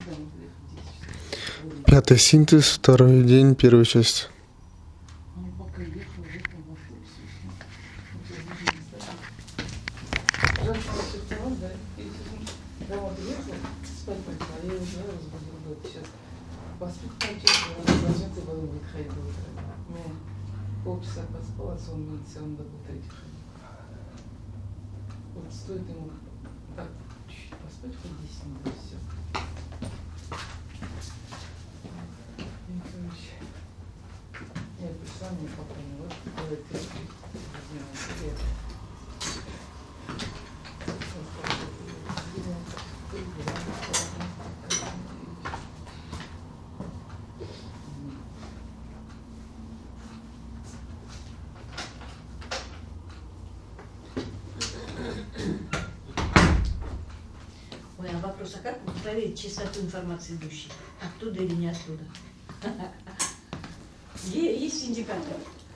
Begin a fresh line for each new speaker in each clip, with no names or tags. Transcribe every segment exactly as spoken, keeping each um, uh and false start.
Пятый синтез, второй день, первая часть.
Полчаса поспал, сон мылся, он работает. Вот стоит ему так чуть-чуть поспать, хоть десять минут, и все. И, короче, я пришла, мне папа не вот, делает тряпки, возьмем привет.
Вопрос, а как проверить чистоту информации идущей? Оттуда или не оттуда? Есть индикатор?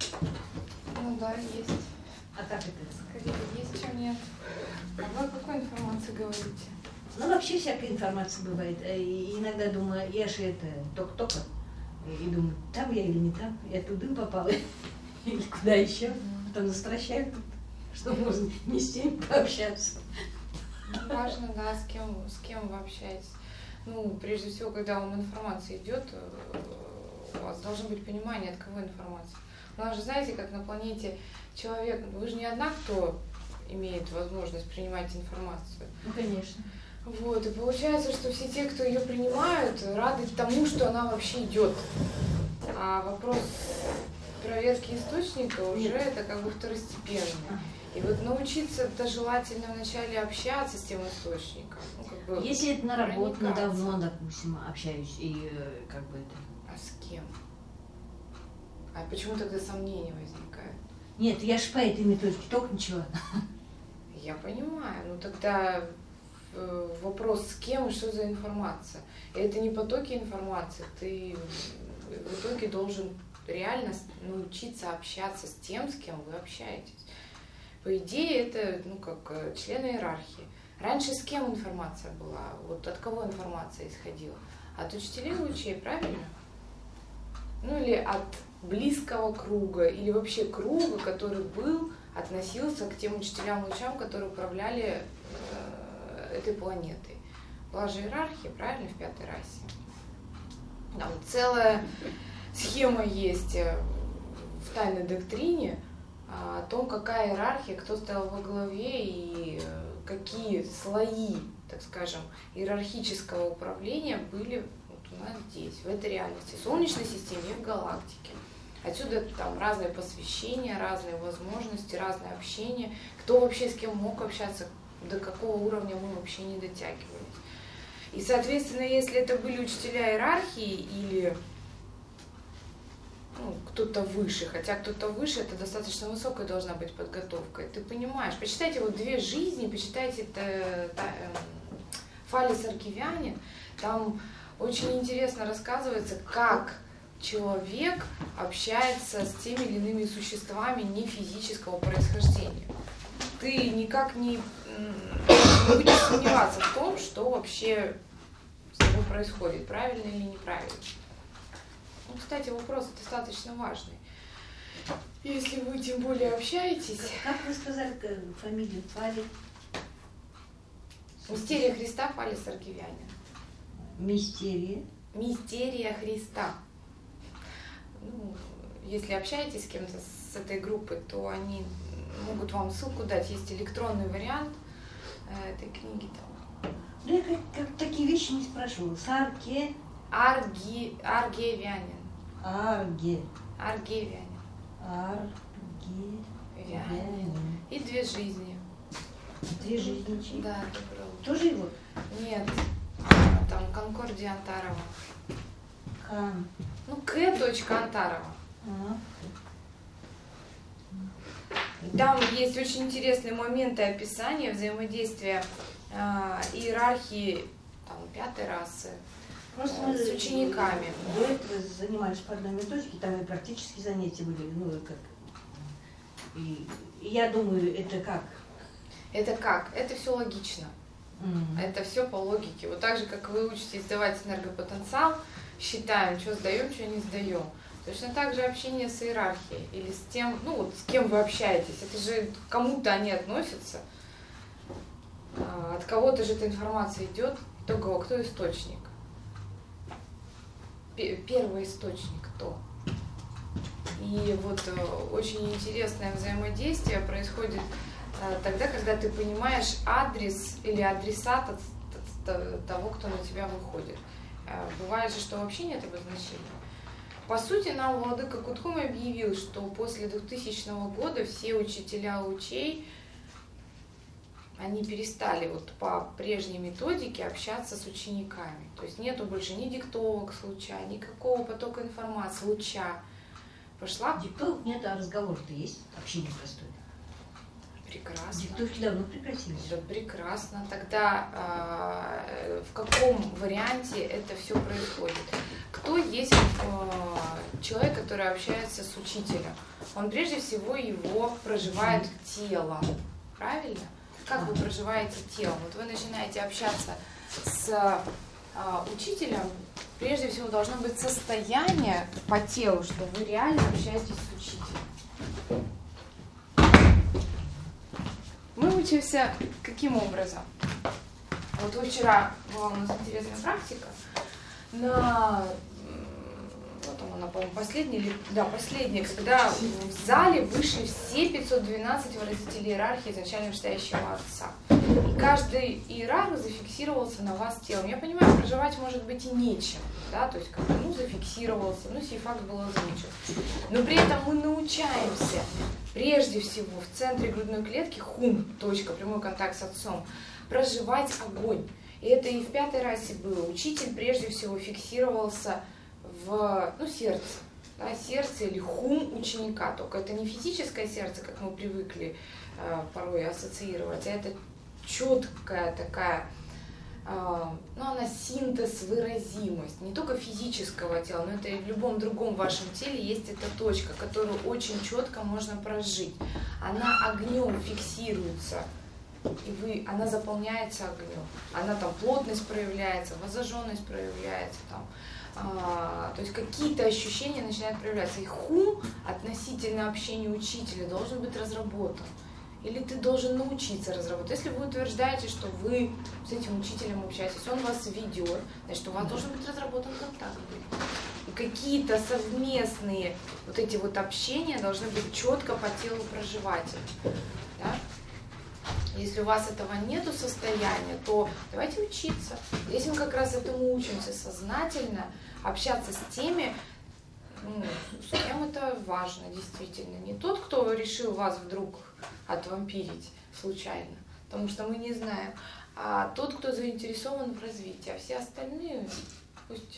Ну да, есть.
А как это?
Скорее есть, чем нет. А вы о какой информации говорите?
Ну, вообще всякая информация бывает. И иногда думаю, я же это только-только. И думаю, там я или не там. Я туда попала. Или куда еще. Потом настращаю, что можно не с тем пообщаться.
Ну, важно, да, с кем, с кем вы общаетесь. Ну, прежде всего, когда вам информация идет, у вас должно быть понимание, от кого информация. У нас же, знаете, как на планете человек, вы же не одна, кто имеет возможность принимать информацию.
Ну, конечно.
Вот, и получается, что все те, кто ее принимают, рады тому, что она вообще идет. А вопрос проверки источника уже Нет. это как бы второстепенный. И вот научиться-то желательно вначале общаться с тем источником. Ну, как бы
Если это наработано давно, допустим, общаюсь, и как бы это...
А с кем? А почему тогда сомнения возникают?
Нет, я ж по этой методике только начала.
Я понимаю, ну тогда вопрос с кем и что за информация. И это не потоки информации, ты в итоге должен реально научиться общаться с тем, с кем вы общаетесь. По идее, это, ну, как члены иерархии. Раньше с кем информация была? Вот от кого информация исходила? От учителей лучей, правильно? Ну, или от близкого круга, или вообще круга, который был, относился к тем учителям лучам, которые управляли э, этой планетой. Была же иерархия, правильно, в пятой расе? Там целая схема есть в тайной доктрине, о том, какая иерархия, кто стоял во главе и какие слои, так скажем, иерархического управления были вот у нас здесь, в этой реальности, в Солнечной системе и в галактике. Отсюда там разные посвящения, разные возможности, разное общение, кто вообще с кем мог общаться, до какого уровня мы вообще не дотягивались. И, соответственно, если это были учителя иерархии или ну, кто-то выше, хотя кто-то выше, это достаточно высокая должна быть подготовка. Ты понимаешь, почитайте вот «Две жизни», почитайте это, та, э, Фалес Аргивянин, там очень интересно рассказывается, как человек общается с теми или иными существами не физического происхождения. Ты никак не, не будешь сомневаться в том, что вообще с тобой происходит, правильно или неправильно. Ну, кстати, вопрос достаточно важный. Если вы тем более общаетесь...
Как вы сказали фамилию Фали?
Мистерия Христа, Фалес Аргивянин.
Мистерия?
Мистерия Христа. Ну, если общаетесь с кем-то с этой группой, то они могут вам ссылку дать. Есть электронный вариант этой книги. Там.
Да я как, как такие вещи не спрашивала. Сарке...
Арги... Аргивянин.
Арге.
Аргивянин.
Аргивянин.
И «Две жизни».
«Две жизни».
Да, добро.
Тоже его?
Нет. Там Конкордия Антарова.
Кан.
Ну, К. Антарова.
Ага.
Там есть очень интересные моменты описания взаимодействия э, иерархии там, пятой расы
Просто
э, с учениками.
До этого занимались по одной методике, там и практические занятия были. Ну, как. И, и я думаю, это как?
Это как? Это все логично.
Мгм.
Это все по логике. Вот так же, как вы учитесь сдавать энергопотенциал, считаем, что сдаем, что не сдаем. Точно так же общение с иерархией или с тем, ну вот с кем вы общаетесь. Это же к кому-то они относятся. А, От кого-то же эта информация идет. Итогово, кто источник? Пе- Первый источник кто? И вот э, очень интересное взаимодействие происходит э, тогда, когда ты понимаешь адрес или адресат от, от- от того, кто на тебя выходит. Э, Бывает же, что вообще нет обозначения. По сути, нам владыка Кутхум объявил, что после двухтысячного года все учителя учей, они перестали вот по прежней методике общаться с учениками. То есть нету больше ни диктовок с луча, никакого потока информации, луча. Пошла
Диктовок нет, а разговор-то есть, общение простое.
прекрасно.
Диктовки давно прекратились.
Да, прекрасно. Тогда э, в каком варианте это все происходит? Кто есть э, человек, который общается с учителем? Он прежде всего его проживает телом. Правильно? Как вы проживаете телом? Вот вы начинаете общаться с э, учителем, прежде всего должно быть состояние по телу, что вы реально общаетесь с учителем. Мы учимся каким образом? Вот вы вчера, была у нас интересная практика, на, вот там она, по-моему, последняя, или, да, последняя, когда в зале вышли все пятьсот двенадцать выразителей иерархии изначально вышестоящего Отца. И каждый иерарх зафиксировался на вас телом. Я понимаю, проживать может быть и нечем, да, то есть как бы, ну, зафиксировался, ну, сей факт был озвучен. Но при этом мы научаемся прежде всего в центре грудной клетки, хум, точка, прямой контакт с Отцом, проживать огонь. И это и в пятой расе было. Учитель прежде всего фиксировался в, ну, сердце, да, сердце или хум ученика. Только это не физическое сердце, как мы привыкли э, порой ассоциировать, а это четкая такая, э, ну, она синтез, выразимость, не только физического тела, но это и в любом другом вашем теле есть эта точка, которую очень четко можно прожить. Она огнем фиксируется. И вы, она заполняется огнем, она там плотность проявляется, воззаженность проявляется, там, а, то есть какие-то ощущения начинают проявляться. И хум относительно общения учителя должен быть разработан. Или ты должен научиться разработать. Если вы утверждаете, что вы с этим учителем общаетесь, он вас ведет, значит, у вас должен быть разработан контакт. И какие-то совместные вот эти вот общения должны быть четко по телу проживать. Да? Если у вас этого нету состояния, то давайте учиться. Здесь мы как раз этому учимся сознательно, общаться с теми, ну, с кем это важно действительно. Не тот, кто решил вас вдруг отвампирить случайно, потому что мы не знаем, а тот, кто заинтересован в развитии, а все остальные пусть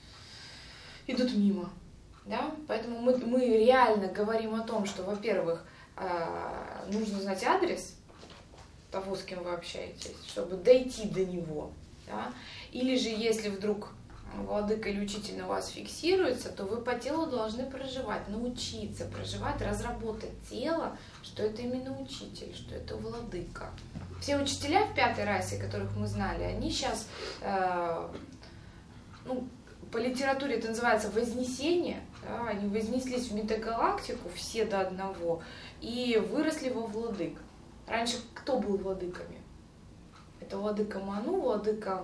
идут мимо. Да? Поэтому мы, мы реально говорим о том, что, во-первых, нужно знать адрес того, с кем вы общаетесь, чтобы дойти до него. Да? Или же, если вдруг владыка или учитель на вас фиксируется, то вы по телу должны проживать, научиться проживать, разработать тело, что это именно учитель, что это владыка. Все учителя в пятой расе, которых мы знали, они сейчас, э, ну, по литературе это называется вознесение, да? Они вознеслись в метагалактику все до одного и выросли во владык. Раньше кто был владыками? Это владыка Ману, владыка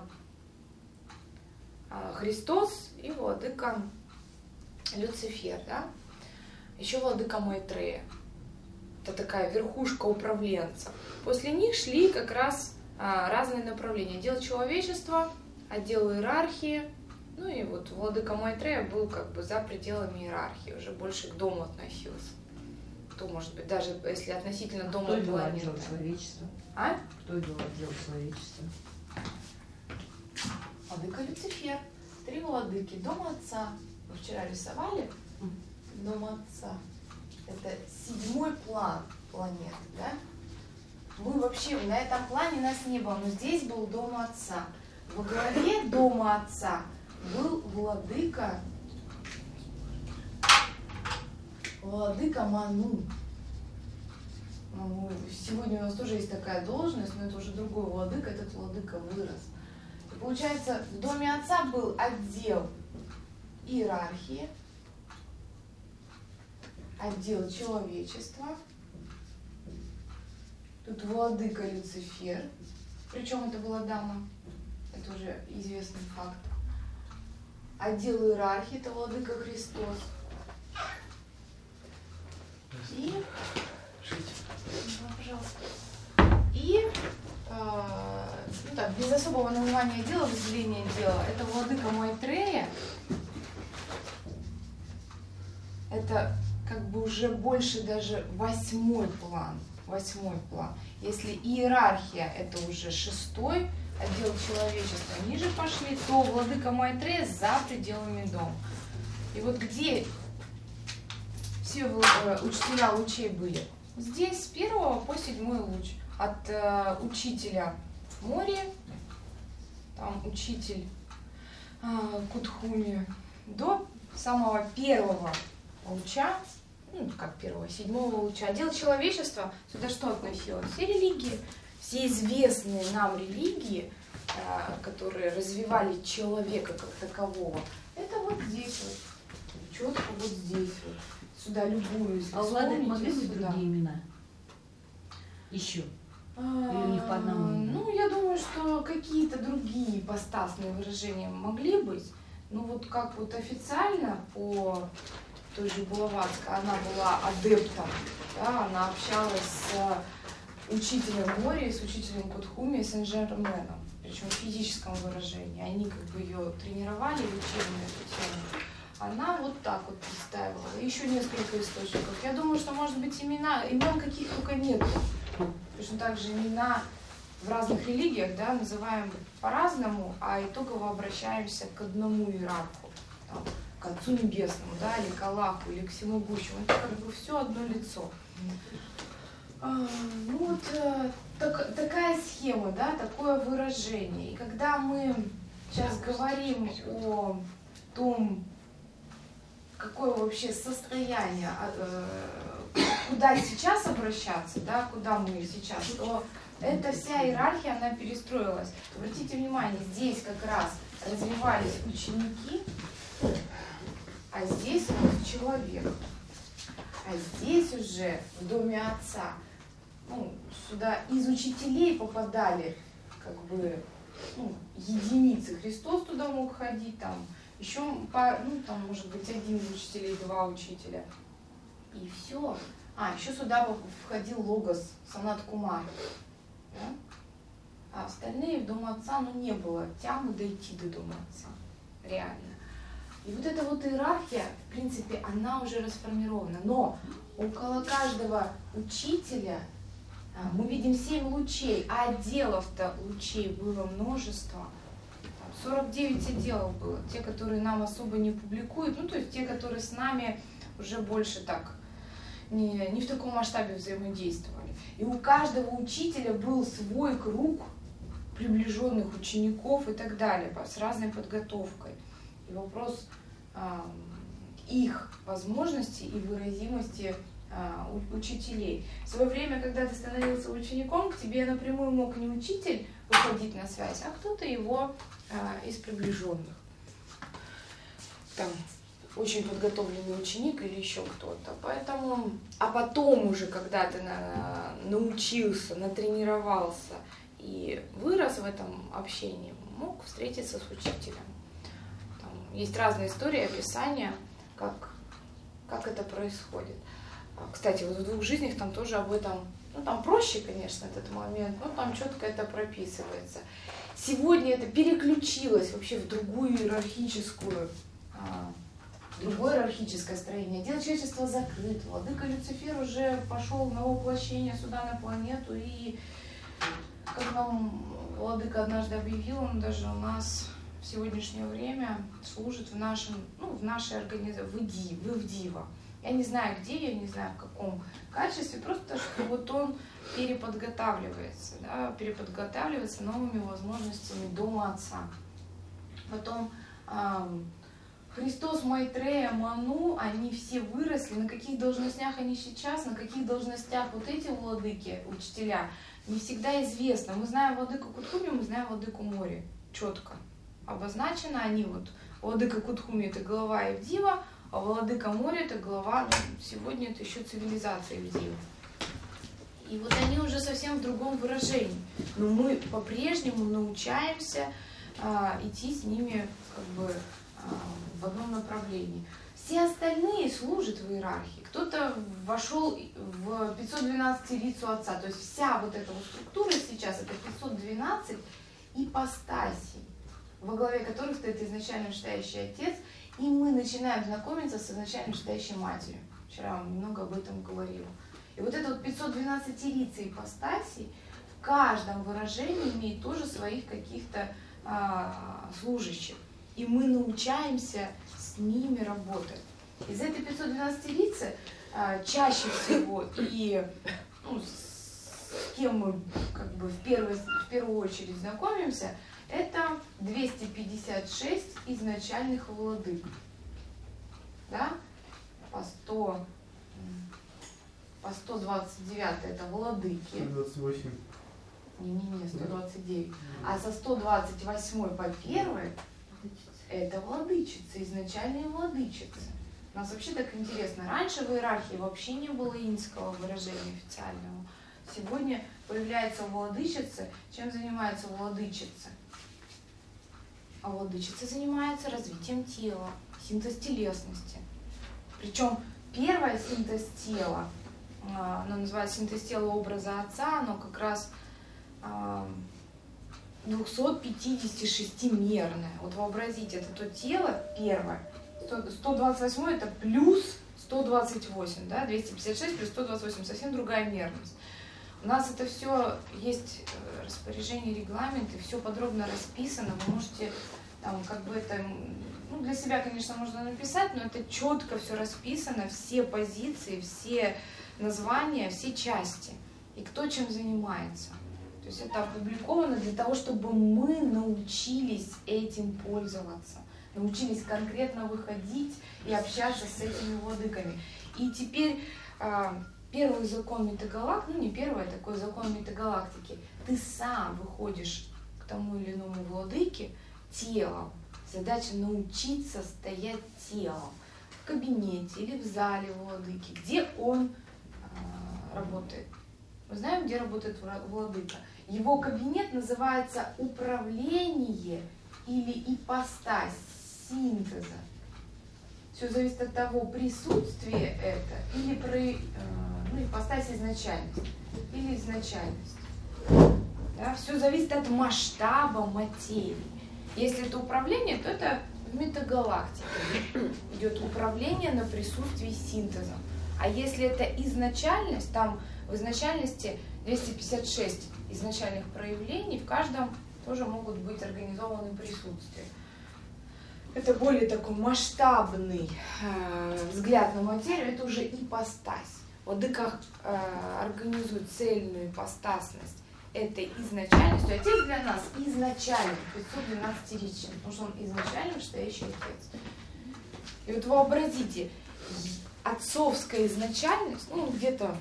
Христос и владыка Люцифер, да? Еще владыка Майтрея. Это такая верхушка управленцев. После них шли как раз а, разные направления. Отдел человечества, отдел иерархии. Ну и вот владыка Майтрея был как бы за пределами иерархии, уже больше к дому относился. Кто может быть, даже если относительно дома
Кто вел
планеты.
отдел человечества?
А?
Кто вел отдел человечества?
Владыка Люцифер. Три владыки. Дом Отца. Вы вчера рисовали? Дом Отца. Это седьмой план планеты, да? Мы вообще, на этом плане нас не было, но здесь был Дом Отца. Во главе Дома Отца был владыка, владыка Ману. Ну, сегодня у нас тоже есть такая должность, но это уже другой владыка, этот владыка вырос. И получается, в доме отца был отдел иерархии, отдел человечества, тут владыка Люцифер, причем это была дама, это уже известный факт. Отдел иерархии, это владыка Христос. И, да, пожалуйста. И, э, ну так, без особого названия дела, выделения дела, это владыка Майтрея. Это как бы уже больше даже восьмой план. Восьмой план. Если иерархия это уже шестой отдел человечества, ниже пошли, то владыка Майтрея за пределами дома. И вот где все учителя лучей были? Здесь с первого по седьмой луч. От э, учителя Мори, там учитель э, Кутхуми, до самого первого луча, ну как первого, седьмого луча. Отдел человечества, сюда что относилось? Все религии, все известные нам религии, э, которые развивали человека как такового, это вот здесь вот, четко вот здесь вот. Сюда любую, если
А у владык
вспомните,
могли быть
сюда.
другие имена? Еще? Или у них по одному имени?
Ну, я думаю, что какие-то другие ипостасные выражения могли быть. Ну, вот как вот официально по той же Булаватской, она была адептом, да, она общалась с учителем Мори, с учителем Кутхуми, с Сен-Жерменом, причем в физическом выражении. Они как бы ее тренировали, учили на эту тему. Она вот так вот представила. Еще несколько источников. Я думаю, что, может быть, имена, имен каких только нет. Точно так же имена в разных религиях, да, называем по-разному, а итогово обращаемся к одному иерарху, там, к Отцу Небесному, да, или к Аллаху, или к Всемогущему. Это как бы все одно лицо. А, ну вот а, так, такая схема, да, такое выражение. И когда мы сейчас говорим о том, какое вообще состояние, куда сейчас обращаться, да, куда мы сейчас, то эта вся иерархия, она перестроилась. Обратите внимание, здесь как раз развивались ученики, а здесь вот человек. А здесь уже в доме отца, ну, сюда из учителей попадали как бы, ну, единицы. Христос туда мог ходить, там, еще, по, ну, там, может быть, один из учителей, два учителя. И все. А, еще сюда входил Логос, Санат Кумар. Да? А остальные в дом отца, ну, не было тямы дойти до дома отца. Реально. И вот эта вот иерархия, в принципе, она уже расформирована. Но около каждого учителя а, мы видим семь лучей, а отделов-то лучей было множество. сорок девять отделов было, те, которые нам особо не публикуют, ну, то есть те, которые с нами уже больше так, не, не в таком масштабе взаимодействовали. И у каждого учителя был свой круг приближенных учеников и так далее, с разной подготовкой. И вопрос э, их возможностей и выразимости э, учителей. В свое время, когда ты становился учеником, к тебе напрямую мог не учитель выходить на связь, а кто-то его э, из приближенных. Там очень подготовленный ученик или еще кто-то. Поэтому, а потом уже, когда ты на, научился, натренировался и вырос в этом общении, мог встретиться с учителем. Там есть разные истории, описания, как, как это происходит. Кстати, вот в двух жизнях там тоже об этом, ну там проще, конечно, этот момент, но там четко это прописывается. Сегодня это переключилось вообще в другую иерархическую, а, другое иерархическое строение. Дело человечества закрыто. Владыка Люцифер уже пошел на воплощение сюда, на планету, и как нам Владыка однажды объявил, он даже у нас в сегодняшнее время служит в нашем, ну, в нашей организации, в ИДИ, в ИВДИВА. Я не знаю где, я не знаю в каком качестве, просто что вот он переподготавливается, да, переподготавливается новыми возможностями дома отца. Потом э, Христос, Майтрея, Ману, они все выросли. На каких должностях они сейчас, на каких должностях вот эти владыки, учителя, не всегда известно. Мы знаем владыку Кутхуми, мы знаем владыку Мори. Четко обозначено они вот. Владыка Кутхуми — это глава Евдива, а владыка Мори — это глава, ну, сегодня это еще цивилизация Евдива. И вот они уже совсем в другом выражении. Но мы по-прежнему научаемся а, идти с ними как бы а, в одном направлении. Все остальные служат в иерархии. Кто-то вошел в пятьсот двенадцатилицу Отца. То есть вся вот эта вот структура сейчас — это пятьсот двенадцать ипостасей, во главе которых стоит изначально вышестоящий Отец, и мы начинаем знакомиться с изначально вышестоящей Матерью. Вчера я немного об этом говорила. И вот это вот пятьсот двенадцатилицей ипостасей в каждом выражении имеет тоже своих каких-то а, служащих. И мы научаемся с ними работать. Из этой пятьсот двенадцатилицы а, чаще всего и ну, с кем мы как бы в первую, в первую очередь знакомимся, это двести пятьдесят шесть изначальных владык. Да? По сто, по сто двадцать девять это владыки.
сто двадцать восемь.
Не-не-не, сто двадцать девять. А со сто двадцать восемь по первой это владычицы, изначальные владычицы. У нас вообще так интересно. Раньше в иерархии вообще не было инского выражения официального. Сегодня появляется владычица. Чем занимается владычица? А владычица занимается развитием тела, синтез телесности. Причем первая синтез тела, она называется синтез тела образа Отца, оно как раз двухсотпятидесятишестимерное. Вот вообразите, это то тело первое. сто двадцать восемь это плюс сто двадцать восемь, да, двести пятьдесят шесть плюс сто двадцать восемь, совсем другая мерность. У нас это все есть распоряжение, регламенты, все подробно расписано. Вы можете там как бы это, ну, для себя, конечно, можно написать, но это четко все расписано, все позиции, все названия, все части и кто чем занимается. То есть это опубликовано для того, чтобы мы научились этим пользоваться, научились конкретно выходить и общаться с этими владыками. И теперь первый закон метагалактики, ну не первый, а такой закон метагалактики, ты сам выходишь к тому или иному владыке телом. Задача научиться стоять телом в кабинете или в зале владыки, где он э, работает. Мы знаем, где работает владыка. Его кабинет называется управление или ипостась синтеза. Все зависит от того, присутствие это или про, э, ну, ипостась изначальность или изначальность. Да? Все зависит от масштаба материи. Если это управление, то это в метагалактике идет управление на присутствии синтеза. А если это изначальность, там в изначальности двести пятьдесят шесть изначальных проявлений, в каждом тоже могут быть организованы присутствия. Это более такой масштабный э, взгляд на материю, это уже ипостась. Владыка э, организует цельную ипостасность этой изначальностью. Отец для нас изначально пятьсот двенадцатиличен, потому что он изначально настоящий Отец. И вот вообразите, отцовская изначальность, ну где-то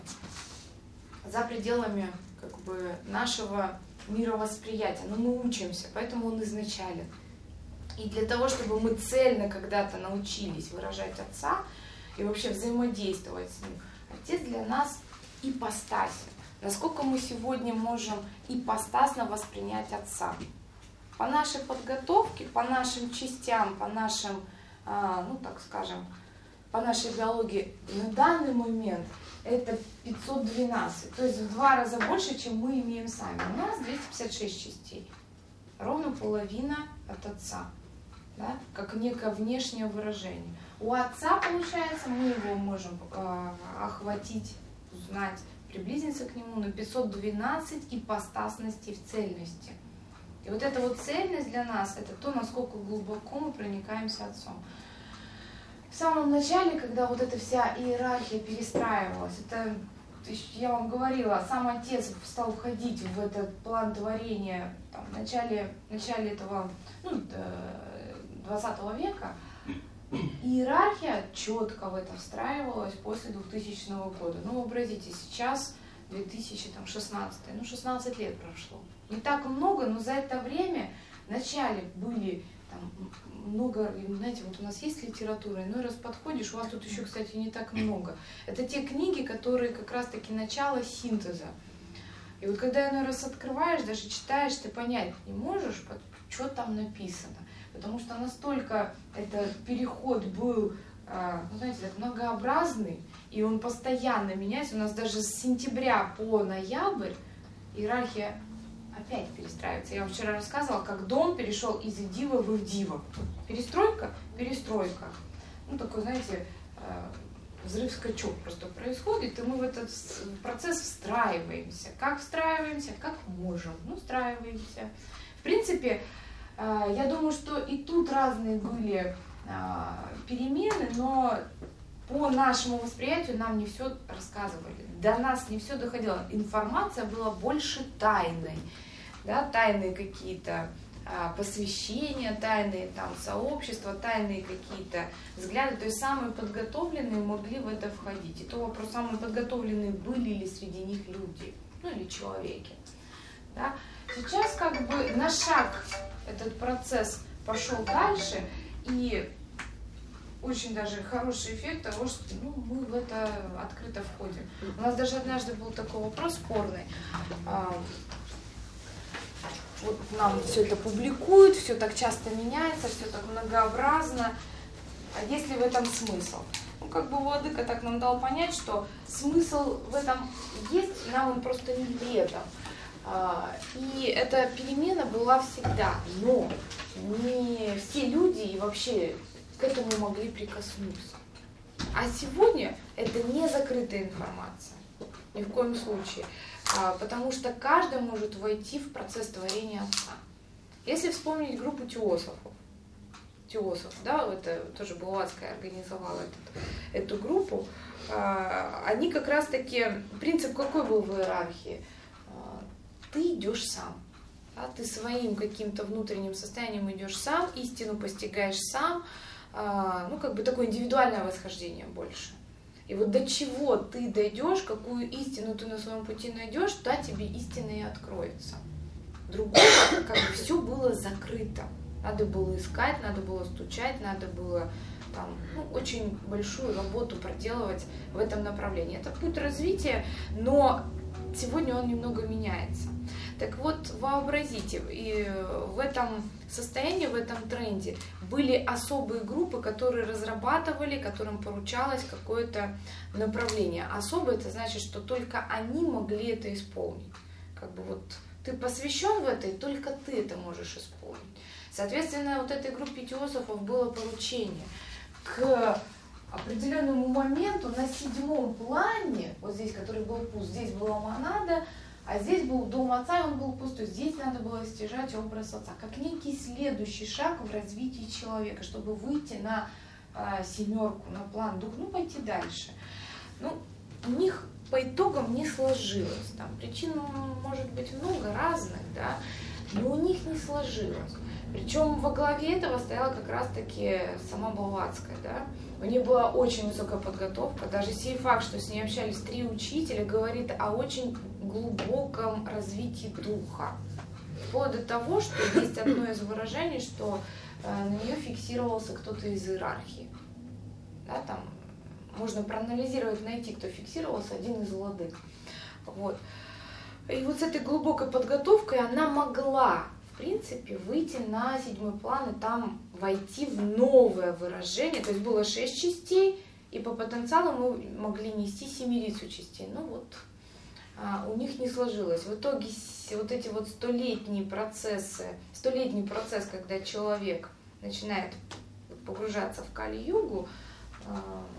за пределами как бы нашего мировосприятия, но мы учимся, поэтому он изначален. И для того, чтобы мы цельно когда-то научились выражать Отца и вообще взаимодействовать с Ним, Отец для нас ипостась. Насколько мы сегодня можем ипостасно воспринять Отца? По нашей подготовке, по нашим частям, по нашим, ну так скажем, по нашей биологии на данный момент это пятьсот двенадцать, то есть в два раза больше, чем мы имеем сами. У нас двести пятьдесят шесть частей, ровно половина от Отца, да? Как некое внешнее выражение. У Отца, получается, мы его можем э, охватить, узнать, приблизиться к нему на пятьсот двенадцать ипостасностей в цельности. И вот эта вот цельность для нас, это то, насколько глубоко мы проникаемся Отцом. В самом начале, когда вот эта вся иерархия перестраивалась, это, я вам говорила, сам Отец стал входить в этот план творения там, в начале, в начале этого ну, двадцатого века, иерархия четко в это встраивалась после двухтысячного года. Ну, вообразите, сейчас две тысячи шестнадцатый, ну, шестнадцать лет прошло. Не так много, но за это время вначале были там много, знаете, вот у нас есть литература, иной раз подходишь, у вас тут еще, кстати, не так много. Это те книги, которые как раз-таки начало синтеза. И вот когда иной раз открываешь, даже читаешь, ты понять не можешь, что там написано. Потому что настолько этот переход был, ну, знаете, так многообразный, и он постоянно меняется. У нас даже с сентября по ноябрь иерархия опять перестраивается. Я вам вчера рассказывала, как дом перешел из идива в ивдива. Перестройка, перестройка. Ну, такой, знаете, взрыв-скачок просто происходит, и мы в этот процесс встраиваемся. Как встраиваемся? Как можем. Ну, встраиваемся. В принципе, я думаю, что и тут разные были перемены, но по нашему восприятию нам не все рассказывали. До нас не все доходило. Информация была больше тайной. Да, тайные какие-то а, посвящения, тайные там сообщества, тайные какие-то взгляды. То есть самые подготовленные могли в это входить. И то вопрос, самые подготовленные были ли среди них люди, ну или человеки. Да? Сейчас как бы на шаг этот процесс пошел дальше, и очень даже хороший эффект того, что ну, мы в это открыто входим. У нас даже однажды был такой вопрос спорный. Вот нам все это публикуют, все так часто меняется, все так многообразно. А есть ли в этом смысл? Ну, как бы Владыка так нам дал понять, что смысл в этом есть, нам он просто неведом. И эта перемена была всегда, но не все люди и вообще к этому могли прикоснуться. А сегодня это не закрытая информация, ни в коем случае, потому что каждый может войти в процесс творения Отца. Если вспомнить группу теософов, теософ, да, это тоже Блаватская организовала этот, эту группу, они как раз-таки, принцип какой был в иерархии? Ты идешь сам. Да, ты своим каким-то внутренним состоянием идешь сам, истину постигаешь сам, а, ну, как бы такое индивидуальное восхождение больше. И вот до чего ты дойдешь, какую истину ты на своем пути найдешь, та тебе истина и откроется. Другого, как бы все было закрыто. Надо было искать, надо было стучать, надо было там, ну, очень большую работу проделывать в этом направлении. Это путь развития, но сегодня он немного меняется. Так вот, вообразите, и в этом состоянии, в этом тренде были особые группы, которые разрабатывали, которым поручалось какое-то направление. Особо это значит, что только они могли это исполнить. Как бы вот ты посвящен в это, и только ты это можешь исполнить. Соответственно, вот этой группе теософов было поручение к определенному моменту на седьмом плане, вот здесь, который был пуст, здесь была монада, а здесь был дом Отца, и он был пустой. Здесь надо было стяжать образ Отца, как некий следующий шаг в развитии человека, чтобы выйти на э, семерку, на план духа, ну, пойти дальше. Ну, у них по итогам не сложилось. Там причин может быть много разных, да, но у них не сложилось. Причем во главе этого стояла как раз-таки сама Блаватская, да. У нее была очень высокая подготовка. Даже сей факт, что с ней общались три учителя, говорит о очень глубоком развитии духа. Вплоть до того, что есть одно из выражений, что на нее фиксировался кто-то из иерархии. Да, там можно проанализировать, найти, кто фиксировался, один из владык. Вот. И вот с этой глубокой подготовкой она могла, в принципе, выйти на седьмой план и там войти в новое выражение. То есть было шесть частей, и по потенциалу мы могли нести семерицу частей. Ну вот, а, у них не сложилось. В итоге вот эти вот столетние процессы, столетний процесс, когда человек начинает погружаться в Кали-югу, а,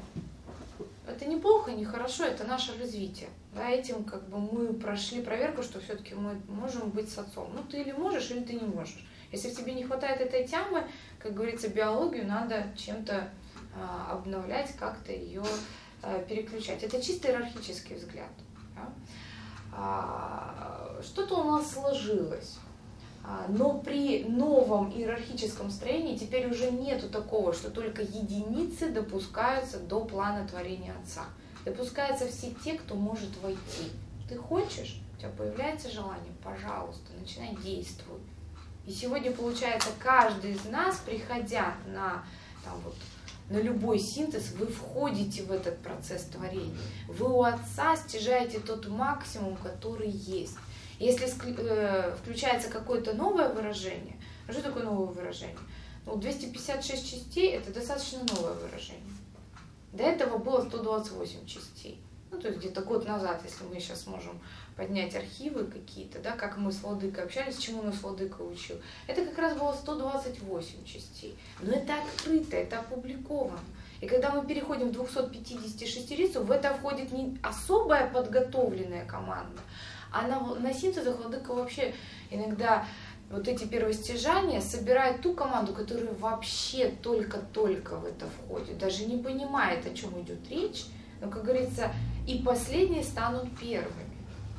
это не плохо, не хорошо, это наше развитие. Да, этим как бы мы прошли проверку, что все-таки мы можем быть с Отцом. Ну, ты или можешь, или ты не можешь. Если в тебе не хватает этой темы, как говорится, биологию надо чем-то а, обновлять, как-то ее а, переключать. Это чисто иерархический взгляд. Да? А, что-то у нас сложилось. Но при новом иерархическом строении теперь уже нету такого, что только единицы допускаются до плана творения Отца. Допускаются все те, кто может войти. Ты хочешь, у тебя появляется желание, пожалуйста, начинай действовать. И сегодня, получается, каждый из нас, приходя на, там, вот, на любой синтез, вы входите в этот процесс творения. Вы у Отца стяжаете тот максимум, который есть. Если включается какое-то новое выражение, а что такое новое выражение? Ну, двести пятьдесят шесть частей – это достаточно новое выражение. До этого было сто двадцать восемь частей. Ну, то есть где-то год назад, если мы сейчас можем поднять архивы какие-то, да, как мы с Владыкой общались, чему нас Владыка учил, это как раз было сто двадцать восемь частей. Но это открыто, это опубликовано. И когда мы переходим в двухсот пятидесяти шестерицу, в это входит не особая подготовленная команда, а на, на синтезах Владыка вообще иногда вот эти первостяжания собирает ту команду, которая вообще только-только в это входит, даже не понимает, о чем идет речь, но, как говорится, и последние станут первыми.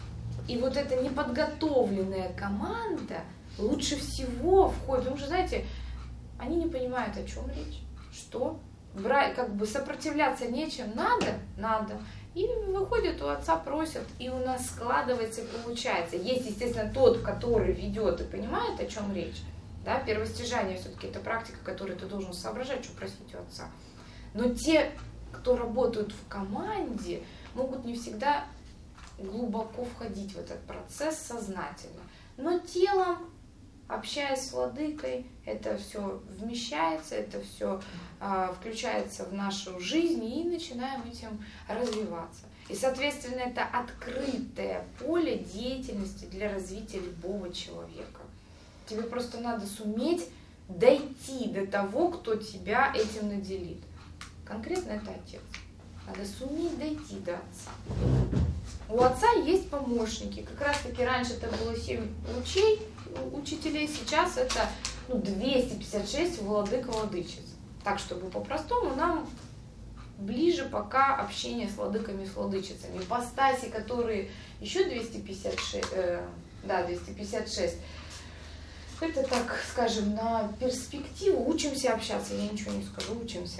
И вот эта неподготовленная команда лучше всего входит, потому что, знаете, они не понимают, о чем речь, что, брать, как бы сопротивляться нечем, надо, надо. И выходит, у Отца просят, и у нас складывается и получается. Есть, естественно, тот, который ведет и понимает, о чем речь. Да, первостяжание все-таки это практика, которую ты должен соображать, что просить у Отца. Но те, кто работают в команде, могут не всегда глубоко входить в этот процесс сознательно. Но телом, общаясь с Владыкой, это все вмещается, это все а, включается в нашу жизнь и начинаем этим развиваться. И, соответственно, это открытое поле деятельности для развития любого человека. Тебе просто надо суметь дойти до того, кто тебя этим наделит. Конкретно это Отец. Надо суметь дойти до Отца. У Отца есть помощники. Как раз таки раньше это было семь лучей учителей, сейчас это ну, двести пятьдесят шесть владык-владычиц. Так, чтобы по-простому нам ближе пока общение с владыками и с владычицами. Ипостаси, которые еще двести пятьдесят шесть, э, да, двести пятьдесят шесть, это, так скажем, на перспективу. Учимся общаться, я ничего не скажу, учимся.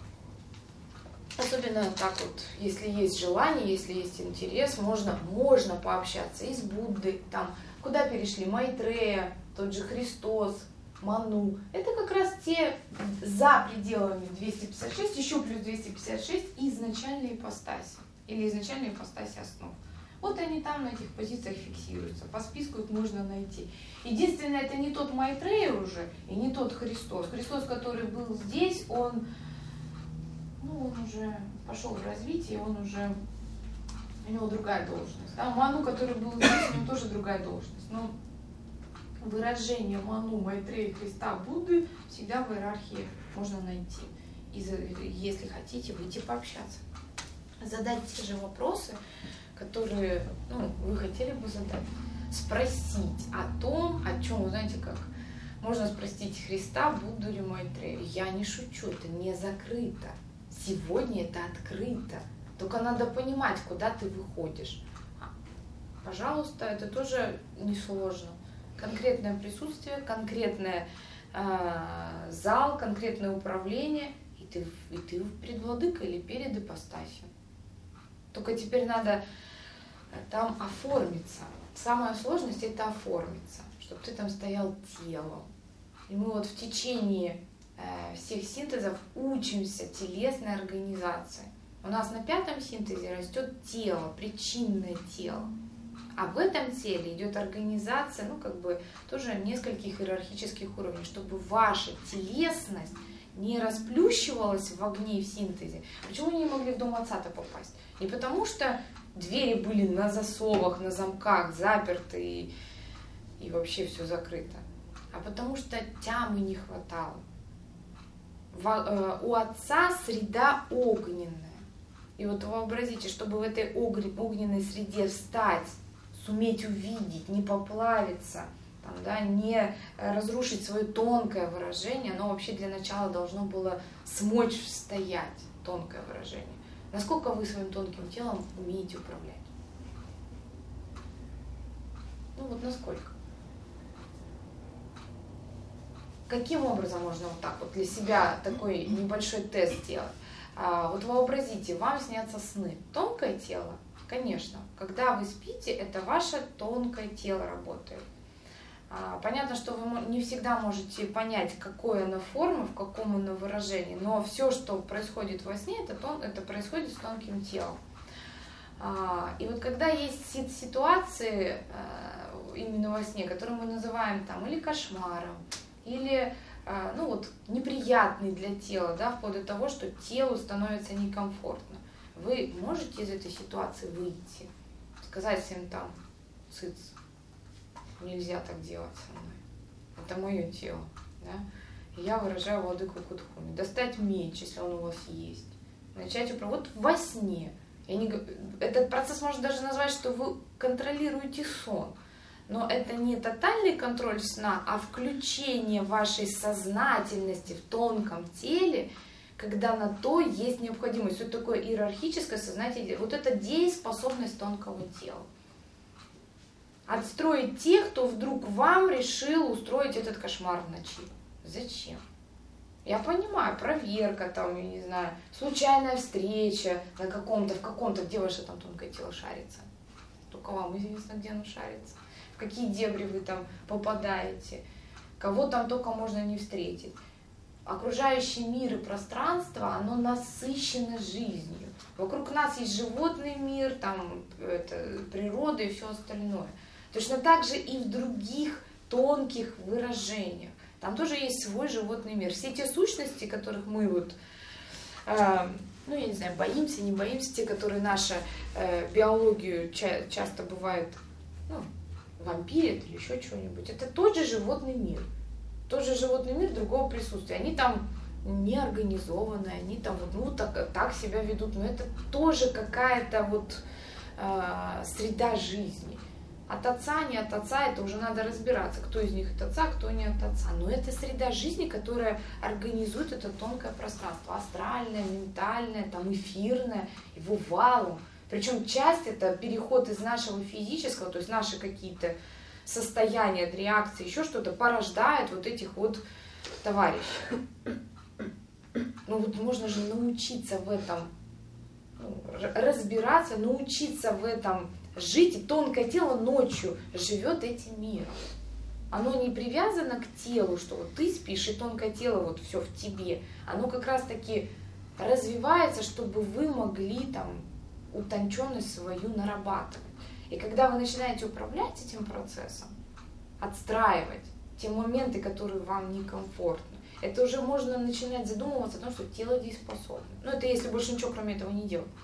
Особенно так вот, если есть желание, если есть интерес, можно, можно пообщаться и с Буддой, там, куда перешли, Майтрея, тот же Христос, Ману. Это как раз те за пределами двести пятьдесят шесть, еще плюс двести пятьдесят шесть изначальные ипостаси, или изначальные ипостаси основ. Вот они там на этих позициях фиксируются, по списку их можно найти. Единственное, это не тот Майтрея уже, и не тот Христос. Христос, который был здесь, он... Ну, он уже пошел в развитие, он уже, у него другая должность. Да? Ману, который был здесь, у него тоже другая должность. Но выражение Ману, Майтрея, Христа, Будды всегда в иерархии можно найти. И если хотите, выйти пообщаться. Задать те же вопросы, которые ну, вы хотели бы задать. Спросить о том, о чем, вы знаете, как можно спросить Христа, Будду или Майтрею. Я не шучу, это не закрыто. Сегодня это открыто. Только надо понимать, куда ты выходишь. Пожалуйста, это тоже несложно. Конкретное присутствие, конкретный э, зал, конкретное управление, и ты, и ты перед владыкой или перед ипостасью. Только теперь надо там оформиться. Самая сложность – это оформиться, чтобы ты там стоял телом. И мы вот в течение всех синтезов учимся телесной организации. У нас на пятом синтезе растет тело, причинное тело. А в этом теле идет организация, ну как бы тоже нескольких иерархических уровней, чтобы ваша телесность не расплющивалась в огне и в синтезе. Почему они не могли в дом Отца-то попасть? Не потому что двери были на засовах, на замках, заперты и, и вообще все закрыто, а потому что тямы не хватало. У Отца среда огненная. И вот вообразите, чтобы в этой огненной среде встать, суметь увидеть, не поплавиться, там, да, не разрушить свое тонкое выражение, оно вообще для начала должно было смочь стоять, тонкое выражение. Насколько вы своим тонким телом умеете управлять? Ну вот насколько? каким образом можно вот так вот для себя такой небольшой тест сделать? А, вот вообразите, вам снятся сны. Тонкое тело? Конечно. Когда вы спите, это ваше тонкое тело работает. А, понятно, что вы не всегда можете понять, какой оно форма, в каком оно выражении, но все, что происходит во сне, это, тон, это происходит с тонким телом. А, и вот когда есть ситуации а, именно во сне, которые мы называем там или кошмаром, или а, ну вот неприятный для тела, да, вплоть до того, что телу становится некомфортно, вы можете из этой ситуации выйти, сказать всем там: цыц, нельзя так делать со мной, это мое тело, да? И я выражаю владыку Кутхуми, достать меч, если он у вас есть, начать управлять вот во сне. Я не... Этот процесс можно даже назвать, что вы контролируете сон. Но это не тотальный контроль сна, а включение вашей сознательности в тонком теле, когда на то есть необходимость. Что такое иерархическое сознание? Вот это дееспособность тонкого тела. Отстроить тех, кто вдруг вам решил устроить этот кошмар в ночи. Зачем? Я понимаю, проверка, там, я не знаю, случайная встреча на каком-то, в каком-то, где ваше там тонкое тело шарится. Только вам известно, где оно шарится, в какие дебри вы там попадаете, кого там только можно не встретить. Окружающий мир и пространство, оно насыщено жизнью. Вокруг нас есть животный мир, там, это, природа и все остальное. Точно так же и в других тонких выражениях. Там тоже есть свой животный мир. Все те сущности, которых мы вот, э, ну я не знаю, боимся, не боимся, те, которые нашу э, биологию ча- часто бывает, ну, вампирят или еще чего-нибудь, это тот же животный мир. Тот же животный мир другого присутствия. Они там неорганизованные, они там вот, ну, так, так себя ведут, но это тоже какая-то вот э, среда жизни. От отца, не от отца, это уже надо разбираться, кто из них от отца, кто не от отца. Но это среда жизни, которая организует это тонкое пространство, астральное, ментальное, там, эфирное, его валом. Причем часть это переход из нашего физического, то есть наши какие-то состояния, реакции, еще что-то порождает вот этих вот товарищей. Ну вот можно же научиться в этом, ну, разбираться, научиться в этом жить, и тонкое тело ночью живет этим миром. Оно не привязано к телу, что вот ты спишь, и тонкое тело вот все в тебе. Оно как раз таки развивается, чтобы вы могли там утонченность свою нарабатывать. И когда вы начинаете управлять этим процессом, отстраивать те моменты, которые вам некомфортны, это уже можно начинать задумываться о том, что тело дееспособно. Ну это если больше ничего кроме этого не делать.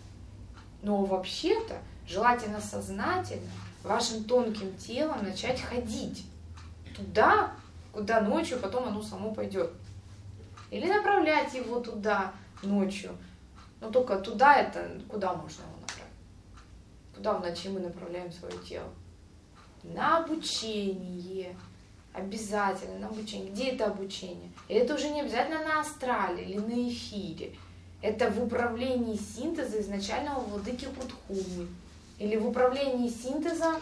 Но вообще-то желательно сознательно вашим тонким телом начать ходить туда, куда ночью потом оно само пойдет. Или направлять его туда ночью. Но только туда это, куда можно его направить? Куда в ночи мы направляем свое тело? На обучение. Обязательно на обучение. Где это обучение? И это уже не обязательно на астрале или на эфире. Это в управлении синтеза изначального владыки Кутхуми. Или в управлении синтеза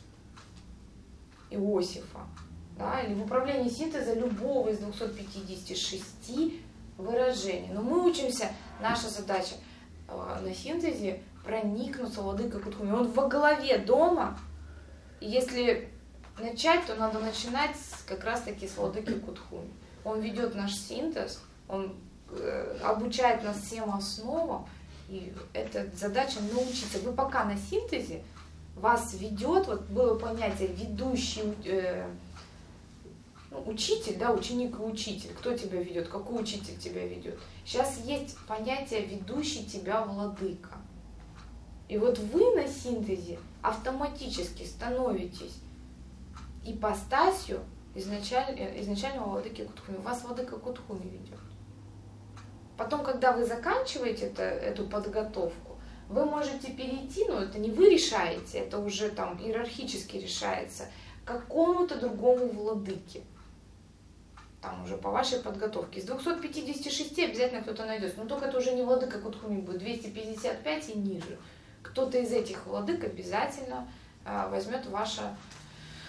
Иосифа. Да? Или в управлении синтеза любого из двухсот пятидесяти шести выражений. Но мы учимся, наша задача э, на синтезе проникнуться владыкой Кутхуми. Он во главе дома. И если начать, то надо начинать с, как раз таки с владыки Кутхуми. Он ведет наш синтез, он э, обучает нас всем основам. И эта задача научиться. Вы пока на синтезе, вас ведет, вот было понятие ведущий, э, ну, учитель, да, ученик и учитель. Кто тебя ведет, какой учитель тебя ведет. Сейчас есть понятие ведущий тебя владыка. И вот вы на синтезе автоматически становитесь ипостасью изначаль, изначального владыки Кутхуми. Вас владыка Кутхуми ведет. Потом, когда вы заканчиваете это, эту подготовку, вы можете перейти, но это не вы решаете, это уже там иерархически решается, к какому-то другому владыке. Там уже по вашей подготовке. Из двухсот пятидесяти шести обязательно кто-то найдется. Но только это уже не владыка Кутхуми будет, двести пятьдесят пять и ниже. Кто-то из этих владык обязательно а, возьмет ваше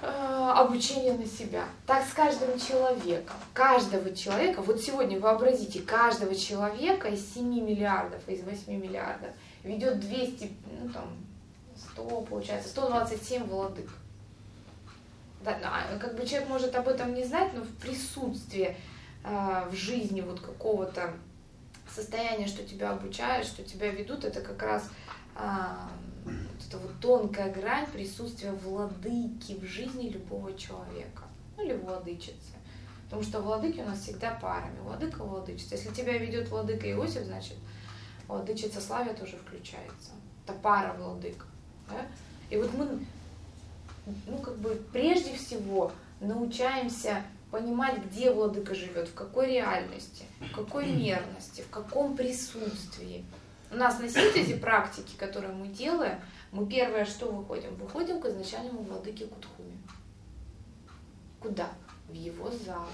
э, обучение на себя. Так с каждым человеком. Каждого человека, вот сегодня вообразите, каждого человека из семи миллиардов, из восьми миллиардов ведет двести, ну там, сто, получается, сто двадцать семь владык. Да, как бы человек может об этом не знать, но в присутствии э, в жизни вот какого-то состояния, что тебя обучают, что тебя ведут, это как раз э, вот эта вот тонкая грань присутствия владыки в жизни любого человека, ну или владычицы. Потому что владыки у нас всегда парами, владыка, владычица. Если тебя ведет владыка Иосиф, значит владычица Славия тоже включается. Это пара владык. Да? И вот мы, ну как бы прежде всего научаемся понимать, где владыка живет, в какой реальности, в какой мерности, в каком присутствии. У нас на синтезе практики, которые мы делаем, мы первое что выходим? Выходим к изначальному владыке Кутхуме. Куда? В его зал.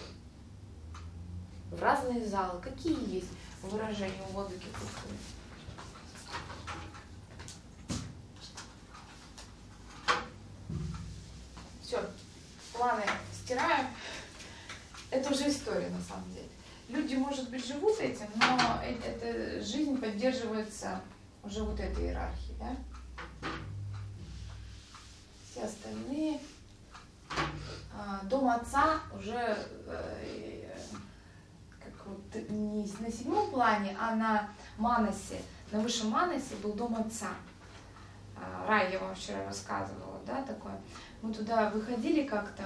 В разные залы. Какие есть выражения у владыки Кутхуме? Все, планы стираем. Это уже история на самом деле. Люди, может быть, живут этим, но эта жизнь поддерживается уже вот этой иерархией, да? Все остальные. Дом отца уже как вот не на седьмом плане, а на Манасе. На высшем Манасе был дом отца. Рай, я вам вчера рассказывала, да, такое. Мы туда выходили как-то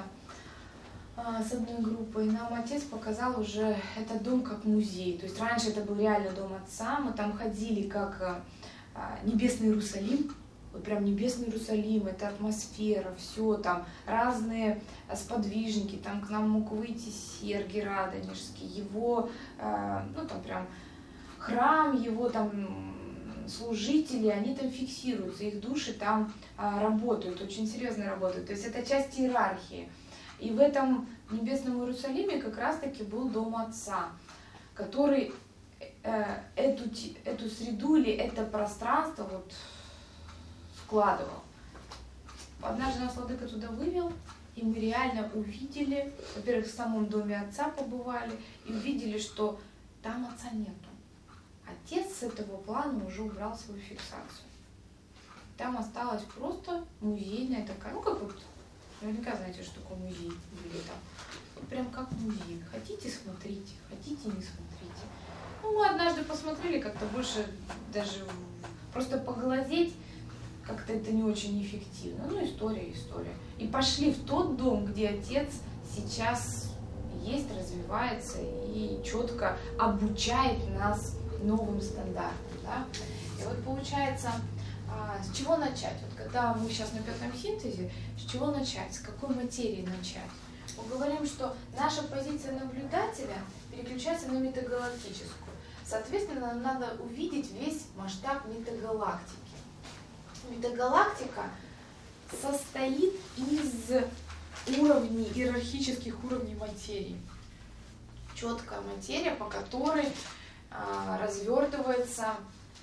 с одной группой, и нам отец показал уже этот дом как музей. То есть раньше это был реально дом отца, мы там ходили как небесный Иерусалим, вот прям небесный Иерусалим, это атмосфера, все там, разные сподвижники, там к нам мог выйти Сергий Радонежский, его, ну там прям храм, его там служители, они там фиксируются, их души там работают, очень серьезно работают, то есть это часть иерархии. И в этом небесном Иерусалиме как раз-таки был дом отца, который э, эту, эту среду или это пространство вот вкладывал. Однажды нас владыка туда вывел, и мы реально увидели, во-первых, в самом доме отца побывали, и увидели, что там отца нету. Отец с этого плана уже убрал свою фиксацию. Там осталась просто музейная такая, ну как вот, наверняка знаете, что такое музей были там. Вот прям как музей. Хотите, смотрите, хотите, не смотрите. Ну, мы однажды посмотрели, как-то больше даже просто поглазеть, как-то это не очень эффективно. Ну, история, история. И пошли в тот дом, где отец сейчас есть, развивается и четко обучает нас новым стандартам. Да? И вот получается, с чего начать? Вот когда мы сейчас на пятом синтезе, с чего начать? С какой материи начать? Мы говорим, что наша позиция наблюдателя переключается на метагалактическую. Соответственно, нам надо увидеть весь масштаб метагалактики. Метагалактика состоит из уровней, иерархических уровней материи. Четкая материя, по которой а, развертывается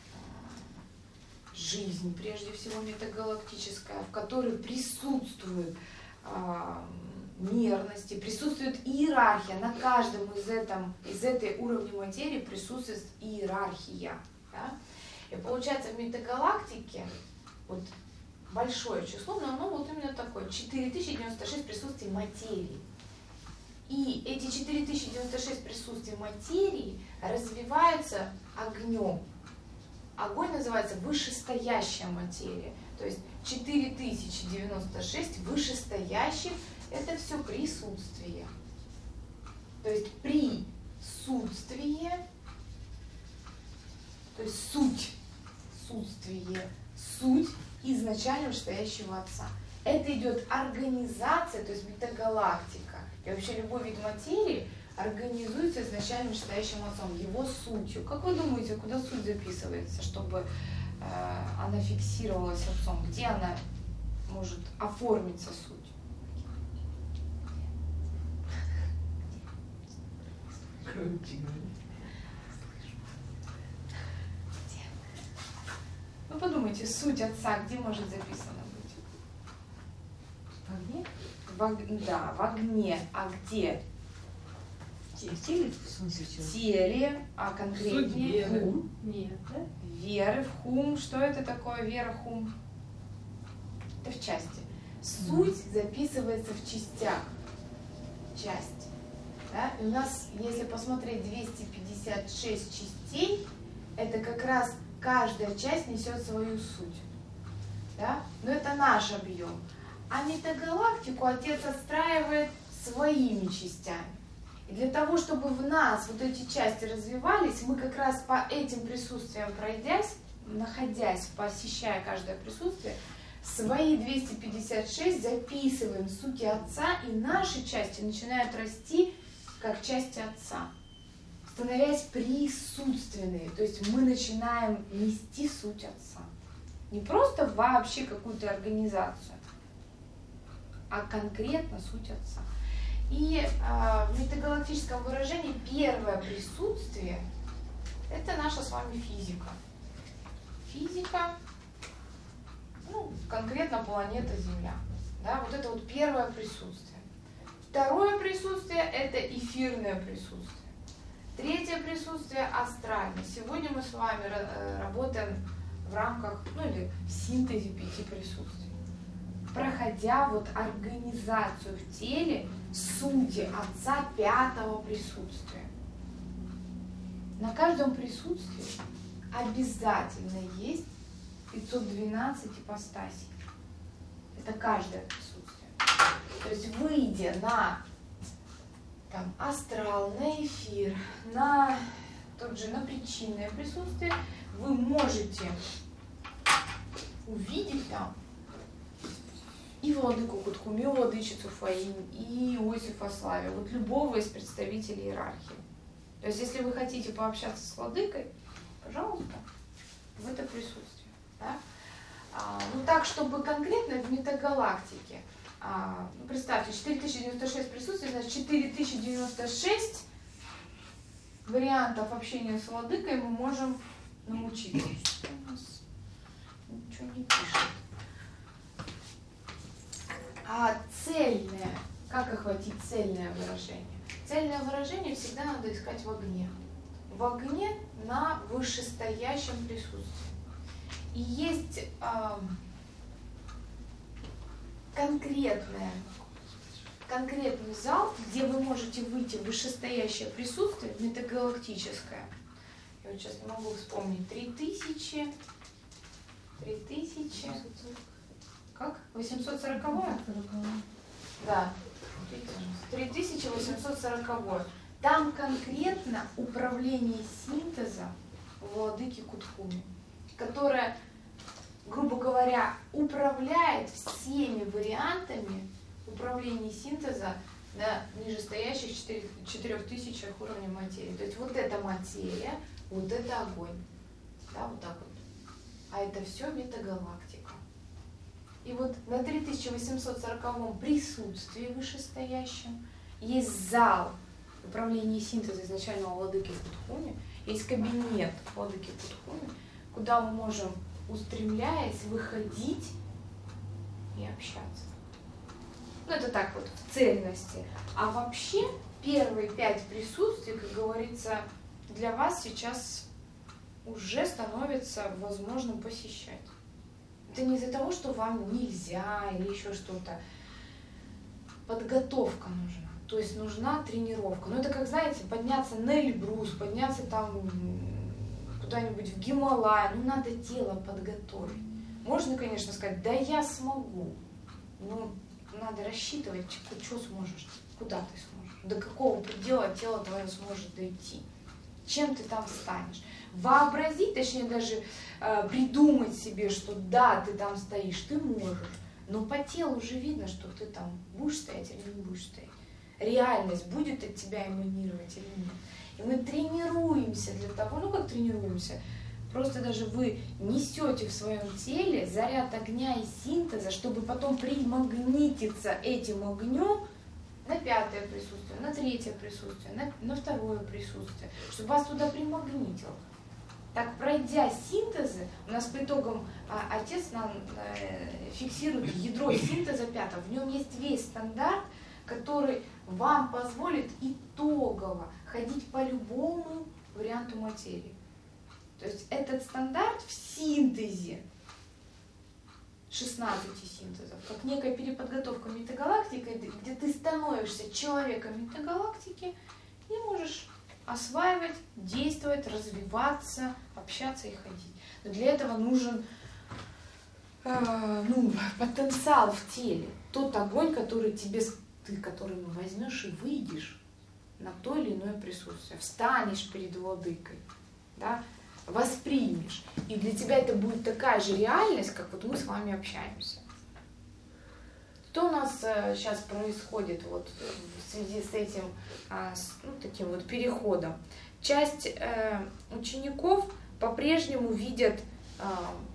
жизнь, прежде всего метагалактическая, в которой присутствует а, мерности, присутствует иерархия. На каждом из, этом, из этой уровня материи присутствует иерархия. Да? И получается в метагалактике вот большое число, но оно вот именно такое, четыре тысячи девяносто шесть присутствий материи. И эти четыре тысячи девяносто шесть присутствий материи развиваются огнем. Огонь называется вышестоящая материя. То есть четыре тысячи девяносто шесть вышестоящих – это все присутствие. То есть присутствие, то есть суть, сутствие, суть изначально вышестоящего Отца. Это идет организация, то есть метагалактика. И вообще любой вид материи организуется изначально вышестоящим Отцом, его сутью. Как вы думаете, куда суть записывается, чтобы э, она фиксировалась Отцом? Где она может оформиться, суть? Ну подумайте, суть Отца где может записана быть?
В огне?
В в, ог- да, в огне, а где?
В теле, в смысле, чего?
В теле, а конкретнее
Судьбе.
хум.
Нет, да?
Веры в хум. Что это такое вера хум? Это в части. Суть записывается в частях. Часть. Да? И у нас, если посмотреть двести пятьдесят шесть частей, это как раз каждая часть несет свою суть. Да? Но это наш объем. А метагалактику Отец отстраивает своими частями. И для того, чтобы в нас вот эти части развивались, мы как раз по этим присутствиям пройдясь, находясь, посещая каждое присутствие, свои двести пятьдесят шесть записываем сути Отца, и наши части начинают расти как части Отца, становясь присутственными. То есть мы начинаем нести суть Отца. Не просто вообще какую-то организацию, а конкретно суть Отца. И э, в метагалактическом выражении первое присутствие – это наша с вами физика. Физика, ну, конкретно планета Земля. Да, вот это вот первое присутствие. Второе присутствие – это эфирное присутствие. Третье присутствие – астральное. Сегодня мы с вами работаем в рамках, ну или в синтезе пяти присутствий, проходя вот организацию в теле сути Отца пятого присутствия. На каждом присутствии обязательно есть пятьсот двенадцать ипостасей. Это каждое присутствие. То есть, выйдя на там, астрал, на эфир, на тот же, на причинное присутствие, вы можете увидеть там и владыку Кутхуми, и владычицу Фаин, и Иосифа Славия, вот любого из представителей иерархии. То есть, если вы хотите пообщаться с владыкой, пожалуйста, в это присутствие. Да? А, ну так, чтобы конкретно в метагалактике, а, ну, представьте, четыре тысячи девяносто шесть присутствий, значит четыре тысячи девяносто шесть вариантов общения с владыкой мы можем научиться. Что у нас ничего не пишет. А цельное, как охватить цельное выражение? Цельное выражение всегда надо искать в огне. В огне на вышестоящем присутствии. И есть э, конкретное, конкретный зал, где вы можете выйти в вышестоящее присутствие, метагалактическое. Я вот сейчас не могу вспомнить. Три тысячи. Три тысячи. Как? восемьсот сороковое? Да. три тысячи восемьсот сороковое. Там конкретно управление синтеза владыки Кутхуми, которая, грубо говоря, управляет всеми вариантами управления синтеза на нижестоящих четырёх тысячах уровней материи. То есть вот эта материя, вот это огонь. Да, вот так вот. А это все метагалактика. И вот на три тысячи восемьсот сороковом присутствии вышестоящем есть зал управления синтеза изначального владыки Кутхуми, есть кабинет владыки Кутхуми, куда мы можем, устремляясь, выходить и общаться. Ну, это так вот, в цельности. А вообще, первые пять присутствий, как говорится, для вас сейчас уже становится возможным посещать. Это не из-за того, что вам нельзя или еще что-то. Подготовка нужна. То есть нужна тренировка. Ну, это как, знаете, подняться на Эльбрус, подняться там куда-нибудь в Гималай. Ну, надо тело подготовить. Можно, конечно, сказать, да я смогу. Ну, надо рассчитывать, что сможешь, куда ты сможешь, до какого предела тело твое сможет дойти. Чем ты там станешь. Вообразить, точнее даже э, придумать себе, что да, ты там стоишь, ты можешь. Но по телу уже видно, что ты там будешь стоять или не будешь стоять. Реальность будет от тебя эманировать или нет. И мы тренируемся для того, ну как тренируемся, просто даже вы несете в своем теле заряд огня и синтеза, чтобы потом примагнититься этим огнем на пятое присутствие, на третье присутствие, на, на второе присутствие, чтобы вас туда примагнитило. Так, пройдя синтезы, у нас по итогам а, отец нам э, фиксирует ядро синтеза пятого. В нем есть весь стандарт, который вам позволит итогово ходить по любому варианту материи. То есть этот стандарт в синтезе шестнадцати синтезов, как некая переподготовка метагалактики, где ты становишься человеком метагалактики и можешь осваивать, действовать, развиваться, общаться и ходить. Но для этого нужен э, ну, потенциал в теле. Тот огонь, который тебе, ты которым возьмешь и выйдешь на то или иное присутствие. Встанешь перед владыкой, да, воспримешь. И для тебя это будет такая же реальность, как вот мы с вами общаемся. Что у нас э, сейчас происходит вот в связи с этим э, с, ну, таким вот переходом? Часть э, учеников по-прежнему видят э,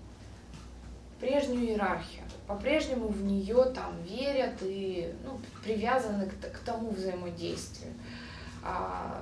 прежнюю иерархию, по-прежнему в нее там верят и ну, привязаны к, к тому взаимодействию. А,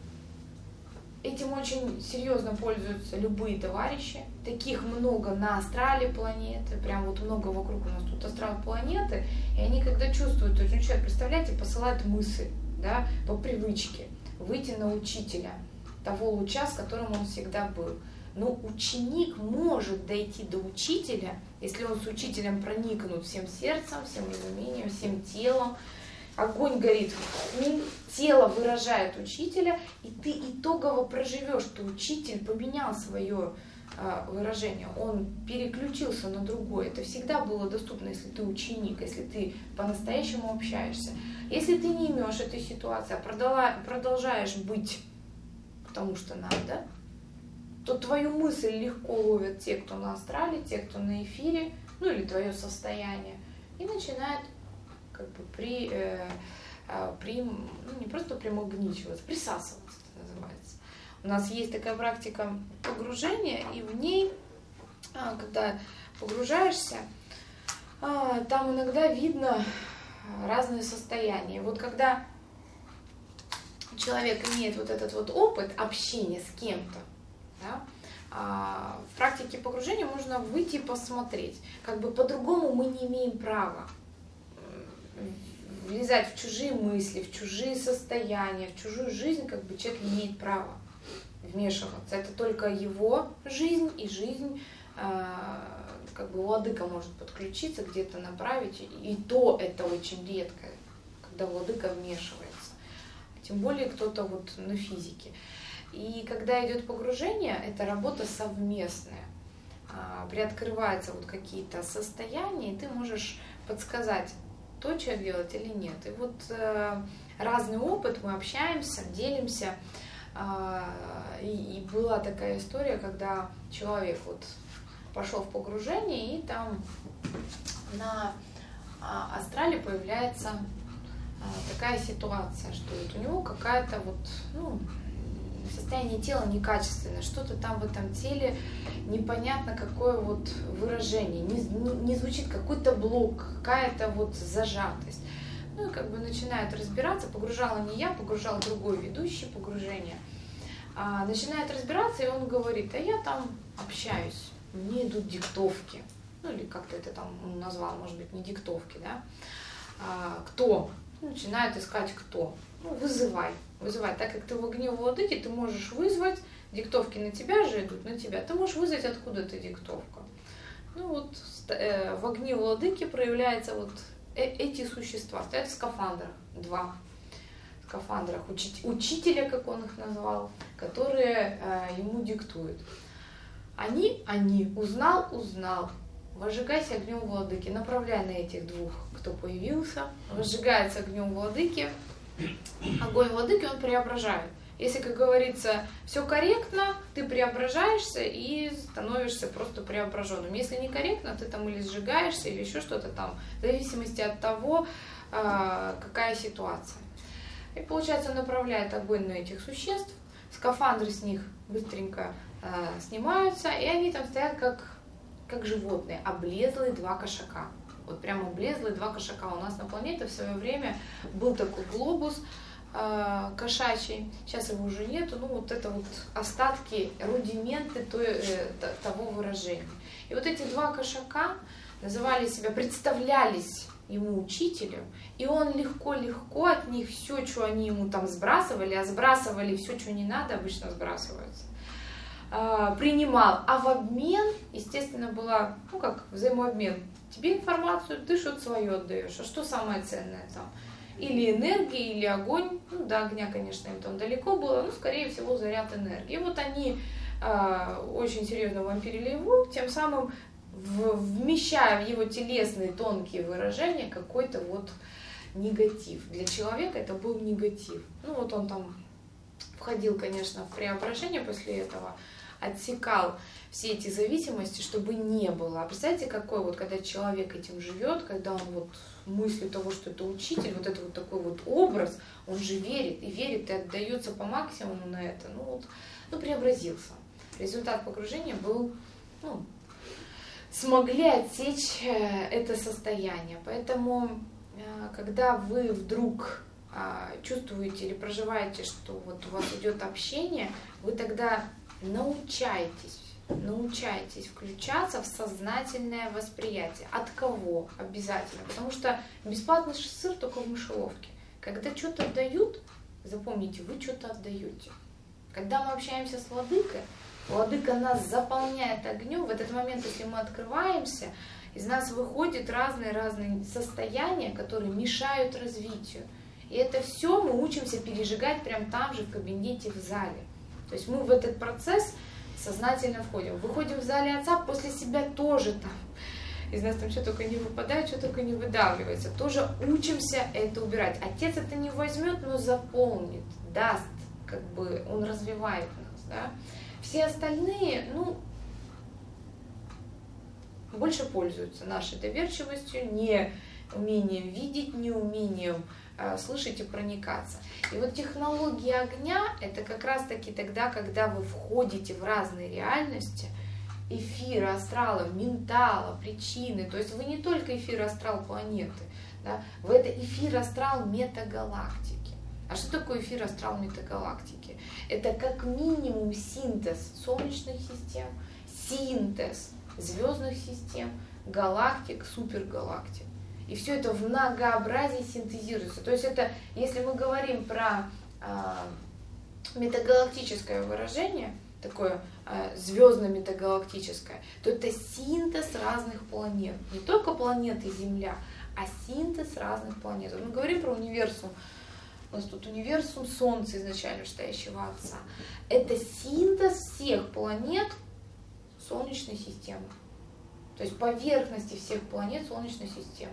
Этим очень серьезно пользуются любые товарищи. Таких много на астрале планеты, прям вот много вокруг у нас тут астрал планеты. И они, когда чувствуют, то есть ну, человек, представляете, посылает мысль, да, по привычке, выйти на учителя, того луча, с которым он всегда был. Но ученик может дойти до учителя, если он с учителем проникнут всем сердцем, всем разумением, всем телом. Огонь горит, тело выражает учителя, и ты итогово проживешь, что учитель поменял свое э, выражение, он переключился на другое. Это всегда было доступно, если ты ученик, если ты по-настоящему общаешься. Если ты не имеешь этой ситуации, а продолжаешь быть, потому что надо, то твою мысль легко ловят те, кто на астрале, те, кто на эфире, ну или твое состояние, и начинают как бы при, э, при, ну, не просто примагничиваться, присасываться, это называется. У нас есть такая практика погружения, и в ней, когда погружаешься, там иногда видно разные состояния. Вот когда человек имеет вот этот вот опыт общения с кем-то, да, в практике погружения можно выйти и посмотреть. Как бы по-другому мы не имеем права влезать в чужие мысли, в чужие состояния, в чужую жизнь, как бы человек не имеет права вмешиваться. Это только его жизнь и жизнь, как бы владыка может подключиться, где-то направить, и то это очень редко, когда владыка вмешивается. Тем более кто-то вот на физике. И когда идет погружение, это работа совместная. Приоткрываются вот какие-то состояния, и ты можешь подсказать, то человек делать или нет. И вот э, разный опыт, мы общаемся, делимся. Э, и, и была такая история, когда человек вот пошел в погружение, и там на э, астрале появляется э, такая ситуация, что вот у него какая-то вот, ну, состояние тела некачественное, что-то там в этом теле непонятно какое вот выражение, не, не, не звучит какой-то блок, какая-то вот зажатость. Ну и как бы начинают разбираться, погружала не я, погружал другой ведущий погружение. А, начинает разбираться, и он говорит, а я там общаюсь, мне идут диктовки, ну или как-то это там он назвал, может быть, не диктовки, да, а, кто? Начинает искать кто, ну вызывай. Вызывать, так как ты в огне владыки, ты можешь вызвать, диктовки на тебя же идут, на тебя, ты можешь вызвать откуда-то диктовка. Ну вот э, в огне владыки проявляются вот э, эти существа, стоят в скафандрах, два скафандрах, учить, учителя, как он их назвал, которые э, ему диктуют. Они, они, узнал, узнал, возжигайся огнем владыки, направляй на этих двух, кто появился, возжигается огнем владыки. Огонь владыки, он преображает. Если, как говорится, все корректно, ты преображаешься и становишься просто преображенным. Если некорректно, ты там или сжигаешься, или еще что-то там, в зависимости от того, какая ситуация. И получается, он направляет огонь на этих существ, скафандры с них быстренько снимаются, и они там стоят как, как животные, облезлые два кошака. Вот прямо облезлые два кошака. У нас на планете в свое время был такой глобус, э, кошачий, сейчас его уже нету, ну вот это вот остатки, рудименты той, э, того выражения. И вот эти два кошака называли себя, представлялись ему учителем, и он легко-легко от них все, что они ему там сбрасывали, а сбрасывали все, что не надо, обычно сбрасывается, принимал. А в обмен, естественно, была, ну как взаимообмен. Тебе информацию, ты что-то свое отдаешь. А что самое ценное там? Или энергия, или огонь. Ну до огня, конечно, им там далеко было, но скорее всего заряд энергии. И вот они э, очень серьезно вампирили его, тем самым в, вмещая в его телесные тонкие выражения какой-то вот негатив. Для человека это был негатив. Ну вот он там входил, конечно, в преображение после этого, отсекал все эти зависимости, чтобы не было. А представляете, какой вот, когда человек этим живет, когда он вот мыслью того, что это учитель, вот это вот такой вот образ, он же верит, и верит, и отдается по максимуму на это, ну вот, ну преобразился. Результат погружения был, ну, смогли отсечь это состояние. Поэтому, когда вы вдруг чувствуете или проживаете, что вот у вас идет общение, вы тогда научайтесь, научайтесь включаться в сознательное восприятие. От кого обязательно? Потому что бесплатный сыр только в мышеловке. Когда что-то отдают, запомните, вы что-то отдаете. Когда мы общаемся с владыкой, владыка нас заполняет огнем. В этот момент, если мы открываемся, из нас выходят разные-разные состояния, которые мешают развитию. И это все мы учимся пережигать прямо там же, в кабинете, в зале. То есть мы в этот процесс сознательно входим. Выходим в зале отца, после себя тоже там. Из нас там что только не выпадает, что только не выдавливается. Тоже учимся это убирать. Отец это не возьмет, но заполнит, даст, как бы он развивает нас. Да? Все остальные, ну, больше пользуются нашей доверчивостью, не умением видеть, не умением э, слышать и проникаться. И вот технология огня — это как раз-таки тогда, когда вы входите в разные реальности, эфира, астрала, ментала, причины. То есть вы не только эфир, астрал планеты, да? Вы это эфир, астрал метагалактики. А что такое эфир, астрал метагалактики? Это как минимум синтез солнечных систем, синтез звездных систем, галактик, супергалактик. И все это в многообразии синтезируется. То есть это, если мы говорим про э, метагалактическое выражение, такое э, звездно-метагалактическое, то это синтез разных планет. Не только планеты Земля, а синтез разных планет. Мы говорим про универсум. У нас тут универсум Солнца, изначально считающего Отца. Это синтез всех планет Солнечной системы. То есть поверхности всех планет Солнечной системы.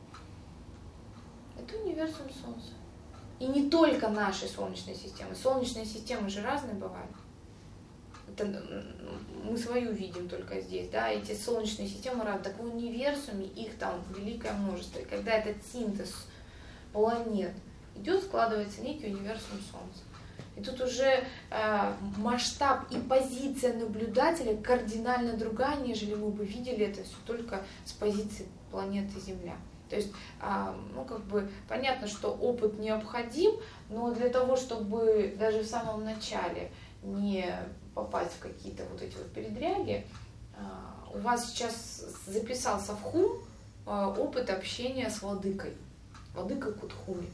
Это универсум Солнца. И не только нашей Солнечной системы. Солнечные системы же разные бывают. Это мы свою видим только здесь, да, эти солнечные системы разные. Так в универсуме их там великое множество. И когда этот синтез планет идет, складывается некий универсум Солнца. И тут уже э, масштаб и позиция наблюдателя кардинально другая, нежели мы бы видели это все только с позиции планеты Земля. То есть, э, ну как бы понятно, что опыт необходим, но для того, чтобы даже в самом начале не попасть в какие-то вот эти вот передряги, э, у вас сейчас записался в хум э, опыт общения с владыкой, владыкой Кутхуми.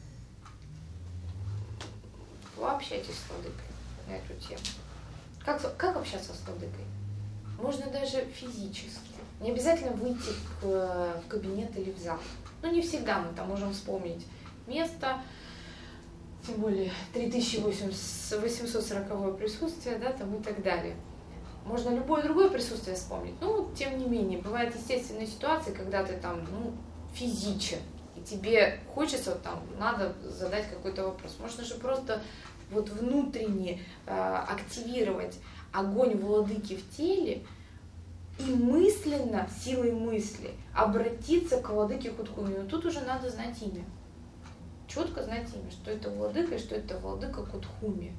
Вы общаетесь с владыкой на эту тему. Как, как общаться с владыкой? Можно даже физически. Не обязательно выйти к, в кабинет или в зал. Ну, не всегда мы там можем вспомнить место, тем более три тысячи восемьсот сороковое присутствие, да, там и так далее. Можно любое другое присутствие вспомнить. Ну, тем не менее, бывают естественные ситуации, когда ты там, ну, физичен. И тебе хочется, вот, там, надо задать какой-то вопрос. Можно же просто вот внутренне э, активировать огонь владыки в теле и мысленно, силой мысли, обратиться к владыке Кутхуми. Но тут уже надо знать имя. Четко знать имя, что это владыка и что это владыка Кутхуми.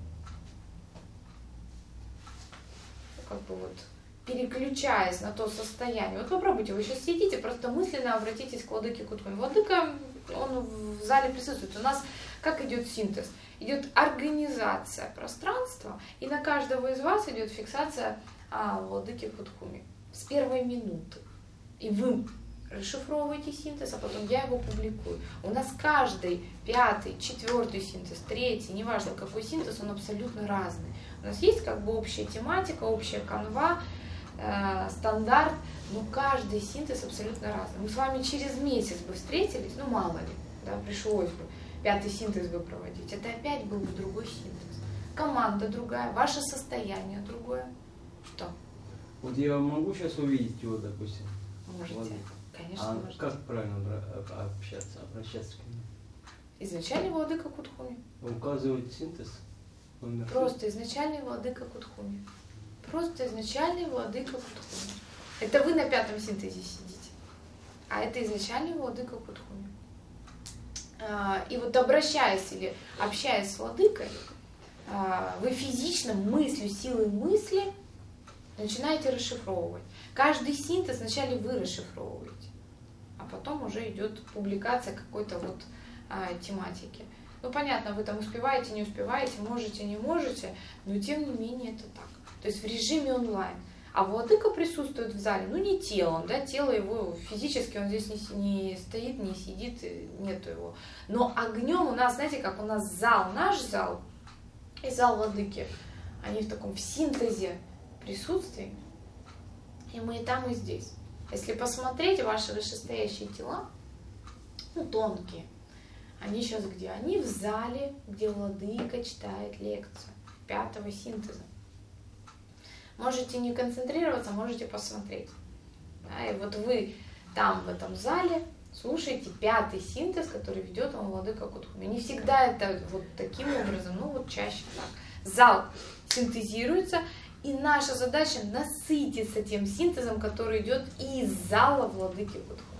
Ну, как бы вот переключаясь на то состояние. Вот попробуйте, вы сейчас сидите, просто мысленно обратитесь к владыке Кутхуми. Владыка, он в зале присутствует. У нас Как идет синтез? Идет организация пространства, и на каждого из вас идет фиксация а, владыки Кутхуми с первой минуты. И вы расшифровываете синтез, а потом я его публикую. У нас каждый пятый, четвертый синтез, третий, неважно какой синтез, он абсолютно разный. У нас есть как бы общая тематика, общая канва, э, стандарт, но каждый синтез абсолютно разный. Мы с вами через месяц бы встретились, ну мало ли, да, пришлось бы пятый синтез бы проводить. Это опять был бы другой синтез. Команда другая, ваше состояние другое. Что?
Вот я могу сейчас увидеть его, допустим?
Можете.
Ладно.
Конечно,
А
можете.
как правильно обра- общаться, обращаться к нему?
Изначальный владыка Кутхуми.
Указывать синтез? Номер
Просто изначальный владыка Кутхуми. Просто изначальный владыка Кутхуми. Это вы на пятом синтезе сидите. А это изначальный владыка Кутхуми. А, и вот обращаясь или общаясь с владыкой, а, вы физично, мыслью, силой мысли начинаете расшифровывать. Каждый синтез вначале вы расшифровываете, а потом уже идет публикация какой-то вот а, тематики. Ну, понятно, вы там успеваете, не успеваете, можете, не можете, но тем не менее это так. То есть в режиме онлайн. А владыка присутствует в зале, ну не телом, да, тело его физически, он здесь не, не стоит, не сидит, нету его. Но огнем у нас, знаете, как у нас зал, наш зал и зал владыки, они в таком в синтезе присутствии, и мы и там, и здесь. Если посмотреть ваши вышестоящие тела, ну тонкие, они сейчас где? Они в зале, где владыка читает лекцию пятого синтеза. Можете не концентрироваться, можете посмотреть. Да, и вот вы там, в этом зале, слушаете пятый синтез, который ведет вам владыка Кутхуми. Не всегда это вот таким образом, ну вот чаще так. Зал синтезируется, и наша задача насытиться тем синтезом, который идет из зала владыки Кутхуми.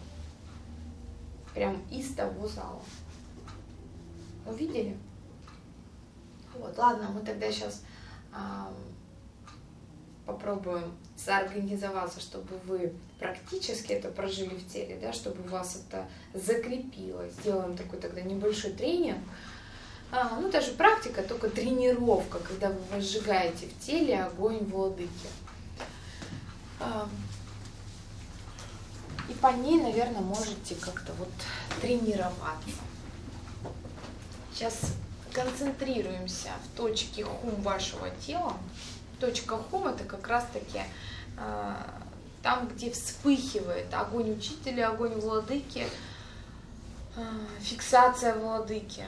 Прям из того зала. Увидели? Вот, ладно, мы тогда сейчас а, попробуем соорганизоваться, чтобы вы практически это прожили в теле, да, чтобы у вас это закрепилось. Сделаем такой тогда небольшой тренинг. А, ну, даже практика, только тренировка, когда вы возжигаете в теле огонь владыки. А, и по ней, наверное, можете как-то вот тренироваться. Сейчас концентрируемся в точке хум вашего тела. Точка хум — это как раз-таки э, там, где вспыхивает огонь учителя, огонь владыки, э, фиксация владыки.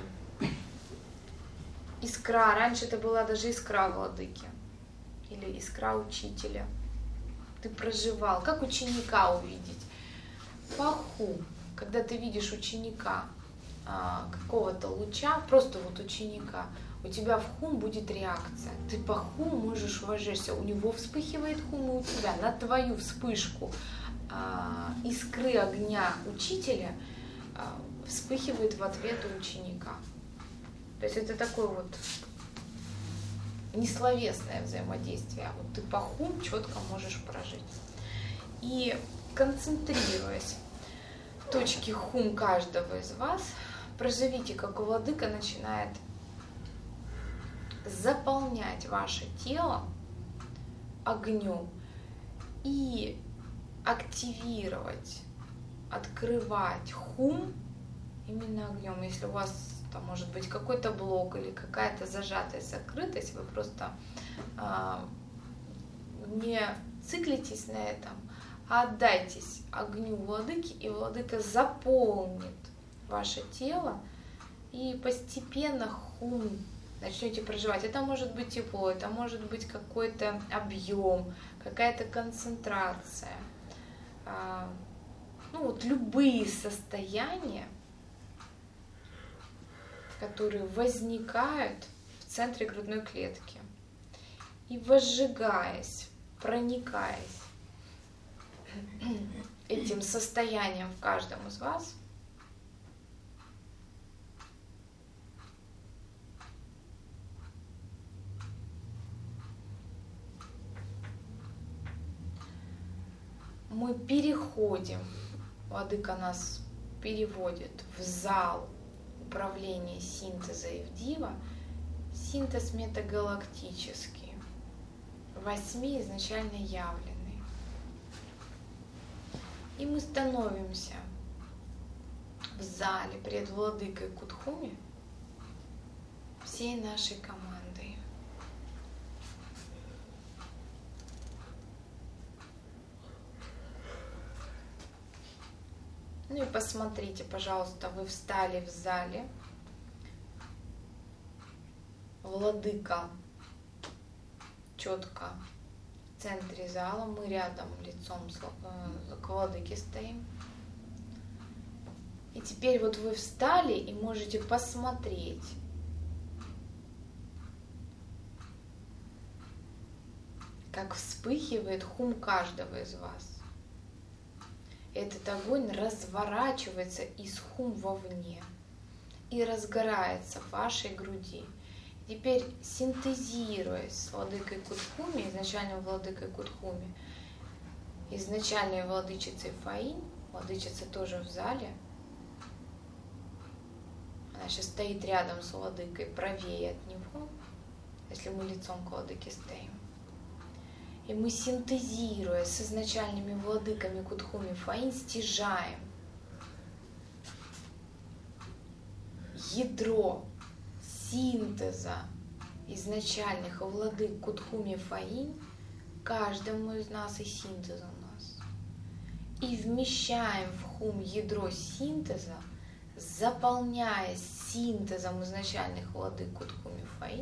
Искра. Раньше это была даже искра владыки или искра учителя. Ты проживал. Как ученика увидеть? По хум. Когда ты видишь ученика, какого-то луча, просто вот ученика, у тебя в хум будет реакция. Ты по хуму можешь вложиться. У него вспыхивает хум, и у тебя на твою вспышку а, искры огня учителя а, вспыхивает в ответ у ученика. То есть это такое вот несловесное взаимодействие. А вот ты по хум четко можешь прожить. И концентрируясь в точке хум каждого из вас, проживите, как владыка начинает заполнять ваше тело огнем и активировать, открывать хум именно огнем. Если у вас там может быть какой-то блок или какая-то зажатость, закрытость, вы просто э, не циклитесь на этом, а отдайтесь огню владыки, и владыка заполнит ваше тело, и постепенно хум начнете проживать. Это может быть тепло, это может быть какой-то объем, какая-то концентрация. Ну вот любые состояния, которые возникают в центре грудной клетки. И возжигаясь, проникаясь этим состоянием в каждом из вас, мы переходим, владыка нас переводит в зал управления синтеза Ивдива синтез метагалактический, восьми изначально явленный. И мы становимся в зале пред владыкой Кутхуми всей нашей командой. Ну и посмотрите, пожалуйста, вы встали в зале. Владыка четко в центре зала, мы рядом лицом к владыке стоим. И теперь вот вы встали и можете посмотреть, как вспыхивает хум каждого из вас. Этот огонь разворачивается из хум вовне и разгорается в вашей груди. Теперь, синтезируясь с владыкой Кутхуми, изначальной владыкой Кутхуми, изначальной владычицей Фаинь, владычица тоже в зале, она сейчас стоит рядом с владыкой, правее от него, если мы лицом к владыке стоим. И мы, синтезируя с изначальными владыками Кутхуми Фаинь, стяжаем ядро синтеза изначальных владык Кутхуми Фаинь каждому из нас и синтеза у нас. И вмещаем в хум ядро синтеза, заполняя синтезом изначальных владык Кутхуми Фаинь,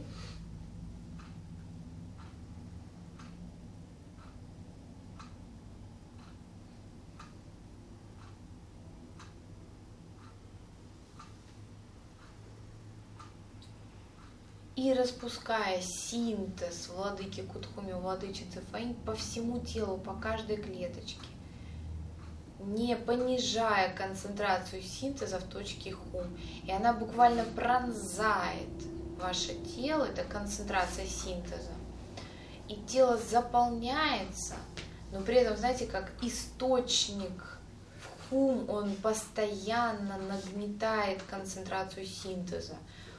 и распуская синтез владыки Кутхуми, владычицы Фаинь по всему телу, по каждой клеточке, не понижая концентрацию синтеза в точке хум. И она буквально пронзает ваше тело, это концентрация синтеза. И тело заполняется, но при этом, знаете, как источник в хум, он постоянно нагнетает концентрацию синтеза.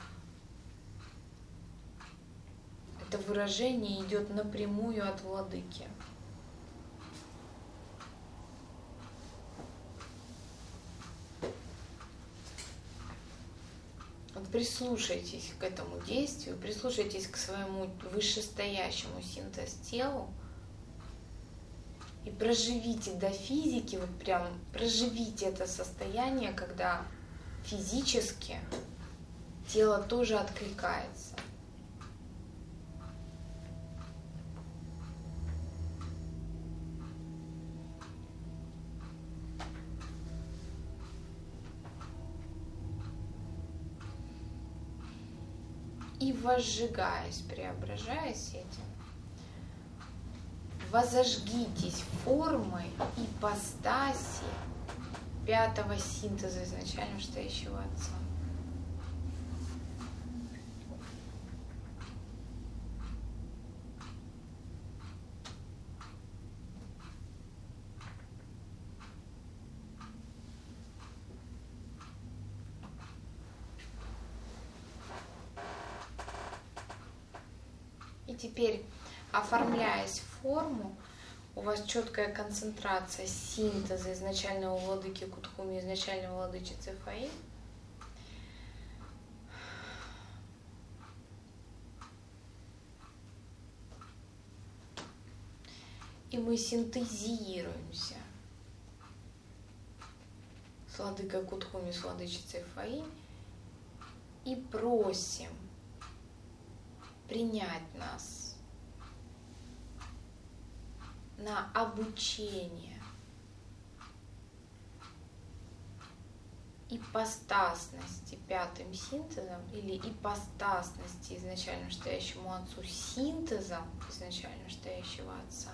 Это выражение идет напрямую от владыки. Вот прислушайтесь к этому действию, прислушайтесь к своему вышестоящему синтез-телу и проживите до физики, вот прям проживите это состояние, когда физически тело тоже откликается. И возжигаясь, преображаясь этим, возожгитесь формой ипостаси пятого синтеза изначально стоящего Отца. И теперь, оформляясь в форму, у вас четкая концентрация синтеза изначального владыки Кутхуми, изначальной владычицы Фаинь. И мы синтезируемся с владыкой Кутхуми, с владычицей Фаинь, и просим принять нас на обучение ипостасности пятым синтезом или ипостасности изначально стоящему Отцу синтезом изначально стоящего Отца.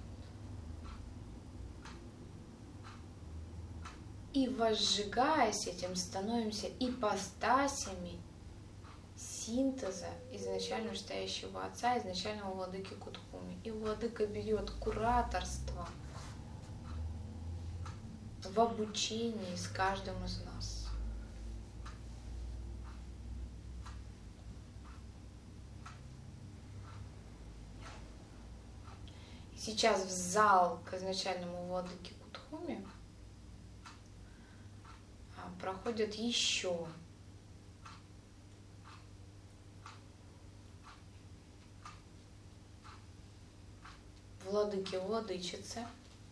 И возжигаясь этим, становимся ипостасями синтеза изначально стоящего Отца, изначального владыки Кутхуми. И владыка берет кураторство в обучении с каждым из нас. сейчас в зал к изначальному владыке Кутхуми проходят еще владыки владычицы.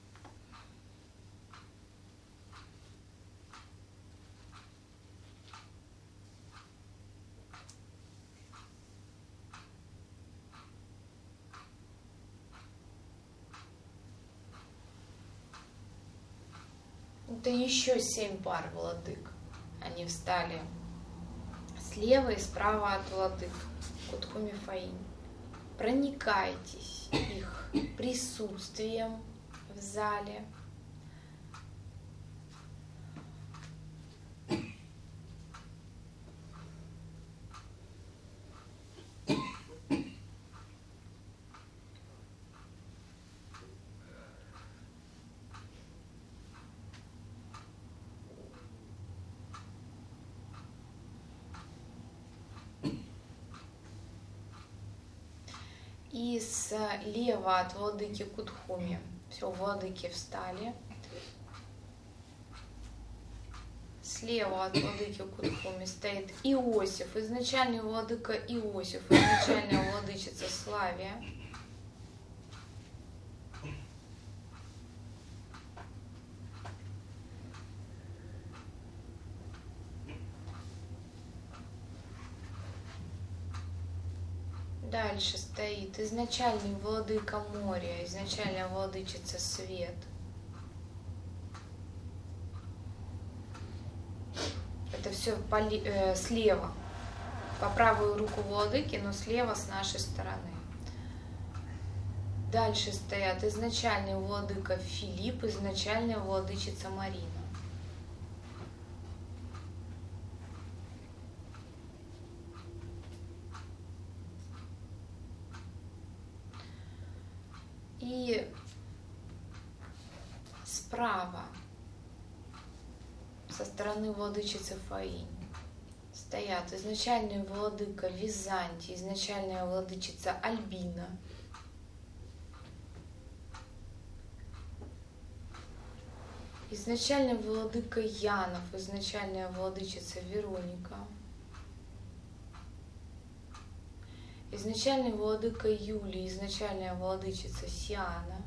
Это еще семь пар владык. Они встали слева и справа от владык Кутхуми Фаинь. Проникайтесь их присутствием в зале. И слева от владыки Кутхуми, все, владыки встали. Слева от владыки Кутхуми стоит Иосиф, изначальный владыка Иосиф, изначальная владычица Славия. Дальше стоит изначальный владыка моря, изначальная владычица Свет. Это все э, слева, по правую руку владыки, но слева с нашей стороны. Дальше стоят изначальный владыка Филипп, изначальная владычица Марина. И справа, со стороны владычицы Фаинь, стоят изначальный владыка Византии, изначальная владычица Альбина, изначальный владыка Янов, изначальная владычица Вероника, изначальный владыка Юлии, изначальная владычица Сиана,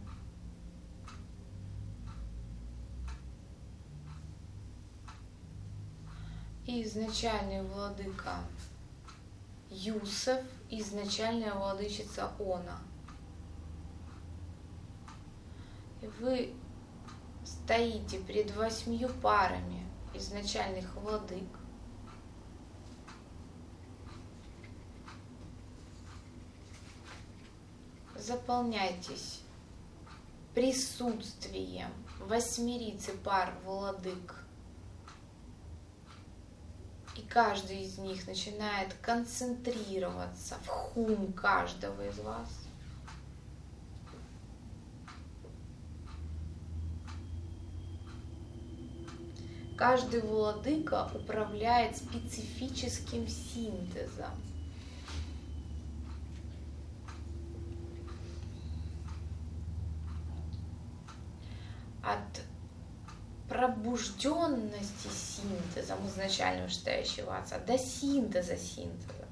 и изначальный владыка Юсеф, изначальная владычица Она. И вы стоите перед восьмью парами изначальных владык. Заполняйтесь присутствием восьмерицы пар владык. И каждый из них начинает концентрироваться в хум каждого из вас. Каждый владыка управляет специфическим синтезом. От пробужденности синтезом изначально вышестоящего отца до синтеза синтеза.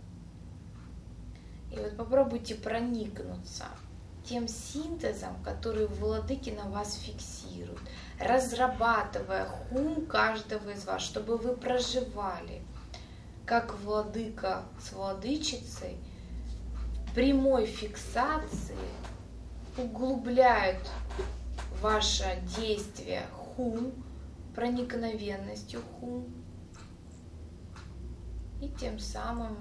И вот попробуйте проникнуться тем синтезом, который владыки на вас фиксируют, разрабатывая хум каждого из вас, чтобы вы проживали как владыка с владычицей в прямой фиксации, углубляют ваше действие хум, проникновенностью хум, и тем самым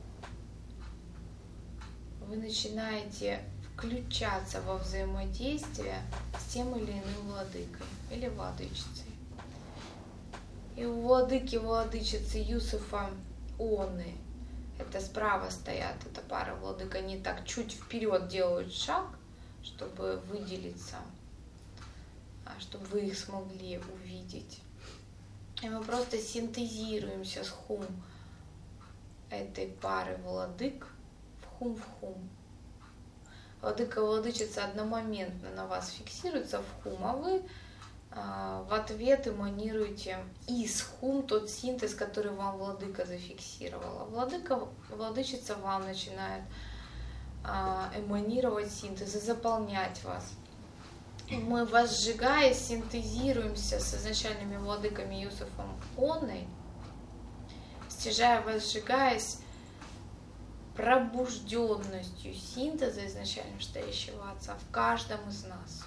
вы начинаете включаться во взаимодействие с тем или иным владыкой или владычицей. И у владыки владычицы Юсуфа Оны, это справа стоят, эта пара владык, они так чуть вперед делают шаг, чтобы выделиться, чтобы вы их смогли увидеть. И мы просто синтезируемся с хум этой пары владык в хум в хум. владыка, владычица одномоментно на вас фиксируется в хум, а вы в ответ эманируете из хум тот синтез, который вам владыка зафиксировала. Владыка, владычица вам начинает эманировать синтез и заполнять вас. Мы, вас сжигая, синтезируемся с изначальными владыками Юсуфом Онной, стяжая, вас сжигаясь пробужденностью синтеза изначально стоящего Отца в каждом из нас.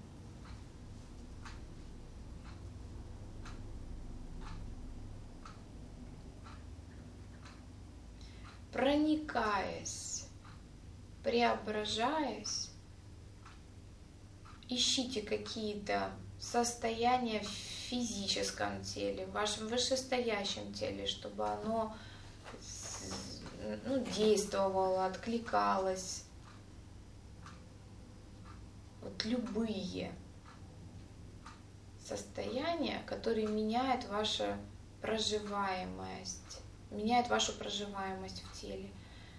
Проникаясь, преображаясь, ищите какие-то состояния в физическом теле, в вашем вышестоящем теле, чтобы оно ну, действовало, откликалось. Вот любые состояния, которые меняют вашу проживаемость, меняют вашу проживаемость в теле.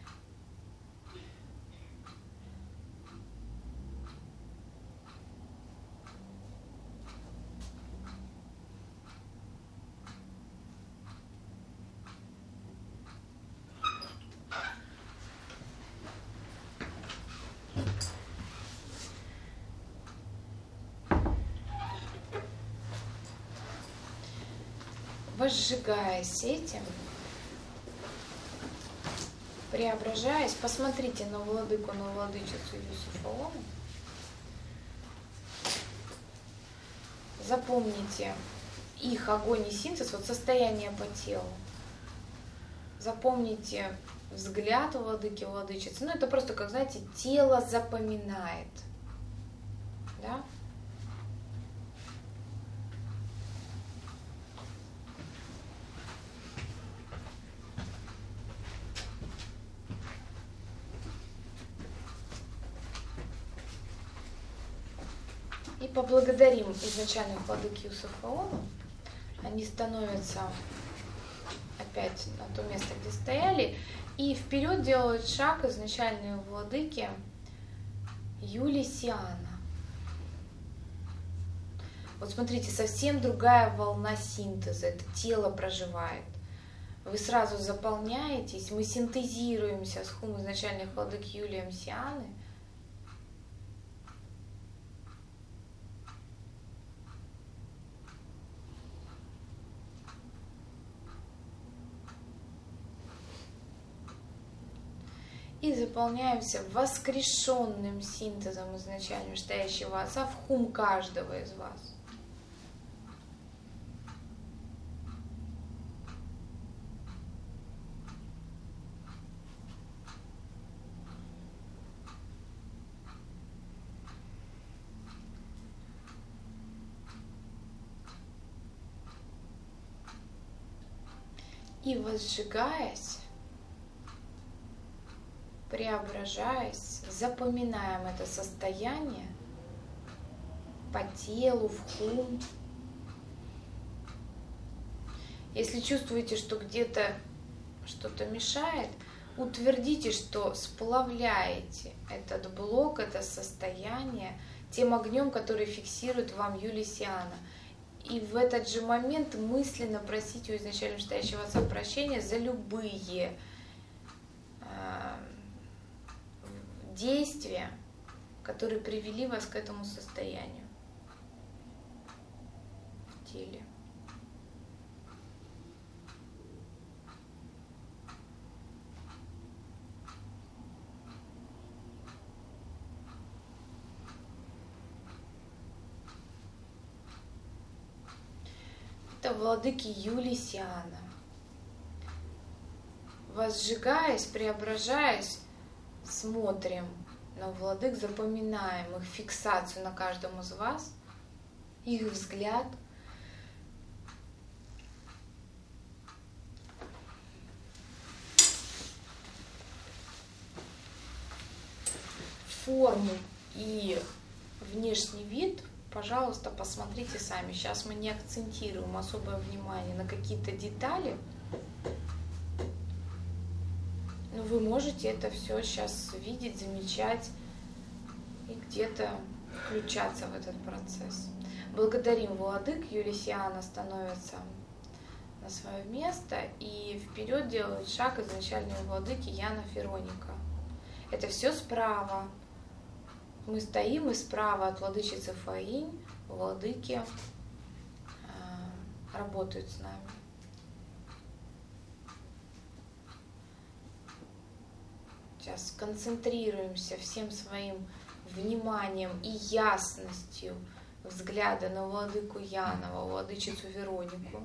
Возжигаясь этим, преображаясь, посмотрите на владыку, на владычицу Юсуфа Ону. Запомните их огонь и синтез, вот состояние по телу. Запомните взгляд владыки, владычицы. Ну, это просто, как, знаете, тело запоминает. Да? И поблагодарим изначальных владык Юсуфа Ону. Они становятся опять на то место, где стояли. И вперед делают шаг изначальные владыки Юли Сиана. Вот смотрите, совсем другая волна синтеза. Это тело проживает. Вы сразу заполняетесь. Мы синтезируемся с хум изначальных владык Юлием Сианы. И заполняемся воскрешенным синтезом изначально стоящего Отца в хум каждого из вас. И возжигаясь, преображаясь, запоминаем это состояние по телу, в хум. Если чувствуете, что где-то что-то мешает, утвердите, что сплавляете этот блок, это состояние тем огнем, который фиксирует вам Юли Сиана. И в этот же момент мысленно просите у изначально стоящего Отца прощения за любые действия, которые привели вас к этому состоянию в теле. Это владыки Юли Сиана. Возжигаясь, преображаясь, смотрим на владык, запоминаем их фиксацию на каждом из вас, их взгляд. Форму и внешний вид, пожалуйста, посмотрите сами. Сейчас мы не акцентируем особое внимание на какие-то детали. Но вы можете это все сейчас видеть, замечать, где-то включаться в этот процесс. Благодарим владык, Юлисиана становится на свое место и вперед делает шаг изначальной владыки Яна Вероника. Это все справа. Мы стоим, и справа от владычицы Фаинь владыки э, работают с нами. Сейчас концентрируемся всем своим вниманием и ясностью взгляда на владыку Янова, владычицу Веронику.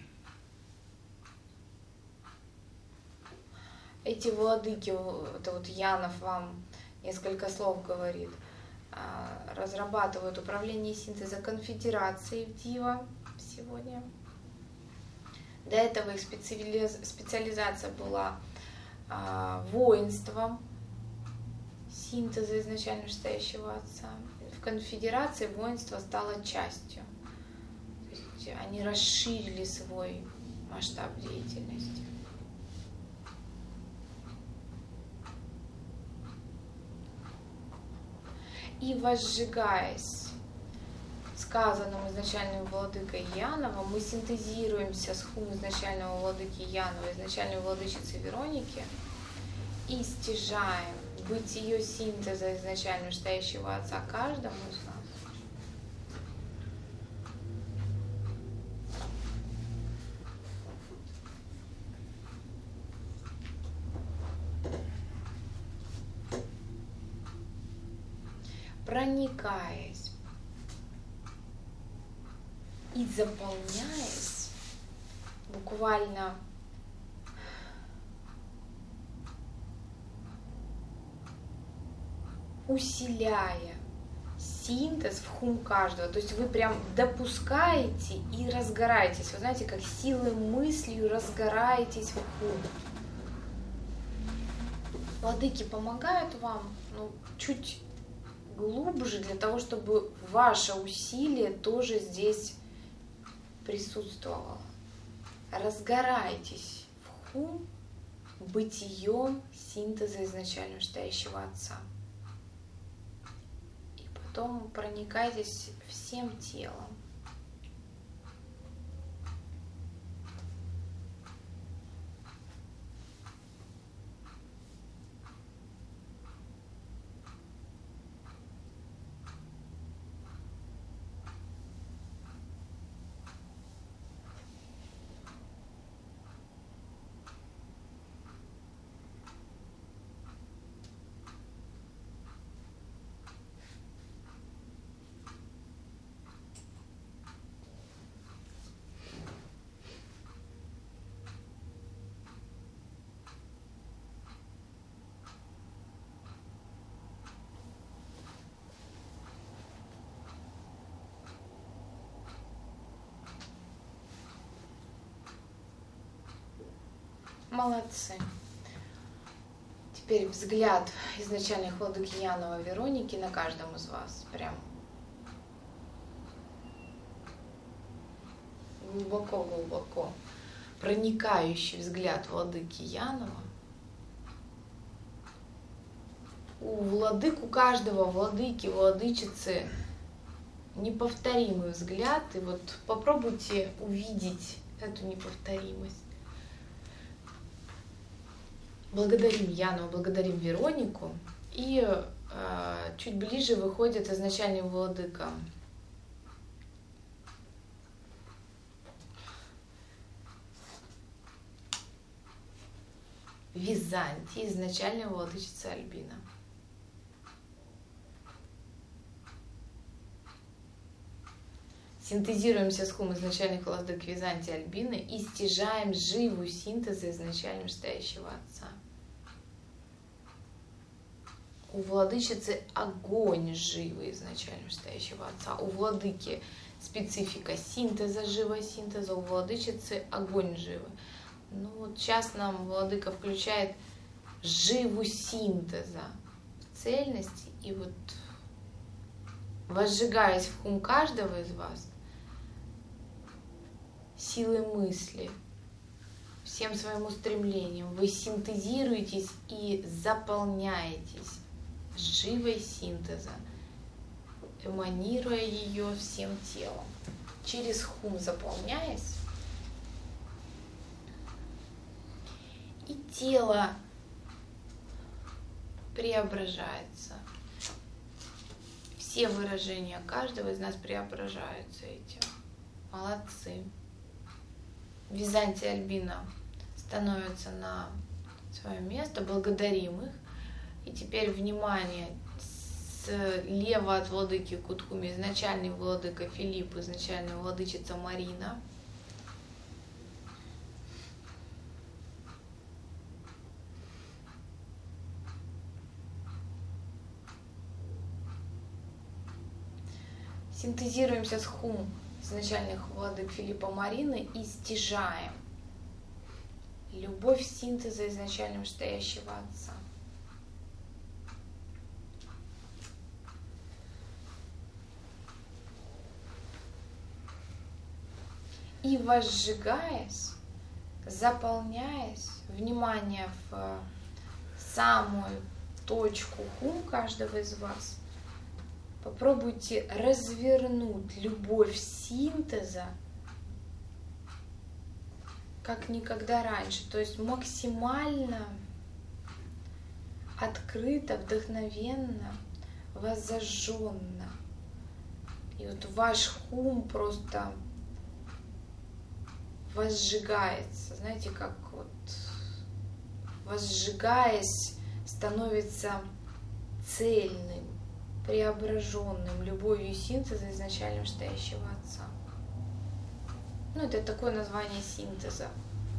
Эти владыки, это вот Янов вам несколько слов говорит, разрабатывают управление синтеза конфедерации в Дива сегодня. До этого их специализация была воинством синтеза изначально вышестоящего отца. В конфедерации воинство стало частью. То есть они расширили свой масштаб деятельности. И возжигаясь сказанным изначальным владыкой Янова, мы синтезируемся с хум изначального владыки Янова, изначальной владычицы Вероники, и стяжаем бытие синтеза изначально вышестоящего отца каждому из нас. Проникаясь и заполняясь, буквально усиляя синтез в хум каждого. То есть вы прям допускаете и разгораетесь. Вы знаете, как силой мыслью разгораетесь в хум. Владыки помогают вам, ну, чуть глубже, для того, чтобы ваше усилие тоже здесь присутствовало. Разгорайтесь в хум бытием синтеза изначально вышестоящего отца. И потом проникайтесь всем телом. Молодцы. Теперь взгляд изначальных владыки Янова Вероники на каждом из вас. Прям глубоко-глубоко проникающий взгляд владыки Янова. У владык, у каждого владыки, владычицы неповторимый взгляд. И вот попробуйте увидеть эту неповторимость. Благодарим Яну, благодарим Веронику. И э, чуть ближе выходит изначальный владыка. Византии, изначальная владычица Альбина. Синтезируемся с хум изначальных владык Византии Альбины и стяжаем живу синтеза изначально вышестоящего отца. У владычицы огонь живый изначально вышестоящего отца. У владыки специфика синтеза, живого синтеза, у владычицы огонь живый. Ну вот сейчас нам владыка включает живу синтеза в цельности, и вот возжигаясь в хум каждого из вас силой мысли, всем своим устремлением, вы синтезируетесь и заполняетесь живой синтеза эманируя ее всем телом, через хум заполняясь, и тело преображается. Все выражения каждого из нас преображаются этим. Молодцы. Византия Альбина становится на свое место, благодарим их. И теперь, внимание, слева от владыки Кутхуми изначальный владыка Филипп, изначальная владычица Марина. Синтезируемся с хум изначальных владык Филиппа Марины и стяжаем любовь синтеза изначально вышестоящего Отца. И возжигаясь, заполняясь, внимание в самую точку хум каждого из вас, попробуйте развернуть любовь синтеза как никогда раньше, то есть максимально открыто, вдохновенно, воззажженно. И вот ваш хум просто возжигается, знаете, как вот возжигаясь, становится цельным, преображенным любовью синтеза изначально вышестоящего Отца. Ну, это такое название синтеза.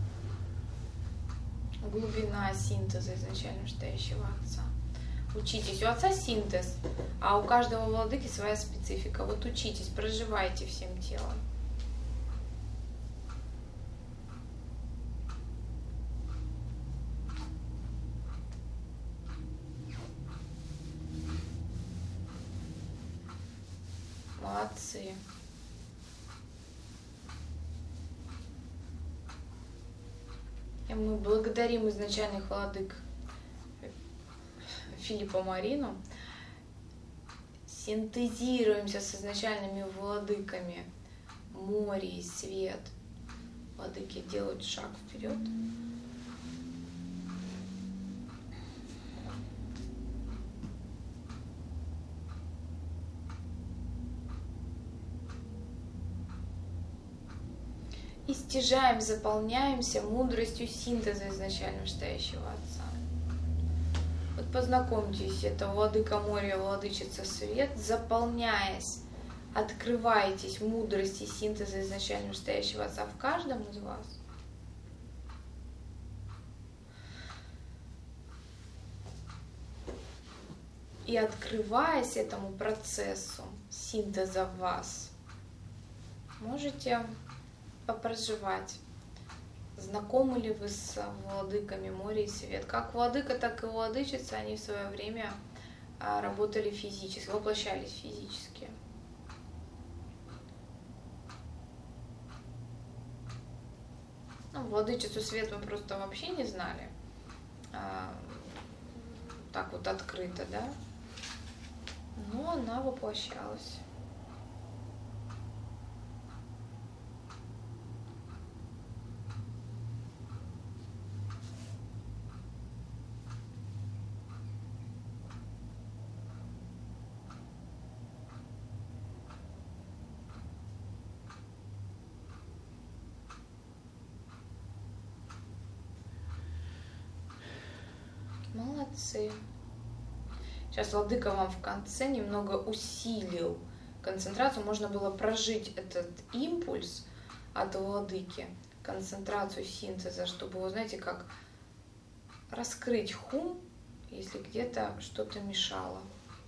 Глубина синтеза изначально вышестоящего Отца. Учитесь. У Отца синтез, а у каждого владыки своя специфика. Вот учитесь, проживайте всем телом. Молодцы. И мы благодарим изначальных владык Филиппа Марину, синтезируемся с изначальными владыками море и свет. Владыки делают шаг вперед. И стяжаем, заполняемся мудростью синтеза изначально вышестоящего Отца. Вот познакомьтесь, это владыка моря, владычица свет, заполняясь, открываетесь мудрости синтеза изначально вышестоящего Отца в каждом из вас. И открываясь этому процессу синтеза в вас, можете попроживать. Знакомы ли вы с владыками моря и свет? Как владыка, так и владычица, они в свое время работали физически, воплощались физически. Ну, владычицу свет мы просто вообще не знали. А, так вот открыто, да? Но она воплощалась. Молодцы. Сейчас владыка вам в конце немного усилил концентрацию. Можно было прожить этот импульс от владыки, концентрацию синтеза, чтобы, вы знаете, как раскрыть хум, если где-то что-то мешало.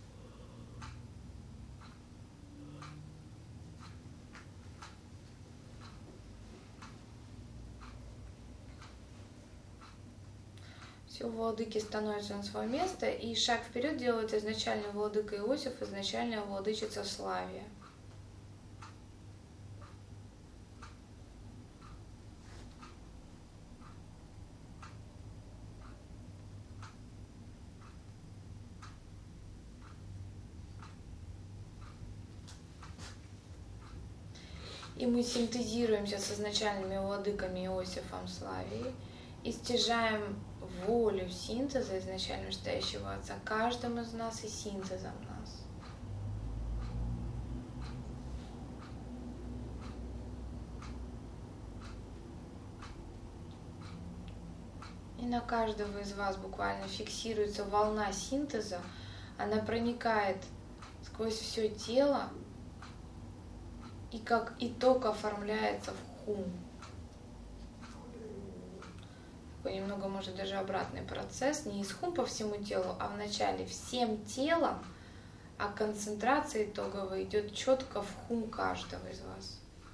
Все, владыки становятся на свое место, и шаг вперед делает изначальный владыка Иосиф, изначальная владычица Славия. И мы синтезируемся с изначальными владыками Иосифом Славией и стяжаем волю синтеза изначально настоящего Отца каждым из нас и синтезом нас. И на каждого из вас буквально фиксируется волна синтеза, она проникает сквозь все тело и как итог оформляется в хум. Такой немного, может, даже обратный процесс, не из хум по всему телу, а вначале всем телом, а концентрация итоговая идет четко в хум каждого из вас.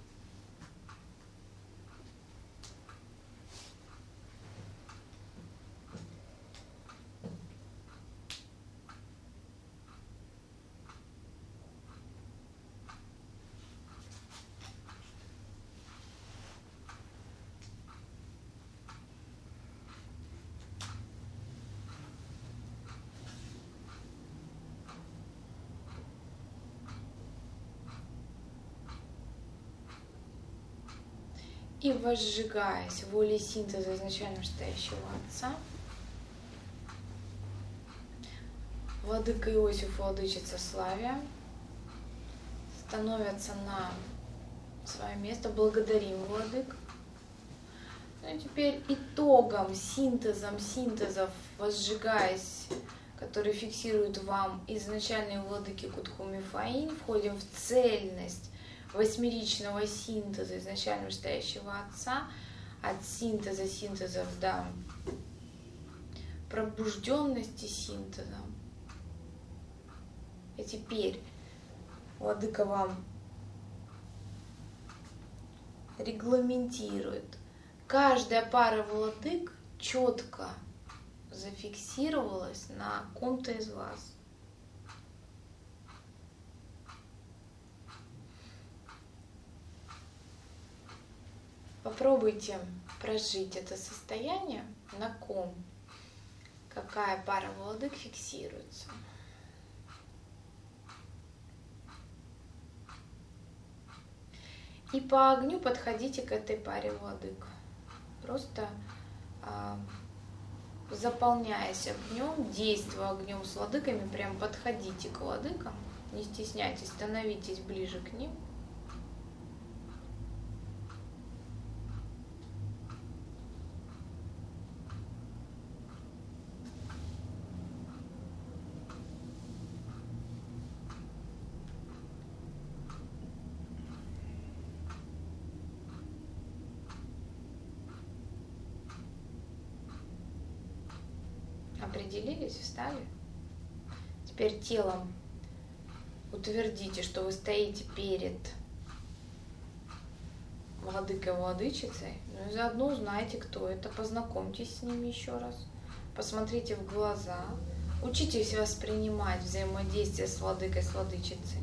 И возжигаясь волей синтеза изначально настоящего Отца, владыка Иосиф, владычица Славия становятся на свое место. Благодарим владык. Ну и теперь итогом, синтезом синтезов, возжигаясь, который фиксирует вам изначальные владыки Кутхуми Фаин, входим в цельность восьмеричного синтеза изначально настоящего Отца, от синтеза синтезов до пробужденности синтеза. И теперь владыка вам регламентирует. Каждая пара владык четко зафиксировалась на ком-то из вас. Попробуйте прожить это состояние, на ком какая пара владык фиксируется. И по огню подходите к этой паре владык. Просто а, заполняясь огнем, действуя огнем с владыками, прям подходите к владыкам, не стесняйтесь, становитесь ближе к ним. Определились, встали? Теперь телом утвердите, что вы стоите перед владыкой, владычицей. Ну и заодно узнайте, кто это. Познакомьтесь с ними еще раз. Посмотрите в глаза. Учитесь воспринимать взаимодействие с владыкой, с владычицей.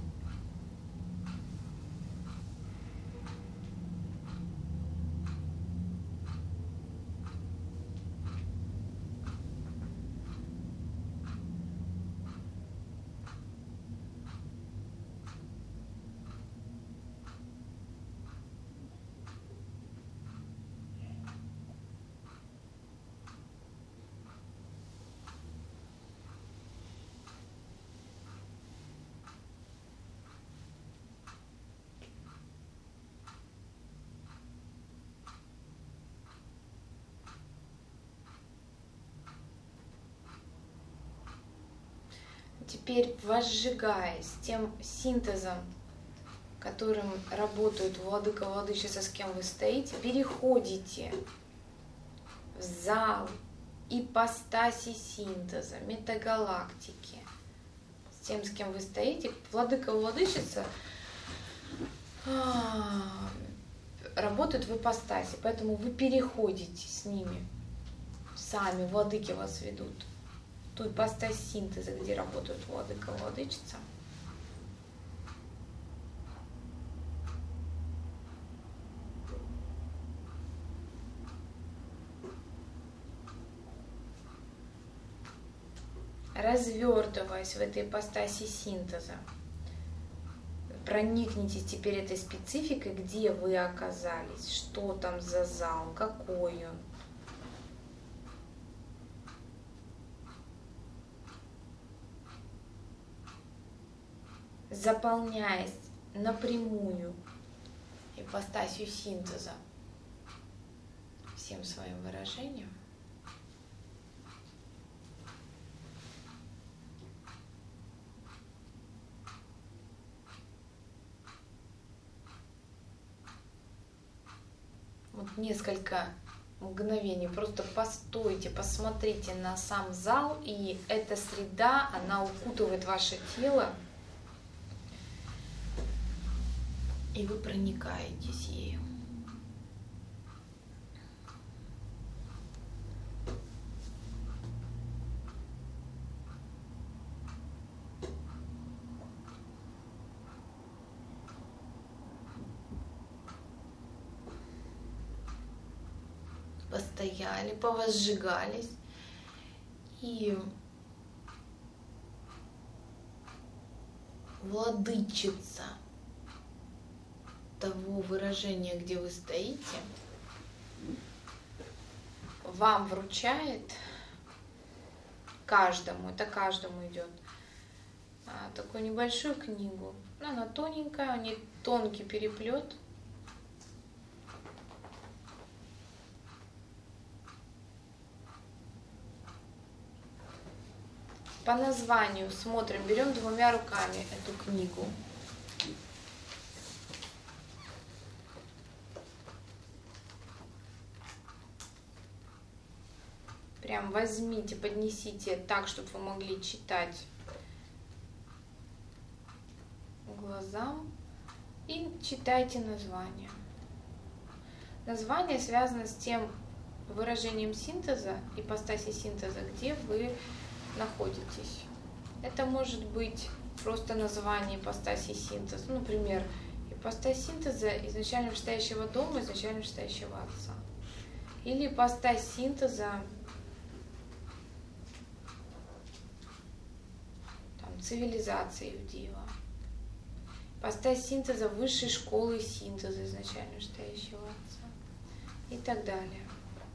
Теперь, возжигаясь тем синтезом, которым работают владыка, владычица, с кем вы стоите, переходите в зал ипостаси синтеза, метагалактики. С тем, с кем вы стоите, владыка, владычица работают в ипостаси, поэтому вы переходите с ними, сами владыки вас ведут. Ту ипостась синтеза, где работают владыка, владычица. Развертываясь в этой ипостаси синтеза, проникнитесь теперь этой спецификой, где вы оказались, что там за зал, какой он. Заполняясь напрямую ипостасью синтеза всем своим выражением, вот несколько мгновений просто постойте, посмотрите на сам зал, и эта среда, она укутывает ваше тело, и вы проникаетесь ею. Постояли, повозжигались, и владычица того выражения, где вы стоите, вам вручает каждому, это каждому идет, такую небольшую книгу. Она тоненькая, у нее тонкий переплет. По названию смотрим, берем двумя руками эту книгу. Прям возьмите, поднесите так, чтобы вы могли читать глазам, и читайте название. Название связано с тем выражением синтеза, ипостаси синтеза, где вы находитесь. Это может быть просто название ипостаси синтеза. Ну, например, ипостась синтеза изначально вышестоящего дома, изначально вышестоящего отца. Или ипостась синтеза там, цивилизации Иудеева. Ипостась синтеза высшей школы синтеза изначально вышестоящего отца. И так далее.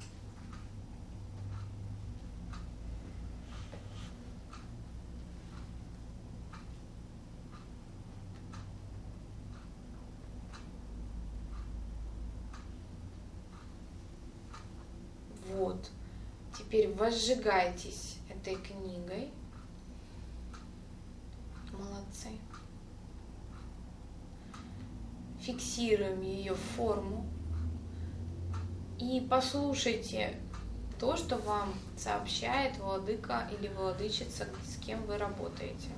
Вот. Теперь возжигайтесь этой книгой. Молодцы. Фиксируем ее форму. И послушайте то, что вам сообщает владыка или владычица, с кем вы работаете.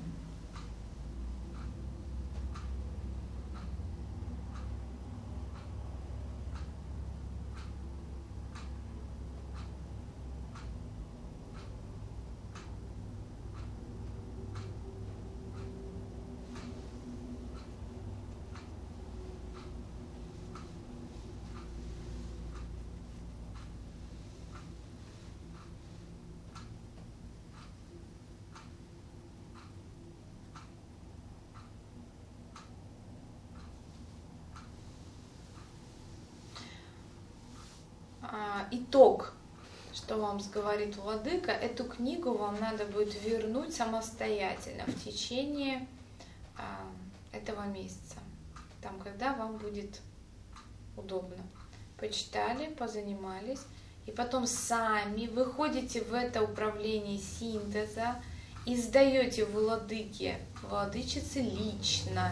Итог, что вам говорит владыка, эту книгу вам надо будет вернуть самостоятельно в течение а, этого месяца, там, когда вам будет удобно. Почитали, позанимались, и потом сами выходите в это управление синтеза и сдаете владыке, владычице лично.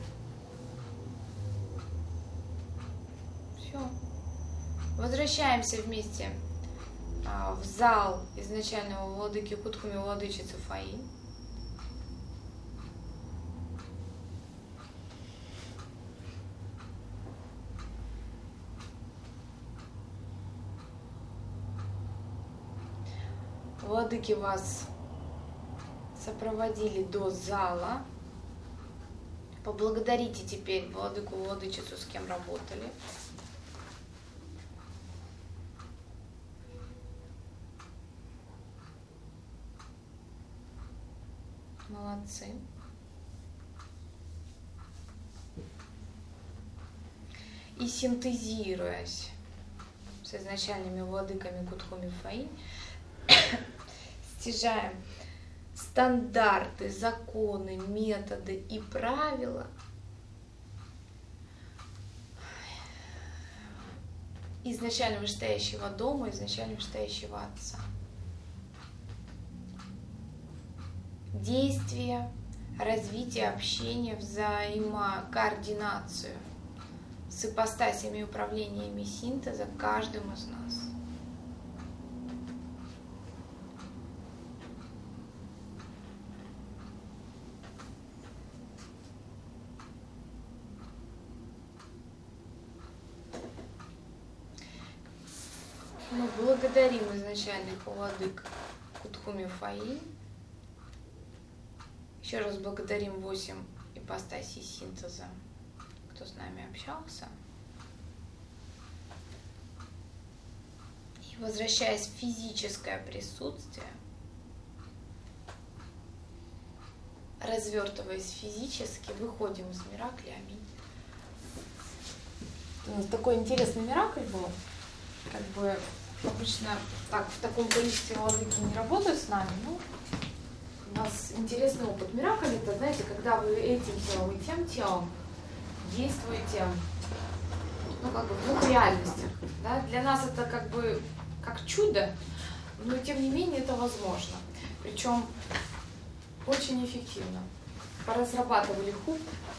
Все. Возвращаемся вместе а, в зал изначального владыки Куткуми, владычицы Фаи. Владыки вас сопроводили до зала. Поблагодарите теперь владыку, владычицу, с кем работали. Молодцы. и синтезируясь с изначальными владыками Кутхуми Фаинь, стяжаем стандарты, законы, методы и правила изначально вышестоящего дома, изначально вышестоящего Отца. Действие, развитие, общение, взаимокоординацию с ипостасями и управлениями синтеза каждым из нас. Мы благодарим изначальных владык Кутхуми Фаинь. Еще раз благодарим восемь ипостасей синтеза, кто с нами общался. И возвращаясь в физическое присутствие, развертываясь физически, выходим из миракля. Аминь. У нас такой интересный миракль был. Как бы обычно так в таком количестве владыки не работают с нами, но у нас интересный опыт. Миракль — это, знаете, когда вы этим телом и тем телом действуете, ну, как бы в двух реальностях. Да? Для нас это как бы как чудо, но тем не менее это возможно. Причем очень эффективно. Поразрабатывали хуп.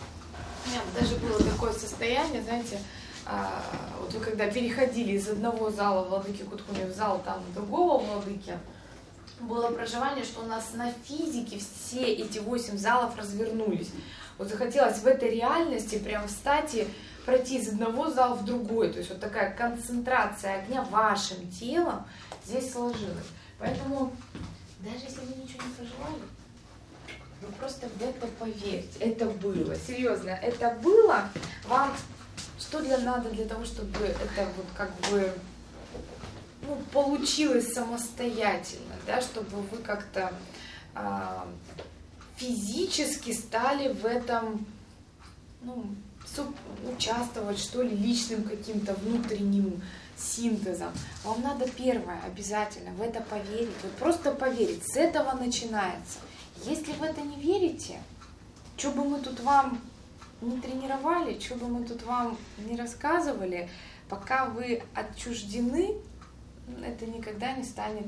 У меня даже было такое состояние, знаете, а, вот вы когда переходили из одного зала владыки Кутхуми в зал там другого владыки, было проживание, что у нас на физике все эти восемь залов развернулись. Вот захотелось в этой реальности прям встать и пройти из одного зала в другой. То есть вот такая концентрация огня вашим телом здесь сложилась. Поэтому даже если вы ничего не проживали, вы просто в это поверьте. Это было. Серьезно, это было. Вам что для надо для того, чтобы это вот как бы ну, получилось самостоятельно, да, чтобы вы как-то а, физически стали в этом, ну, участвовать, что ли, личным каким-то внутренним синтезом. Вам надо первое обязательно в это поверить, вот просто поверить, с этого начинается. Если в это не верите, что бы мы тут вам не тренировали, что бы мы тут вам не рассказывали, пока вы отчуждены, это никогда не станет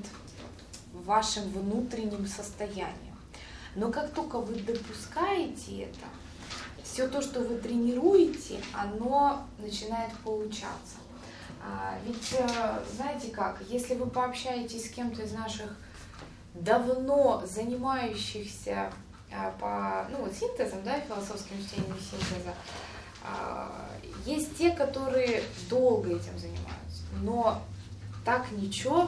вашим внутренним состоянием. Но как только вы допускаете это, все то, что вы тренируете, оно начинает получаться. А, ведь, знаете как, если вы пообщаетесь с кем-то из наших давно занимающихся а, по ну, синтезом, да, философским чтением синтеза, а, есть те, которые долго этим занимаются, но так ничего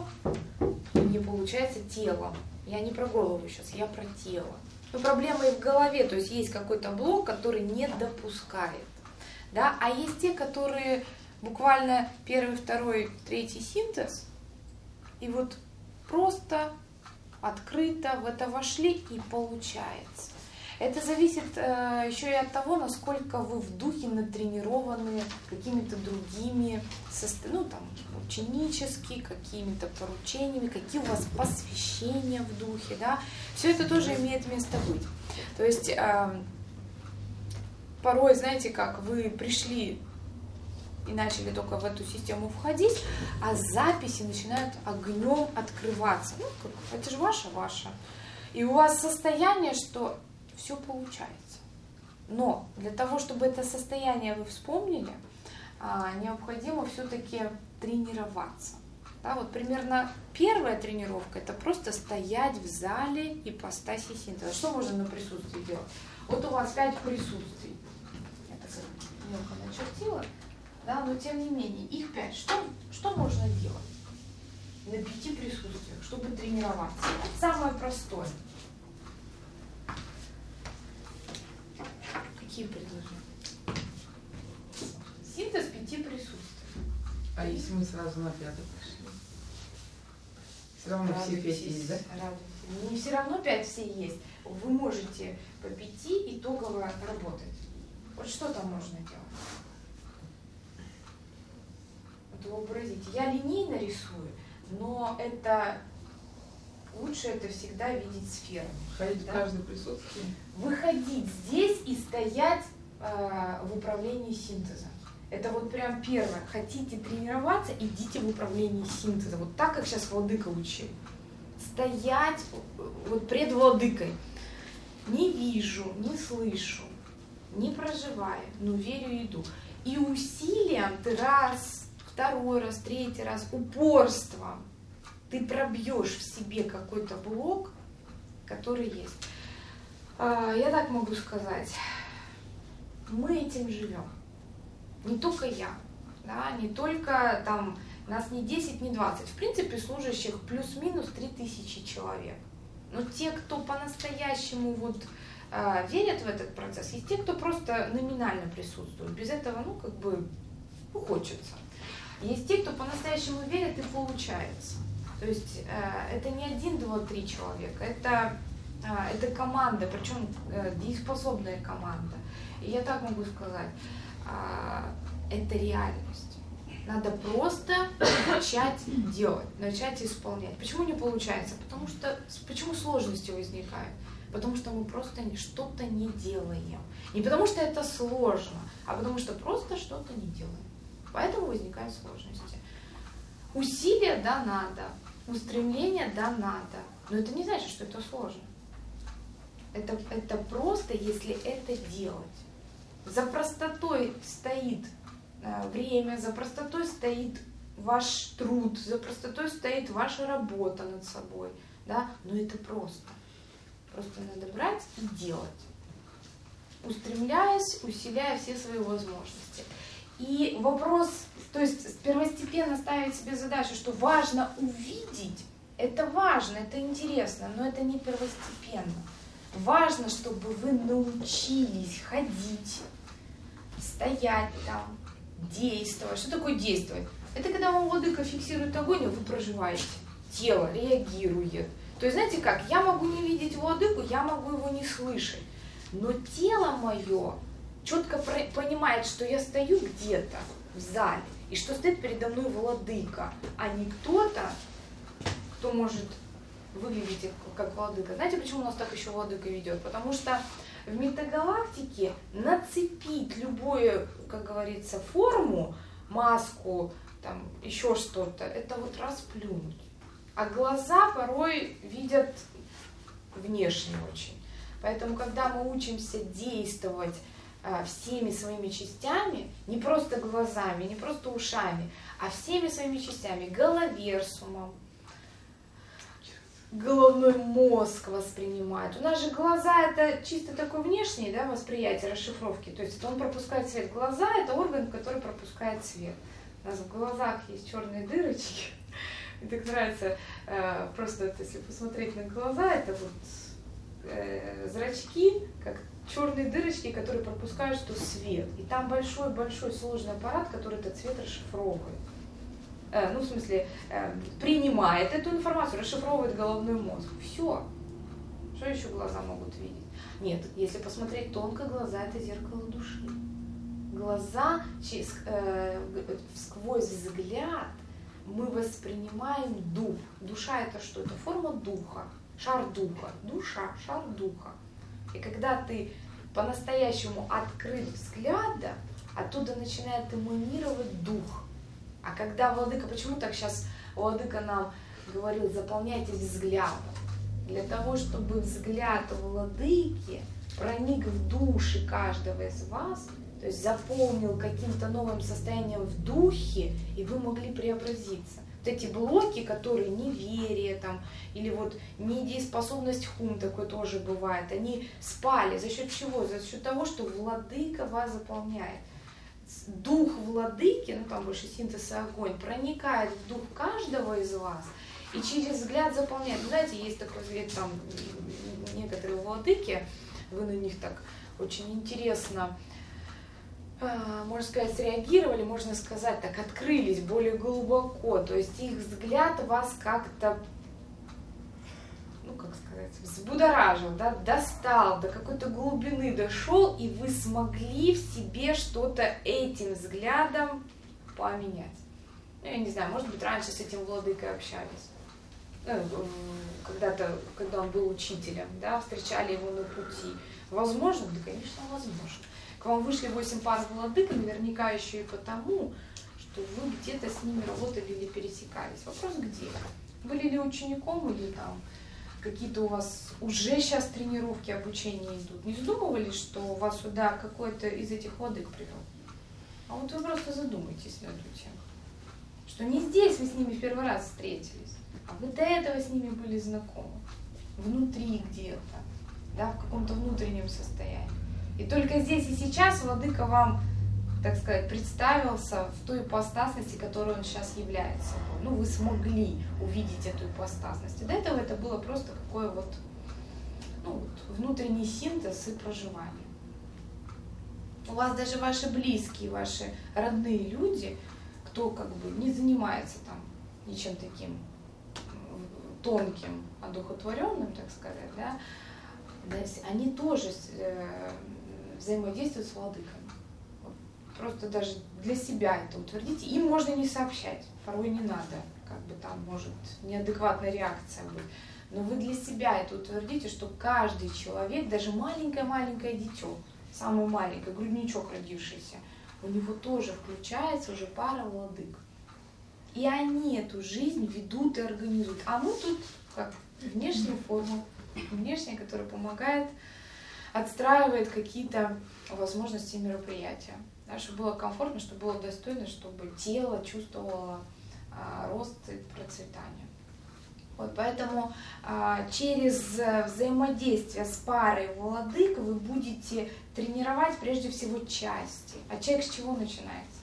не получается телом. Я не про голову сейчас, я про тело. Но проблема и в голове, то есть есть какой-то блок, который не допускает. Да? А есть те, которые буквально первый, второй, третий синтез, и вот просто открыто в это вошли и получается. Это зависит э, еще и от того, насколько вы в духе натренированы какими-то другими, состо... ну там, ученически, какими-то поручениями, какие у вас посвящения в духе, да. Все это тоже имеет место быть. То есть э, порой, знаете как, вы пришли и начали только в эту систему входить, а записи начинают огнем открываться. Ну, как, это же ваше, ваше. И у вас состояние, что все получается. Но для того, чтобы это состояние вы вспомнили, необходимо все-таки тренироваться. Да, вот примерно первая тренировка — это просто стоять в зале ипостаси синтеза. Что можно на присутствии делать? Вот у вас пять присутствий. Я так мелко начертила. Да, но тем не менее, их пять. Что, что можно делать на пяти присутствиях, чтобы тренироваться? Это самое простое. Какие предложения? Синтез пяти присутствий.
А если мы сразу на пятый пошли? Все равно все пять есть, да?
Радуйтесь. Не все равно пять все есть. Вы можете по пяти итогово работать. Вот что там можно делать? вообразите. Я линейно рисую, но это лучше это всегда видеть сферами.
Ходить
да?
в каждое присутствие.
Выходить здесь и стоять э, в управлении синтезом. Это вот прям первое. Хотите тренироваться, идите в управлении синтезом. Вот так, как сейчас владыка учил. Стоять вот пред владыкой. Не вижу, не слышу, не проживаю, но верю и иду. И усилием ты раз, второй раз, третий раз, упорством ты пробьешь в себе какой-то блок, который есть. Я так могу сказать, мы этим живем. Не только я, да, не только там, нас не десять, не двадцать. В принципе, служащих плюс-минус три тысячи человек. Но те, кто по-настоящему вот, э, верят в этот процесс, есть те, кто просто номинально присутствует. Без этого, ну, как бы, ну, хочется. Есть те, кто по-настоящему верит и получается. То есть э, это не один, два, три человека, это, э, это команда, причем э, дееспособная команда. И я так могу сказать, э, это реальность. Надо просто начать делать, начать исполнять. Почему не получается? Потому что, почему сложности возникают? Потому что мы просто что-то не делаем. Не потому что это сложно, а потому что просто что-то не делаем. Поэтому возникают сложности. Усилия, да, надо. Устремление, да, надо. Но это не значит, что это сложно. Это, это просто, если это делать. За простотой стоит время, за простотой стоит ваш труд, за простотой стоит ваша работа над собой, да, но это просто. Просто надо брать и делать, устремляясь, усиляя все свои возможности. И вопрос, то есть первостепенно ставить себе задачу, что важно увидеть, это важно, это интересно, но это не первостепенно. Важно, чтобы вы научились ходить, стоять там, действовать. Что такое действовать? Это когда вам владыка фиксирует огонь, а вы проживаете. Тело реагирует. То есть, знаете как, я могу не видеть владыку, я могу его не слышать. Но тело мое четко понимает, что я стою где-то в зале, и что стоит передо мной владыка, а не кто-то, кто может выглядеть как владыка. Знаете, почему у нас так еще владыка ведет? Потому что в метагалактике нацепить любую, как говорится, форму, маску, там, еще что-то, это вот расплюнуть. А глаза порой видят внешне очень. Поэтому, когда мы учимся действовать а, всеми своими частями, не просто глазами, не просто ушами, а всеми своими частями, головерсумом, головной мозг воспринимает. У нас же глаза это чисто такое внешнее, да, восприятие, расшифровки. То есть это он пропускает свет. Глаза это орган, который пропускает свет. У нас в глазах есть черные дырочки. Мне так нравится, э, просто вот, если посмотреть на глаза, это вот э, зрачки, как черные дырочки, которые пропускают что свет. И там большой-большой сложный аппарат, который этот свет расшифровывает. Э, ну, в смысле, э, принимает эту информацию, расшифровывает головной мозг. Все. Что еще глаза могут видеть? Нет, если посмотреть тонко, глаза это зеркало души. Глаза, через, э, сквозь взгляд мы воспринимаем дух. Душа это что? Это форма духа, шар духа. Душа, шар духа. И когда ты по-настоящему открыт взгляда, оттуда начинает эманировать дух. А когда владыка, почему так сейчас владыка нам говорил, заполняйтесь взглядом? Для того, чтобы взгляд владыки проник в души каждого из вас, то есть заполнил каким-то новым состоянием в духе, и вы могли преобразиться. Вот эти блоки, которые неверие там, или вот недееспособность хум, такое тоже бывает, они спали. За счет чего? За счет того, что владыка вас заполняет. Дух владыки, ну там больше синтез и огонь, проникает в дух каждого из вас и через взгляд заполняет. Вы знаете, есть такой взгляд, там некоторые владыки, вы на них так очень интересно, можно сказать, среагировали, можно сказать, так открылись более глубоко, то есть их взгляд вас как-то, ну как сказать, взбудоражил, да, достал, до какой-то глубины дошел, и вы смогли в себе что-то этим взглядом поменять. Ну, я не знаю, может быть, раньше с этим владыкой общались. Когда-то, когда он был учителем, да, встречали его на пути. Возможно? Да, конечно, возможно. К вам вышли восемь пар владык, наверняка еще и потому, что вы где-то с ними работали или пересекались. Вопрос где? Были ли учеником или там какие-то у вас уже сейчас тренировки, обучения идут? Не задумывались, что вас сюда какой-то из этих владык привел? А вот вы просто задумайтесь над этим. Что не здесь вы с ними в первый раз встретились, а вы до этого с ними были знакомы. Внутри где-то, да, в каком-то внутреннем состоянии. И только здесь и сейчас владыка вам, так сказать, представился в той ипостасности, которой он сейчас является. Ну, вы смогли увидеть эту ипостасность. И до этого это было просто какое вот, ну, вот внутренний синтез и проживание. У вас даже ваши близкие, ваши родные люди, кто как бы не занимается там ничем таким тонким, одухотворенным, так сказать, да, они тоже э, взаимодействуют с владыками. Просто даже для себя это утвердите. Им можно не сообщать, порой не надо, как бы там может неадекватная реакция быть. Но вы для себя это утвердите, что каждый человек, даже маленькое-маленькое дитё, самый маленький, грудничок родившийся, у него тоже включается уже пара владык. И они эту жизнь ведут и организуют. А мы тут как внешнюю форму, внешняя, которая помогает, отстраивает какие-то возможности мероприятия. Да, чтобы было комфортно, чтобы было достойно, чтобы тело чувствовало а, рост и процветание. Вот, поэтому а, через взаимодействие с парой владык вы будете тренировать прежде всего части. А человек с чего начинается?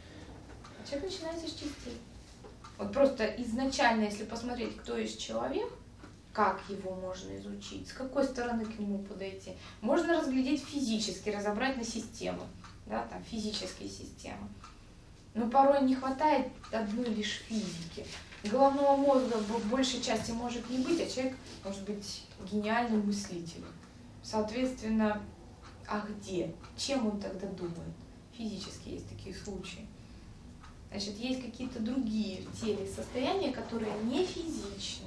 А человек начинается с частей. Вот просто изначально, если посмотреть, кто есть человек, как его можно изучить, с какой стороны к нему подойти, можно разглядеть физически, разобрать на системы, да, там физические системы. Но порой не хватает одной лишь физики. Головного мозга в большей части может не быть, а человек может быть гениальным мыслителем. Соответственно, а где? Чем он тогда думает? Физически есть такие случаи. Значит, есть какие-то другие в теле состояния, которые не физичны.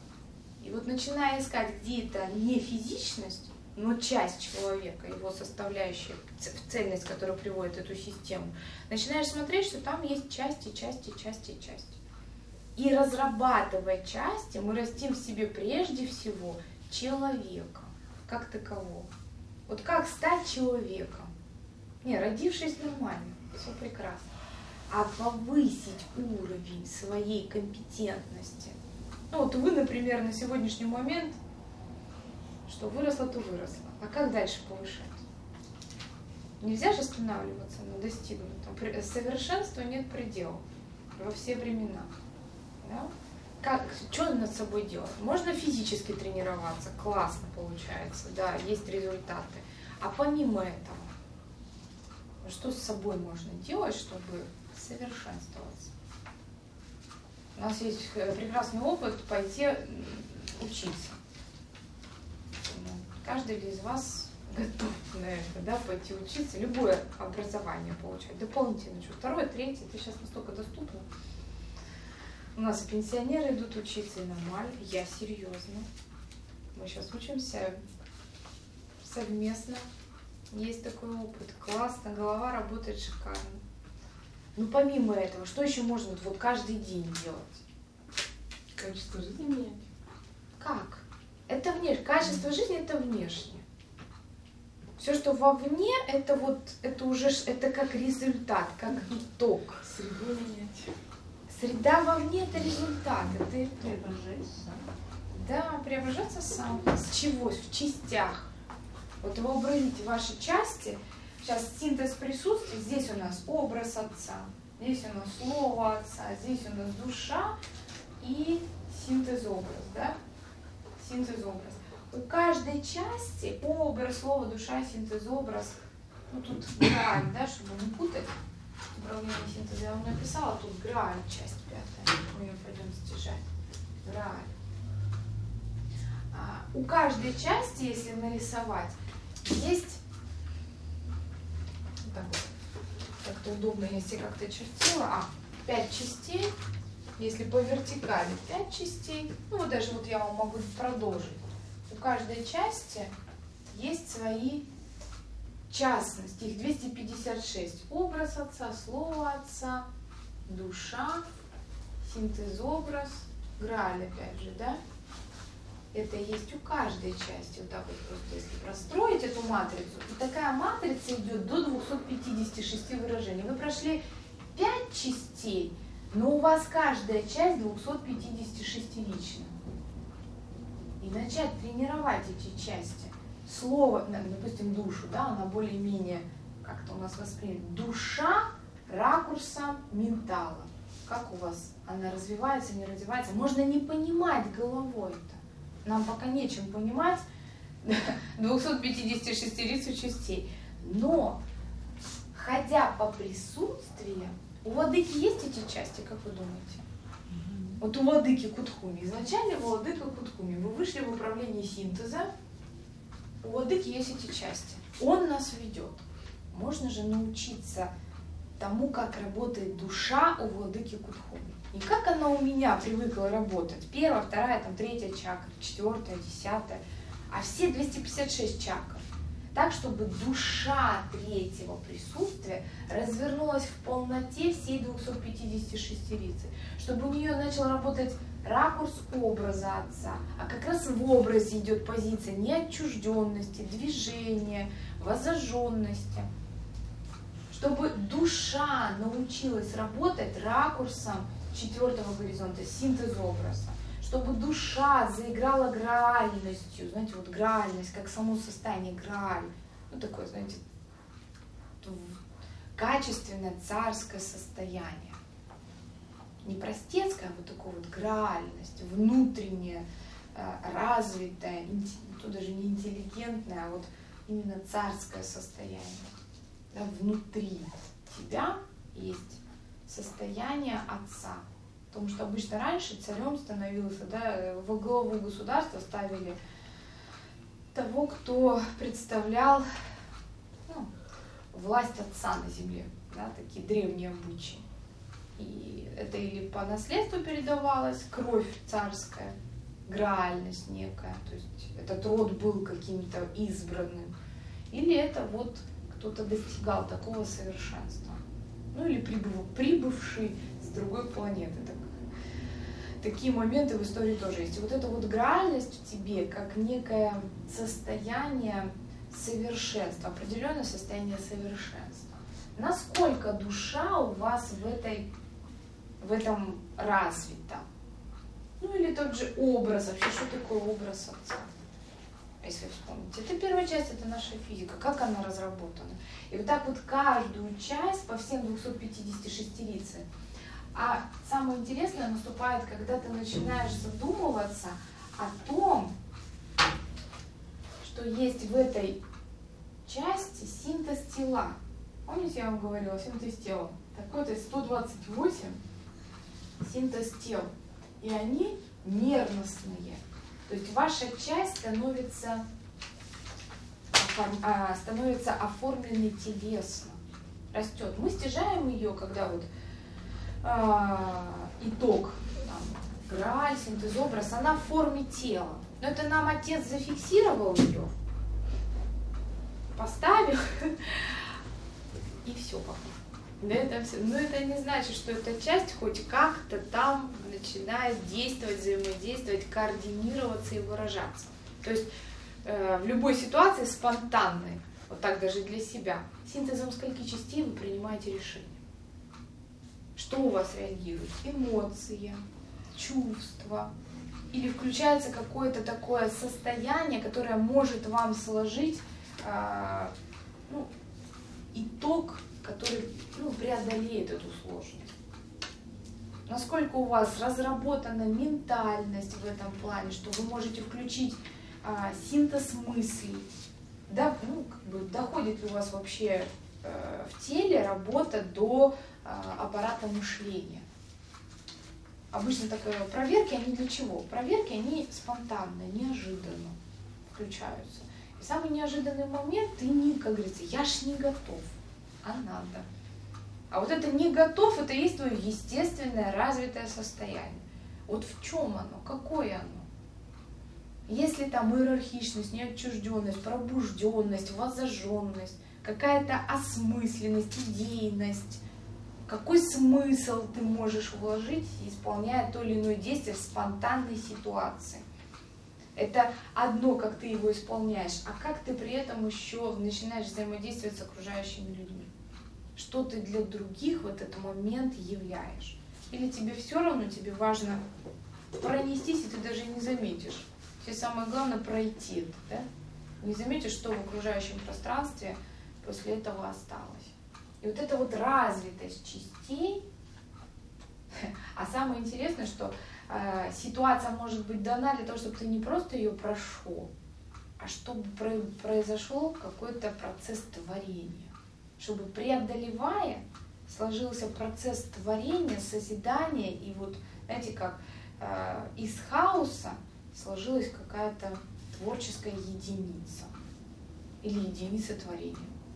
И вот начиная искать, где это не физичность, но часть человека, его составляющая, цельность, которая приводит эту систему, начинаешь смотреть, что там есть части, части, части, части. И разрабатывая части, мы растим в себе прежде всего человека, как такового. Вот как стать человеком? Не, родившись нормально, все прекрасно. А повысить уровень своей компетентности. Ну вот вы, например, на сегодняшний момент, что выросло, то выросло. А как дальше повышать? Нельзя же останавливаться на достигнутом. Совершенству нет предела во все времена. Да? Как, что над собой делать? Можно физически тренироваться, классно получается, да, есть результаты. А помимо этого, что с собой можно делать, чтобы совершенствоваться? У нас есть прекрасный опыт пойти учиться. Каждый из вас готов на это, да, пойти учиться, любое образование получать, дополнительно, что второе, третье, это сейчас настолько доступно. У нас и пенсионеры идут учиться, и нормально, я серьезно. Мы сейчас учимся совместно, есть такой опыт, классно, голова работает шикарно. Ну помимо этого, что еще можно вот каждый день делать?
Качество жизни менять.
Как? Это внешне. Качество жизни это внешне. Все, что вовне, это вот, это уже, это как результат, как итог.
Среду менять.
Среда вовне это результат. Это
Преображайся сам.
да, преображаться сам. С чего? В частях. Вот вообразите ваши части. Сейчас синтез присутствует. Здесь у нас образ Отца, здесь у нас Слово Отца, здесь у нас душа и синтез-образ, да? Синтез-образ. У каждой части образ, слово, душа, синтез-образ. Ну тут грааль, да, чтобы не путать. Управление синтеза я вам написала, тут грааль, часть пятая. Мы ее пойдем стяжать. Грааль. А, у каждой части, если нарисовать, есть так вот, как-то удобно, если как-то чертила. А, пять частей, если по вертикали пять частей, ну вот даже вот я вам могу продолжить. У каждой части есть свои частности, их двести пятьдесят шесть. Образ отца, слово отца, душа, синтез-образ, Грааль опять же, да? Это есть у каждой части. Вот так вот просто, если простроить эту матрицу, и такая матрица идет до двухсот пятидесяти шести выражений. Вы прошли пять частей, но у вас каждая часть двухсот пятидесяти шестирична. И начать тренировать эти части. Слово, допустим, душу, да, она более-менее как-то у нас воспринята. Душа ракурсом ментала. Как у вас она развивается, не развивается? Можно не понимать головой-то. Нам пока нечем понимать двухсот пятидесяти шестирицу частей. Но, ходя по присутствию, у владыки есть эти части, как вы думаете? Вот у владыки Кутхуми, изначально владыка Кутхуми, вы вышли в управление синтеза, у владыки есть эти части. Он нас ведет. Можно же научиться тому, как работает душа у владыки Кутхуми. Не как она у меня привыкла работать. Первая, вторая, там, третья чакра, четвертая, десятая, а все двести пятьдесят шесть чакр. Так, чтобы душа третьего присутствия развернулась в полноте всей двухсот пятидесяти шестирицы. Чтобы у нее начал работать ракурс образа отца, а как раз в образе идет позиция неотчужденности, движения, воззаженности. Чтобы душа научилась работать ракурсом четвертого горизонта, синтез-образа. Чтобы душа заиграла граальностью, знаете, вот граальность, как само состояние грааль, ну такое, знаете, качественное царское состояние. Не простецкая, а вот такая вот граальность, внутренняя, развитая, тут даже не интеллигентная, а вот именно царское состояние. Да, внутри тебя есть состояние отца. Потому что обычно раньше царем становился, да, во главу государства ставили того, кто представлял, ну, власть отца на земле, да, такие древние обычаи. И это или по наследству передавалось, кровь царская, граальность некая, то есть этот род был каким-то избранным, или это вот кто-то достигал такого совершенства, ну или прибыв, прибывший с другой планеты. Так, такие моменты в истории тоже есть. И вот эта вот граальность в тебе, как некое состояние совершенства, определенное состояние совершенства. Насколько душа у вас в, этой, в этом развита? Ну или тот же образ, вообще что такое образ отца? Если вспомните. Это первая часть, это наша физика, как она разработана. И вот так вот каждую часть по всем двухсот пятидесяти шестирице. А самое интересное наступает, когда ты начинаешь задумываться о том, что есть в этой части синтез тела. Помните, я вам говорила, синтез тела? Такой-то сто двадцать восемь синтез тел. И они нервностные. То есть ваша часть становится, становится оформленной телесно, растет. Мы стяжаем ее, когда вот а, итог, там, грааль, синтез-образ, она в форме тела. Но это нам отец зафиксировал ее, поставил, и все пока. Да, это все. Но это не значит, что эта часть хоть как-то там начинает действовать, взаимодействовать, координироваться и выражаться. То есть э, в любой ситуации спонтанной, вот так даже для себя, синтезом скольки частей вы принимаете решение. Что у вас реагирует? Эмоции, чувства. Или включается какое-то такое состояние, которое может вам сложить э, ну, итог, который, ну, преодолеет эту сложность. Насколько у вас разработана ментальность в этом плане, что вы можете включить а, синтез мыслей, да, ну, как бы, доходит ли у вас вообще а, в теле работа до а, аппарата мышления. Обычно такие проверки, они для чего? Проверки, они спонтанные, неожиданно включаются. И самый неожиданный момент, ты не, как говорится, я ж не готов. А надо. А вот это не готов, это есть твое естественное развитое состояние. Вот в чем оно, какое оно? Если там иерархичность, неотчужденность, пробужденность, воззажженность, какая-то осмысленность, идейность, какой смысл ты можешь вложить, исполняя то или иное действие в спонтанной ситуации. Это одно, как ты его исполняешь, а как ты при этом еще начинаешь взаимодействовать с окружающими людьми. Что ты для других в этот момент являешь. Или тебе все равно, тебе важно пронестись, и ты даже не заметишь. Тебе самое главное пройти это, да? Не заметишь, что в окружающем пространстве после этого осталось. И вот эта вот развитость частей, а самое интересное, что э, ситуация может быть дана для того, чтобы ты не просто ее прошел, а чтобы про- произошел какой-то процесс творения. Чтобы, преодолевая, сложился процесс творения, созидания, и вот, знаете, как э, из хаоса сложилась какая-то творческая единица или единица творения.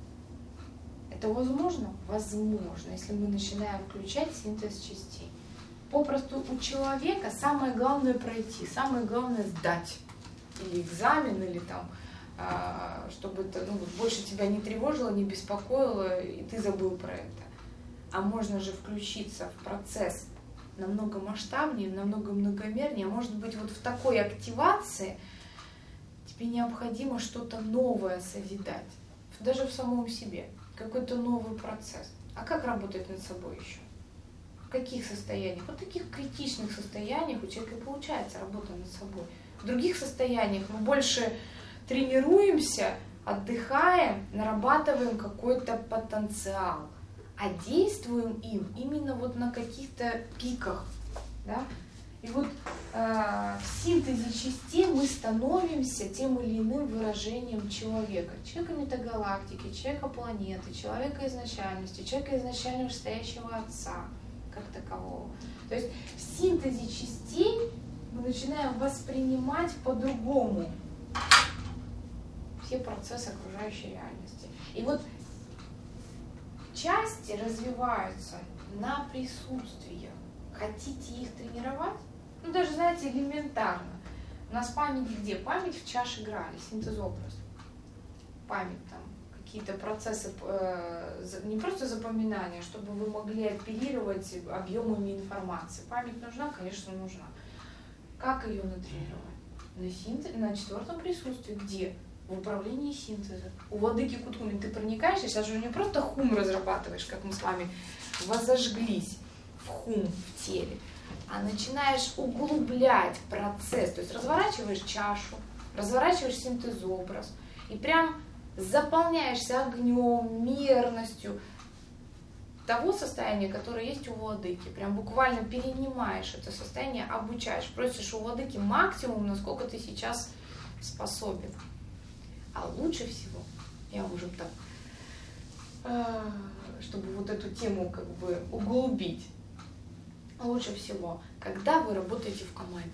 Это возможно? Возможно, если мы начинаем включать синтез частей. Попросту у человека самое главное пройти, самое главное сдать. Или экзамен, или там, чтобы это ну, больше тебя не тревожило, не беспокоило, и ты забыл про это. А можно же включиться в процесс намного масштабнее, намного многомернее. А может быть, вот в такой активации тебе необходимо что-то новое созидать. Даже в самом себе. Какой-то новый процесс. А как работать над собой еще? В каких состояниях? Вот в таких критичных состояниях у человека и получается работа над собой. В других состояниях мы больше тренируемся, отдыхаем, нарабатываем какой-то потенциал, а действуем им именно вот на каких-то пиках. Да? И вот э, в синтезе частей мы становимся тем или иным выражением человека. Человека метагалактики, человека планеты, человека изначальности, человека изначально вышестоящего Отца, как такового. То есть в синтезе частей мы начинаем воспринимать по-другому все процессы окружающей реальности. И вот части развиваются на присутствии. Хотите их тренировать? Ну, даже, знаете, элементарно. У нас память где? Память в чаше играли, синтезобраз. Память там, какие-то процессы, э, не просто запоминания, чтобы вы могли оперировать объемами информации. Память нужна? Конечно, нужна. Как ее натренировать? На, синтез, на четвертом присутствии. Где? В управлении синтеза. У владыки Кутхуми ты проникаешься, сейчас же не просто хум разрабатываешь, как мы с вами возожглись в хум в теле, а начинаешь углублять процесс, то есть разворачиваешь чашу, разворачиваешь синтезобраз и прям заполняешься огнем, мерностью того состояния, которое есть у владыки. Прям буквально перенимаешь это состояние, обучаешь, просишь у владыки максимум, насколько ты сейчас способен. А лучше всего, я уже так, чтобы вот эту тему как бы углубить, лучше всего, когда вы работаете в команде.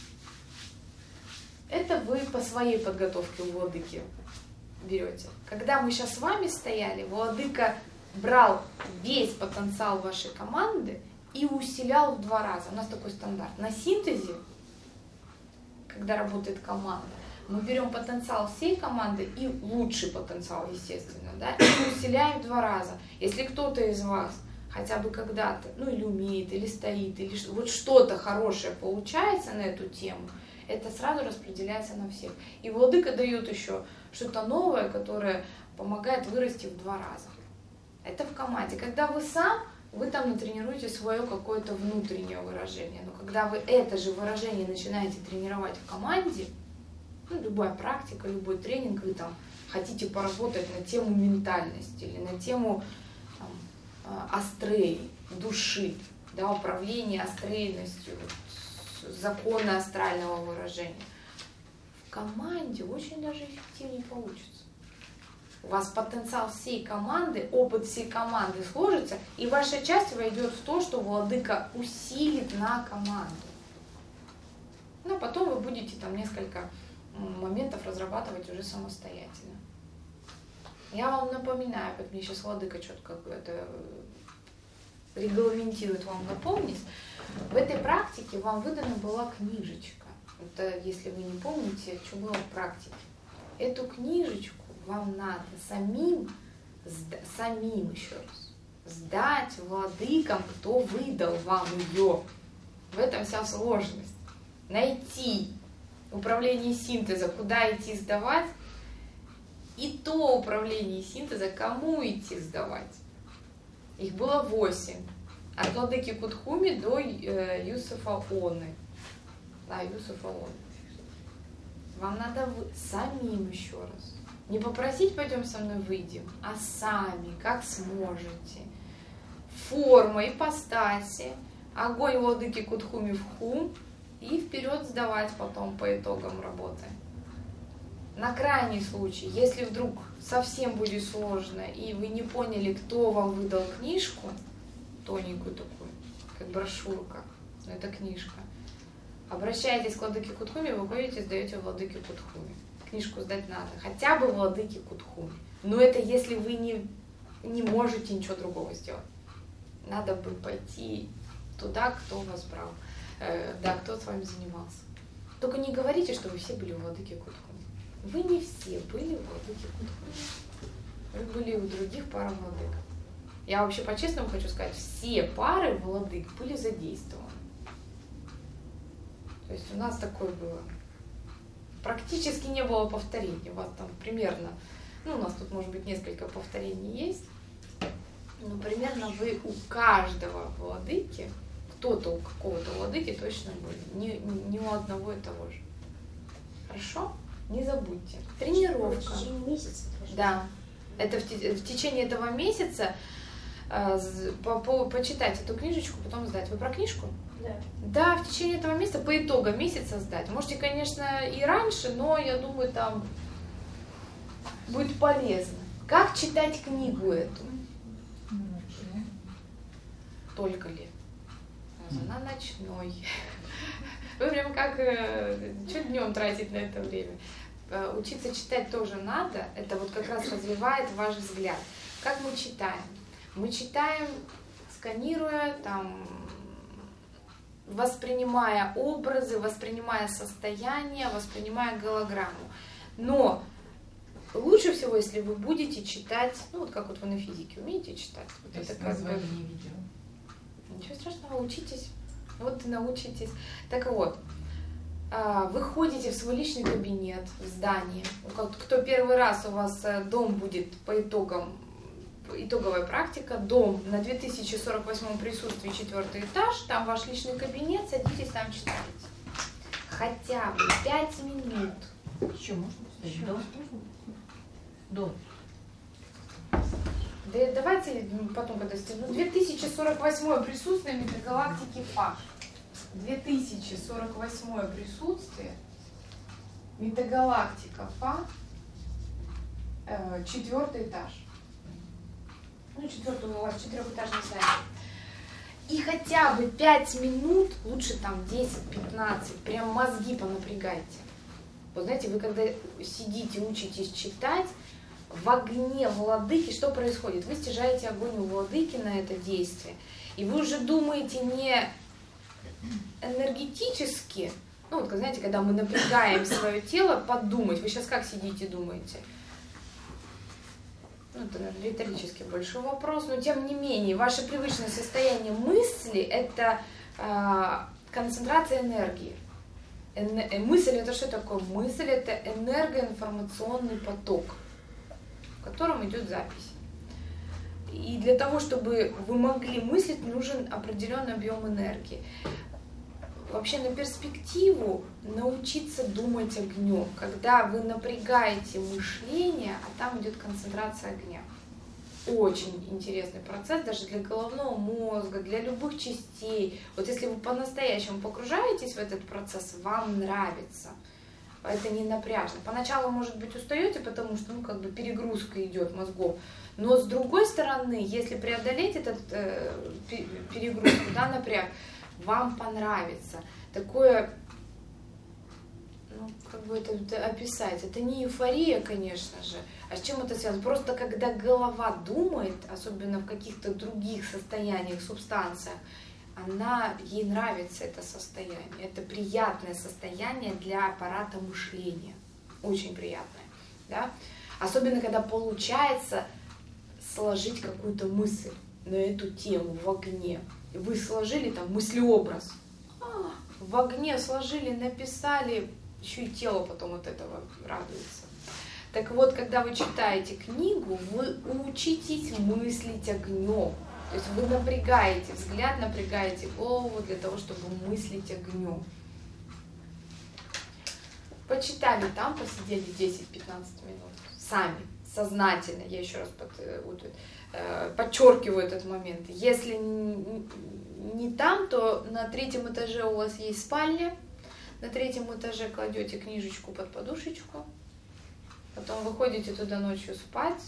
Это вы по своей подготовке у владыки берете. Когда мы сейчас с вами стояли, владыка брал весь потенциал вашей команды и усилял в два раза. У нас такой стандарт. На синтезе, когда работает команда, мы берем потенциал всей команды и лучший потенциал, естественно, да, и усиляем в два раза. Если кто-то из вас хотя бы когда-то, ну или умеет, или стоит, или вот что-то хорошее получается на эту тему, это сразу распределяется на всех. И владыка дает еще что-то новое, которое помогает вырасти в два раза. Это в команде. Когда вы сам, вы там натренируете свое какое-то внутреннее выражение. Но когда вы это же выражение начинаете тренировать в команде, ну, любая практика, любой тренинг, вы там хотите поработать на тему ментальности или на тему там, астрей, души, да, управления астрейностью, закона астрального выражения. В команде очень даже эффективнее получится. У вас потенциал всей команды, опыт всей команды сложится, и ваша часть войдет в то, что владыка усилит на команду. Ну, потом вы будете там несколько моментов разрабатывать уже самостоятельно. Я вам напоминаю, как мне сейчас владыка что-то как бы это регламентирует вам напомнить, в этой практике вам выдана была книжечка. Это, если вы не помните, что было в практике. Эту книжечку вам надо самим, самим еще раз, сдать владыкам, кто выдал вам ее. В этом вся сложность. Найти управление синтеза, куда идти сдавать, и то управление синтеза, кому идти сдавать. Их было восемь. От владыки Кутхуми до э, Юсуфа Оны. Да, Юсуфа Оны. Вам надо вы... самим еще раз. Не попросить, пойдем со мной выйдем, а сами, как сможете. Форма, ипостаси, огонь владыки Кутхуми в хум и вперед сдавать потом по итогам работы. На крайний случай, если вдруг совсем будет сложно и вы не поняли, кто вам выдал книжку, тоненькую такую, как брошюрка, но это книжка, обращаетесь к владыке Кутхуми, выходите, сдаете владыке Кутхуми. Книжку сдать надо, хотя бы владыке Кутхуми. Но это если вы не, не можете ничего другого сделать. Надо бы пойти туда, кто вас брал, э, да, кто с вами занимался. Только не говорите, что вы все были у владыки Кутхуми. Вы не все были у владыки Кутхуми. Вы были у других пар владык. Я вообще по-честному хочу сказать, все пары владык были задействованы. То есть у нас такое было. Практически не было повторений. У вас там примерно, ну у нас тут может быть несколько повторений есть, но примерно вы у каждого владыки, кто-то у какого-то владыки точно были. Не, не у одного и того же. Хорошо? Не забудьте. Тренировка.
В течение месяца.
Да. Это в, в течение этого месяца э, по, по, почитать эту книжечку, потом сдать. Вы про книжку?
Да.
Да, в течение этого месяца, по итогам месяца сдать. Можете, конечно, и раньше, но я думаю, там будет полезно. Как читать книгу эту? Только ли? Она ночной. Вы прям как, что днем тратить на это время? Учиться читать тоже надо. Это вот как раз развивает ваш взгляд. Как мы читаем? Мы читаем, сканируя, там, воспринимая образы, воспринимая состояние, воспринимая голограмму. Но лучше всего, если вы будете читать, ну вот как вот вы на физике умеете читать. Вот это как бы...
не видео.
Ничего страшного, учитесь. Вот и научитесь. Так вот, вы ходите в свой личный кабинет в здании. Кто первый раз у вас дом будет по итогам, итоговая практика, дом на две тысячи сорок восьмом присутствии, четвертый этаж, там ваш личный кабинет, садитесь, там читаете. Хотя бы пять минут.
Еще можно? Еще. До? До.
Да давайте потом, когда стигну. две тысячи сорок восьмое присутствие метагалактики Фа. две тысячи сорок восьмое присутствие метагалактика Фа, э, четвертый этаж. Ну, четвертый у вас четырехэтажный сайт. И хотя бы пять минут, лучше там десять-пятнадцать, прям мозги понапрягайте. Вот знаете, вы когда сидите, учитесь читать, в огне владыки, что происходит? Вы стяжаете огонь у владыки на это действие, и вы уже думаете не энергетически, ну вот, знаете, когда мы напрягаем свое тело, подумать, вы сейчас как сидите, думаете? Ну, это, наверное, риторически большой вопрос, но тем не менее, ваше привычное состояние мысли – это э, концентрация энергии. Эне- мысль – это что такое? Мысль – это энергоинформационный поток, в котором идет запись. И для того, чтобы вы могли мыслить, нужен определенный объем энергии. Вообще на перспективу научиться думать огнем, когда вы напрягаете мышление, а там идет концентрация огня. Очень интересный процесс даже для головного мозга, для любых частей. Вот если вы по-настоящему погружаетесь в этот процесс, вам нравится. Это не напряжно. Поначалу, может быть, устаете, потому что, ну, как бы перегрузка идет мозгов. Но с другой стороны, если преодолеть этот э, перегрузку, да, напряг, вам понравится. Такое, ну, как бы это, это описать? Это не эйфория, конечно же. А с чем это связано? Просто когда голова думает, особенно в каких-то других состояниях, субстанциях, она, ей нравится это состояние. Это приятное состояние для аппарата мышления. Очень приятное. Да? Особенно, когда получается сложить какую-то мысль на эту тему в огне. Вы сложили там мыслеобраз. А, в огне сложили, написали, еще и тело потом от этого радуется. Так вот, когда вы читаете книгу, вы учитесь мыслить огнем. То есть вы напрягаете взгляд, напрягаете голову для того, чтобы мыслить огнем. Почитали там, посидели десять-пятнадцать минут. Сами, сознательно, я еще раз под, вот, э, подчеркиваю этот момент. Если не, не там, то на третьем этаже у вас есть спальня. На третьем этаже кладете книжечку под подушечку. Потом выходите туда ночью спать.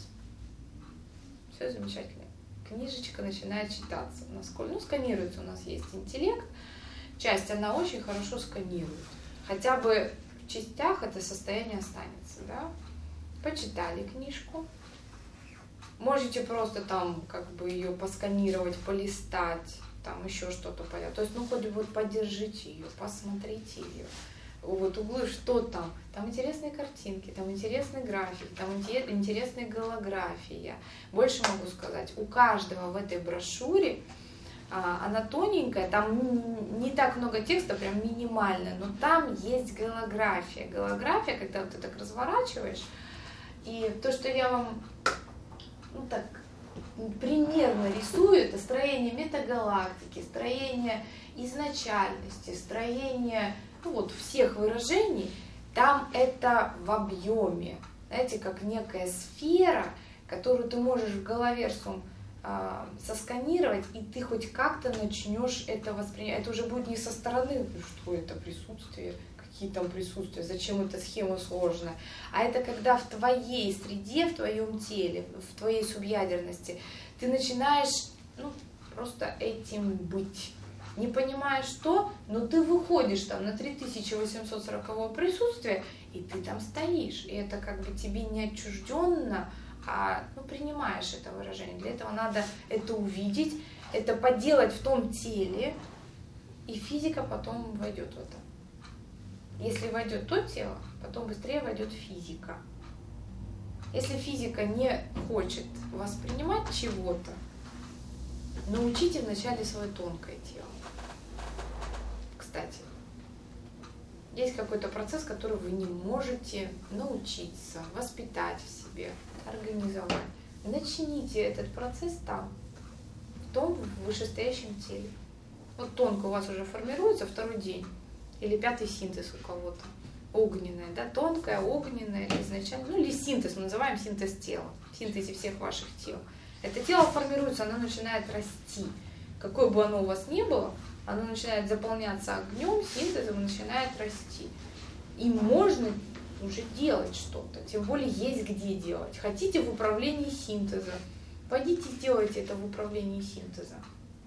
Все замечательно. Книжечка начинает читаться. Насколько, ну, сканируется, у нас есть интеллект. Часть она очень хорошо сканирует. Хотя бы в частях это состояние останется, да? Почитали книжку. Можете просто там как бы ее посканировать, полистать, там еще что-то понять. То есть, ну, хоть вот подержите ее, посмотрите ее. Вот углы, что там? Там интересные картинки, там интересный график, там интересная голография. Больше могу сказать, у каждого в этой брошюре, а, она тоненькая, там не так много текста, прям минимально, но там есть голография. Голография, когда ты так разворачиваешь, и то, что я вам, ну так, примерно рисую, это строение метагалактики, строение изначальности, строение, ну вот, всех выражений, там это в объеме, знаете, как некая сфера, которую ты можешь в голове э, сосканировать, и ты хоть как-то начнешь это воспринимать. Это уже будет не со стороны, что это присутствие, какие там присутствия, зачем эта схема сложная, а это когда в твоей среде, в твоем теле, в твоей субъядерности ты начинаешь, ну, просто этим быть. Не понимаешь что, но ты выходишь там на три тысячи восемьсот сороковое присутствие, и ты там стоишь. И это как бы тебе не отчужденно, а, ну, принимаешь это выражение. Для этого надо это увидеть, это поделать в том теле, и физика потом войдет в это. Если войдет то тело, потом быстрее войдет физика. Если физика не хочет воспринимать чего-то, научите вначале свое тонкое тело. Кстати, есть какой-то процесс, который вы не можете научиться, воспитать в себе, организовать. Начните этот процесс там, в том вышестоящем теле. Вот тонко у вас уже формируется второй день, или пятый синтез у кого-то, огненное, да, тонкое, огненное, или изначально, ну или синтез, мы называем синтез тела, в синтезе всех ваших тел. Это тело формируется, оно начинает расти. Какое бы оно у вас ни было, оно начинает заполняться огнем, синтезом и начинает расти. И можно уже делать что-то, тем более есть где делать. Хотите в управлении синтеза, пойдите сделайте это в управлении синтеза.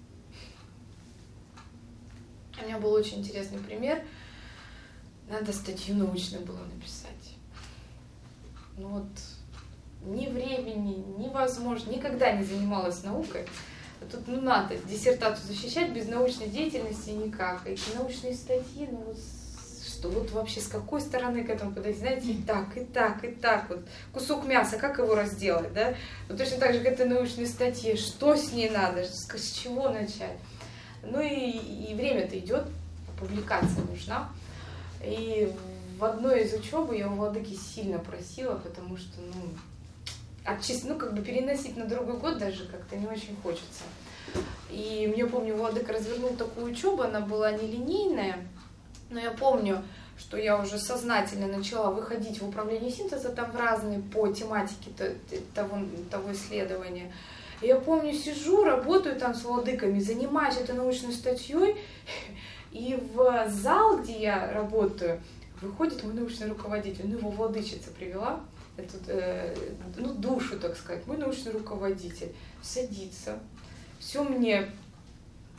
У меня был очень интересный пример. Надо статью научную было написать. Ну вот, ни времени, ни возможности, никогда не занималась наукой. А тут, ну, надо диссертацию защищать без научной деятельности никак. Эти научные статьи, ну вот, что вот вообще с какой стороны к этому подойти, знаете, и так, и так, и так, вот кусок мяса, как его разделать, да? Вот точно так же к этой научной статье, что с ней надо, с, с чего начать. Ну и, и время-то идет, публикация нужна. И в одной из учебы я у владыки сильно просила, потому что, ну, отчист... ну, как бы переносить на другой год даже как-то не очень хочется. И мне, помню, владыка развернул такую учебу, она была нелинейная, но я помню, что я уже сознательно начала выходить в управление синтеза, там в разные по тематике того, того исследования. И я помню, сижу, работаю там с владыками, занимаюсь этой научной статьей, и в зал, где я работаю, выходит мой научный руководитель, ну его владычица привела, эту, э, ну душу, так сказать, мой научный руководитель, садится, все мне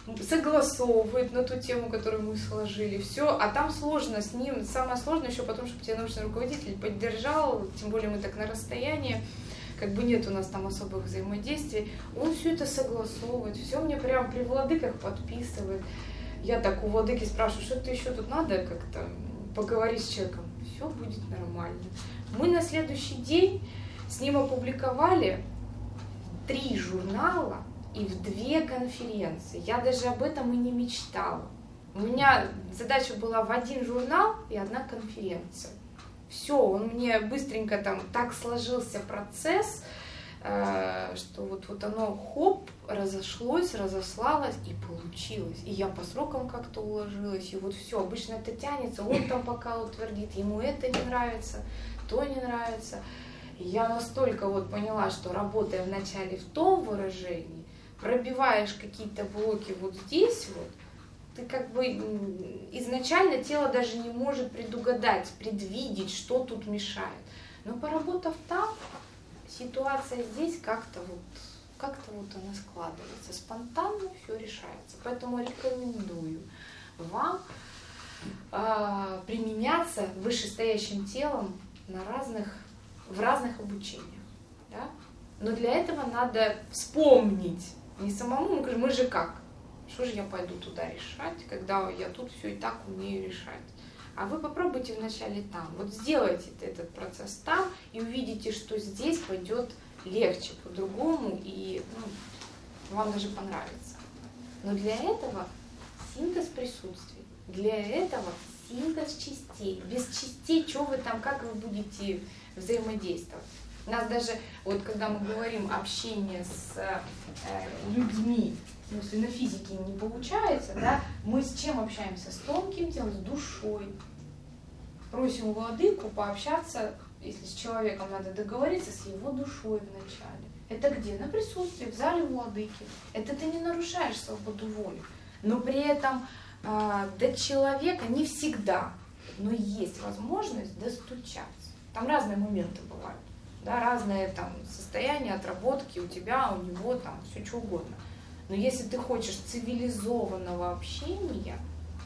согласовывает на ту тему, которую мы сложили, все, а там сложно с ним, самое сложное еще потом, чтобы тебя научный руководитель поддержал, тем более мы так на расстоянии, как бы нет у нас там особых взаимодействий, он все это согласовывает, все мне прям при владыках подписывает. Я так у владыки спрашиваю, что-то еще тут надо как-то поговорить с человеком, все будет нормально. Мы на следующий день с ним опубликовали три журнала и в две конференции. Я даже об этом и не мечтала. У меня задача была в один журнал и одна конференция. Все, он мне быстренько там так сложился процесс, э, что вот, вот оно хоп, разошлось, разослалось и получилось. И я по срокам как-то уложилась, и вот все. Обычно это тянется, он там пока утвердит, ему это не нравится, то не нравится. И я настолько вот поняла, что работая вначале в том выражении, пробиваешь какие-то блоки вот здесь вот, ты как бы изначально тело даже не может предугадать, предвидеть, что тут мешает. Но поработав там, ситуация здесь как-то вот, как-то вот она складывается. Спонтанно все решается. Поэтому рекомендую вам э, применяться вышестоящим телом на разных, в разных обучениях. Да? Но для этого надо вспомнить. Не самому, мы же как? Что же я пойду туда решать, когда я тут все и так умею решать? А вы попробуйте вначале там. Вот сделайте этот процесс там и увидите, что здесь пойдет легче, по-другому, и ну, вам даже понравится. Но для этого синтез присутствий, для этого синтез частей. Без частей, что вы там, как вы будете взаимодействовать? У нас даже, вот когда мы говорим общение с э, людьми, ну, если на физике не получается, да, мы с чем общаемся? С тонким телом, с душой. Просим владыку пообщаться, если с человеком надо договориться, с его душой вначале. Это где? На присутствии, в зале владыки. Это ты не нарушаешь свободу воли. Но при этом э, до человека не всегда, но есть возможность достучаться. Там разные моменты бывают. Да, разные там состояния, отработки у тебя, у него, там, все что угодно. Но если ты хочешь цивилизованного общения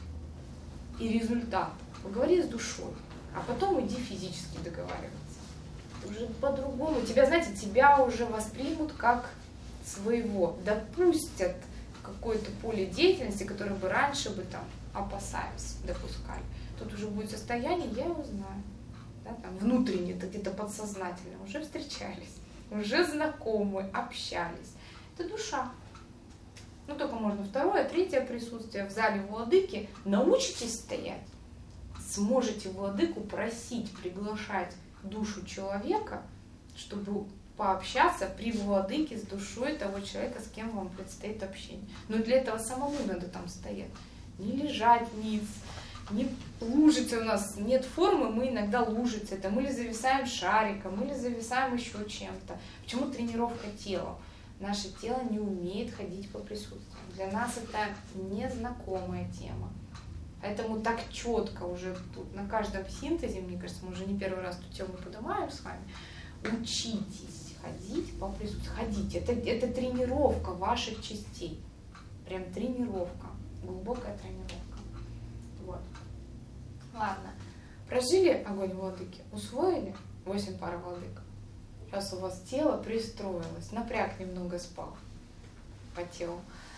и результата, поговори с душой, а потом иди физически договариваться. Уже по-другому. Тебя, знаете, тебя уже воспримут как своего, допустят какое-то поле деятельности, которое бы раньше бы там опасались, допускали. Тут уже будет состояние, я его знаю. Да, там, внутренне, это где-то подсознательно, уже встречались, уже знакомы, общались. Это душа. Ну, только можно второе, третье присутствие в зале владыки. Научитесь стоять, сможете владыку просить, приглашать душу человека, чтобы пообщаться при владыке с душой того человека, с кем вам предстоит общение. Но для этого самому надо там стоять. Не лежать ниц, не лужиться. У нас нет формы, мы иногда лужиться. Это мы ли зависаем шариком, мы ли зависаем еще чем-то. Почему тренировка тела? Наше тело не умеет ходить по присутствию. Для нас это незнакомая тема. Поэтому так четко уже тут на каждом синтезе, мне кажется, мы уже не первый раз эту тему поднимаем с вами. Учитесь ходить по присутствию. Ходите. Это, это тренировка ваших частей. Прям тренировка. Глубокая тренировка. Вот. Ладно. Прожили огонь владыки, усвоили восемь пар владык. Сейчас у вас тело пристроилось, напряг немного спал по телу.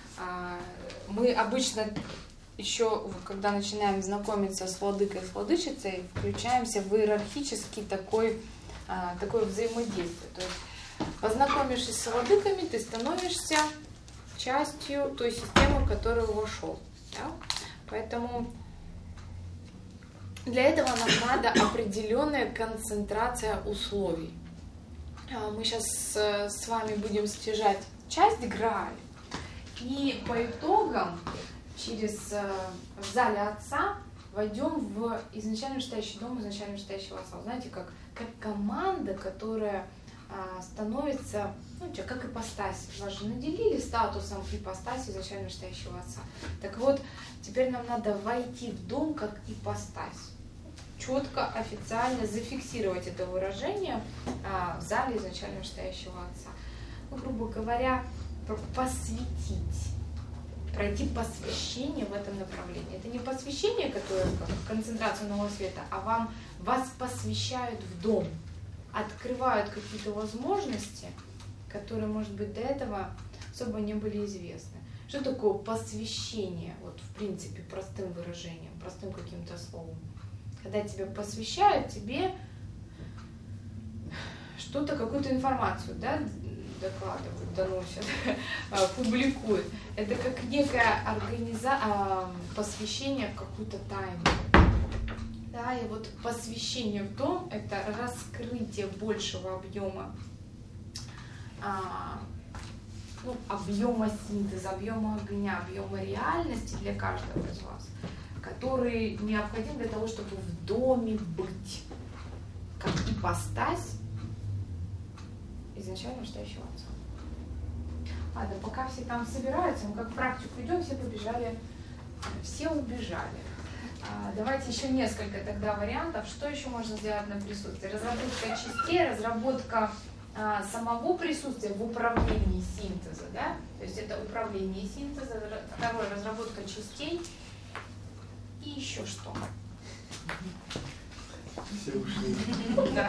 Мы обычно еще, когда начинаем знакомиться с владыкой и с владычицей, включаемся в иерархический такой, такое взаимодействие. То есть, познакомившись с владыками, ты становишься частью той системы, в которую вошел. Да? Поэтому для этого нам надо определенная концентрация условий. Мы сейчас с вами будем стяжать часть Грааль. И по итогам через в зале Отца войдем в изначально вышестоящий дом изначально вышестоящего Отца. Знаете, как, как команда, которая а, становится, ну, как ипостась. Вас же наделили статусом ипостаси изначально вышестоящего Отца. Так вот, теперь нам надо войти в дом как ипостась. Четко, официально зафиксировать это выражение а, в зале изначально вышестоящего Отца. Ну, грубо говоря, посвятить пройти посвящение в этом направлении. Это не посвящение, которое как концентрация нового света, а вам, вас посвящают в дом, открывают какие-то возможности, которые, может быть, до этого особо не были известны. Что такое посвящение, вот в принципе, простым выражением, простым каким-то словом? Когда тебя посвящают, тебе что-то, какую-то информацию, да, докладывают, доносят, публикуют. Это как некое организа... посвящение в какую-то тайну. Да, и вот посвящение в дом — это раскрытие большего объема, а, ну, объема синтеза, объема огня, объема реальности для каждого из вас, который необходим для того, чтобы в доме быть, как ипостась изначально настоящего отца. Ладно, пока все там собираются, мы как в практику идем, все побежали, все убежали. А, давайте еще несколько тогда вариантов, что еще можно сделать на присутствии. Разработка частей, разработка а, самого присутствия в управлении синтеза, да? То есть это управление синтеза, второе, разработка частей и еще что.
Все ушли.
Да.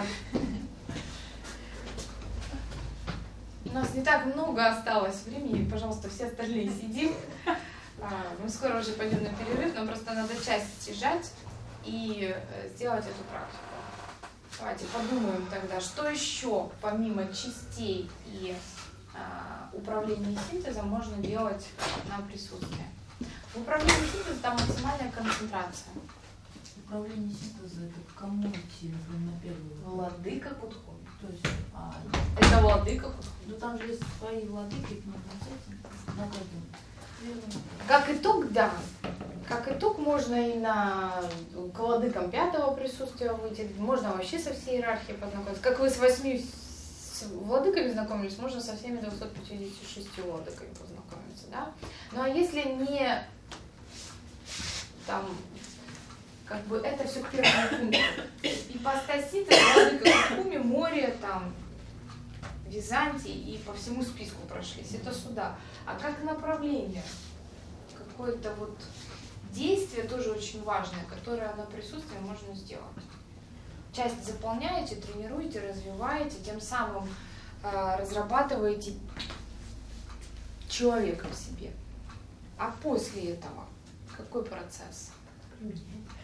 У нас не так много осталось времени, пожалуйста, все остальные сидим. Мы скоро уже пойдем на перерыв, нам просто надо часть сжать и сделать эту практику. Давайте подумаем тогда, что еще помимо частей и а, управления синтезом можно делать на присутствии. В управлении синтезом там максимальная концентрация.
Управление синтеза — это к кому идти на первую?
Владыка Кутхуми.
То есть, а,
Это владыка Кутхуми.
ну там же есть свои владыки на процессе, на каждом.
Как итог, да. Как итог, можно и на к владыкам пятого присутствия выйти, можно вообще со всей иерархией познакомиться. Как вы с восьми с владыками знакомились, можно со всеми двумястами пятьюдесятью шестью владыками познакомиться, да? Ну а если не там, как бы это все к первому пункту. Ипостасита, владыка Кутхуми, море, там, Византии и по всему списку прошлись. Это сюда. А как направление? Какое-то вот действие тоже очень важное, которое на присутствии можно сделать. Часть заполняете, тренируете, развиваете, тем самым э, разрабатываете человека в себе. А после этого какой процесс?
Применять.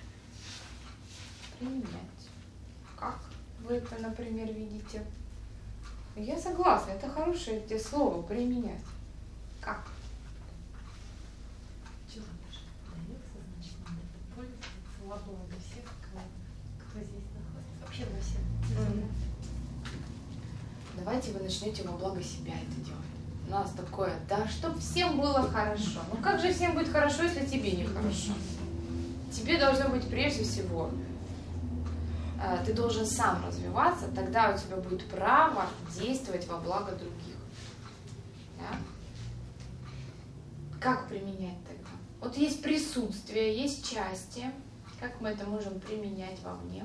Применять. Как вы это, например, видите? Я согласна, это хорошее тебе слово, применять. Как?
Человек же дается, значит, надо это пользоваться во благо всех, кто, кто здесь находится. Вообще во всех.
Mm-hmm. Давайте вы начнете во благо себя это делать. У нас такое, да, чтобы всем было хорошо. Ну как же всем будет хорошо, если тебе не хорошо? Тебе должно быть прежде всего, ты должен сам развиваться, тогда у тебя будет право действовать во благо других. Да? Как применять тогда? Вот есть присутствие, есть части. Как мы это можем применять вовне?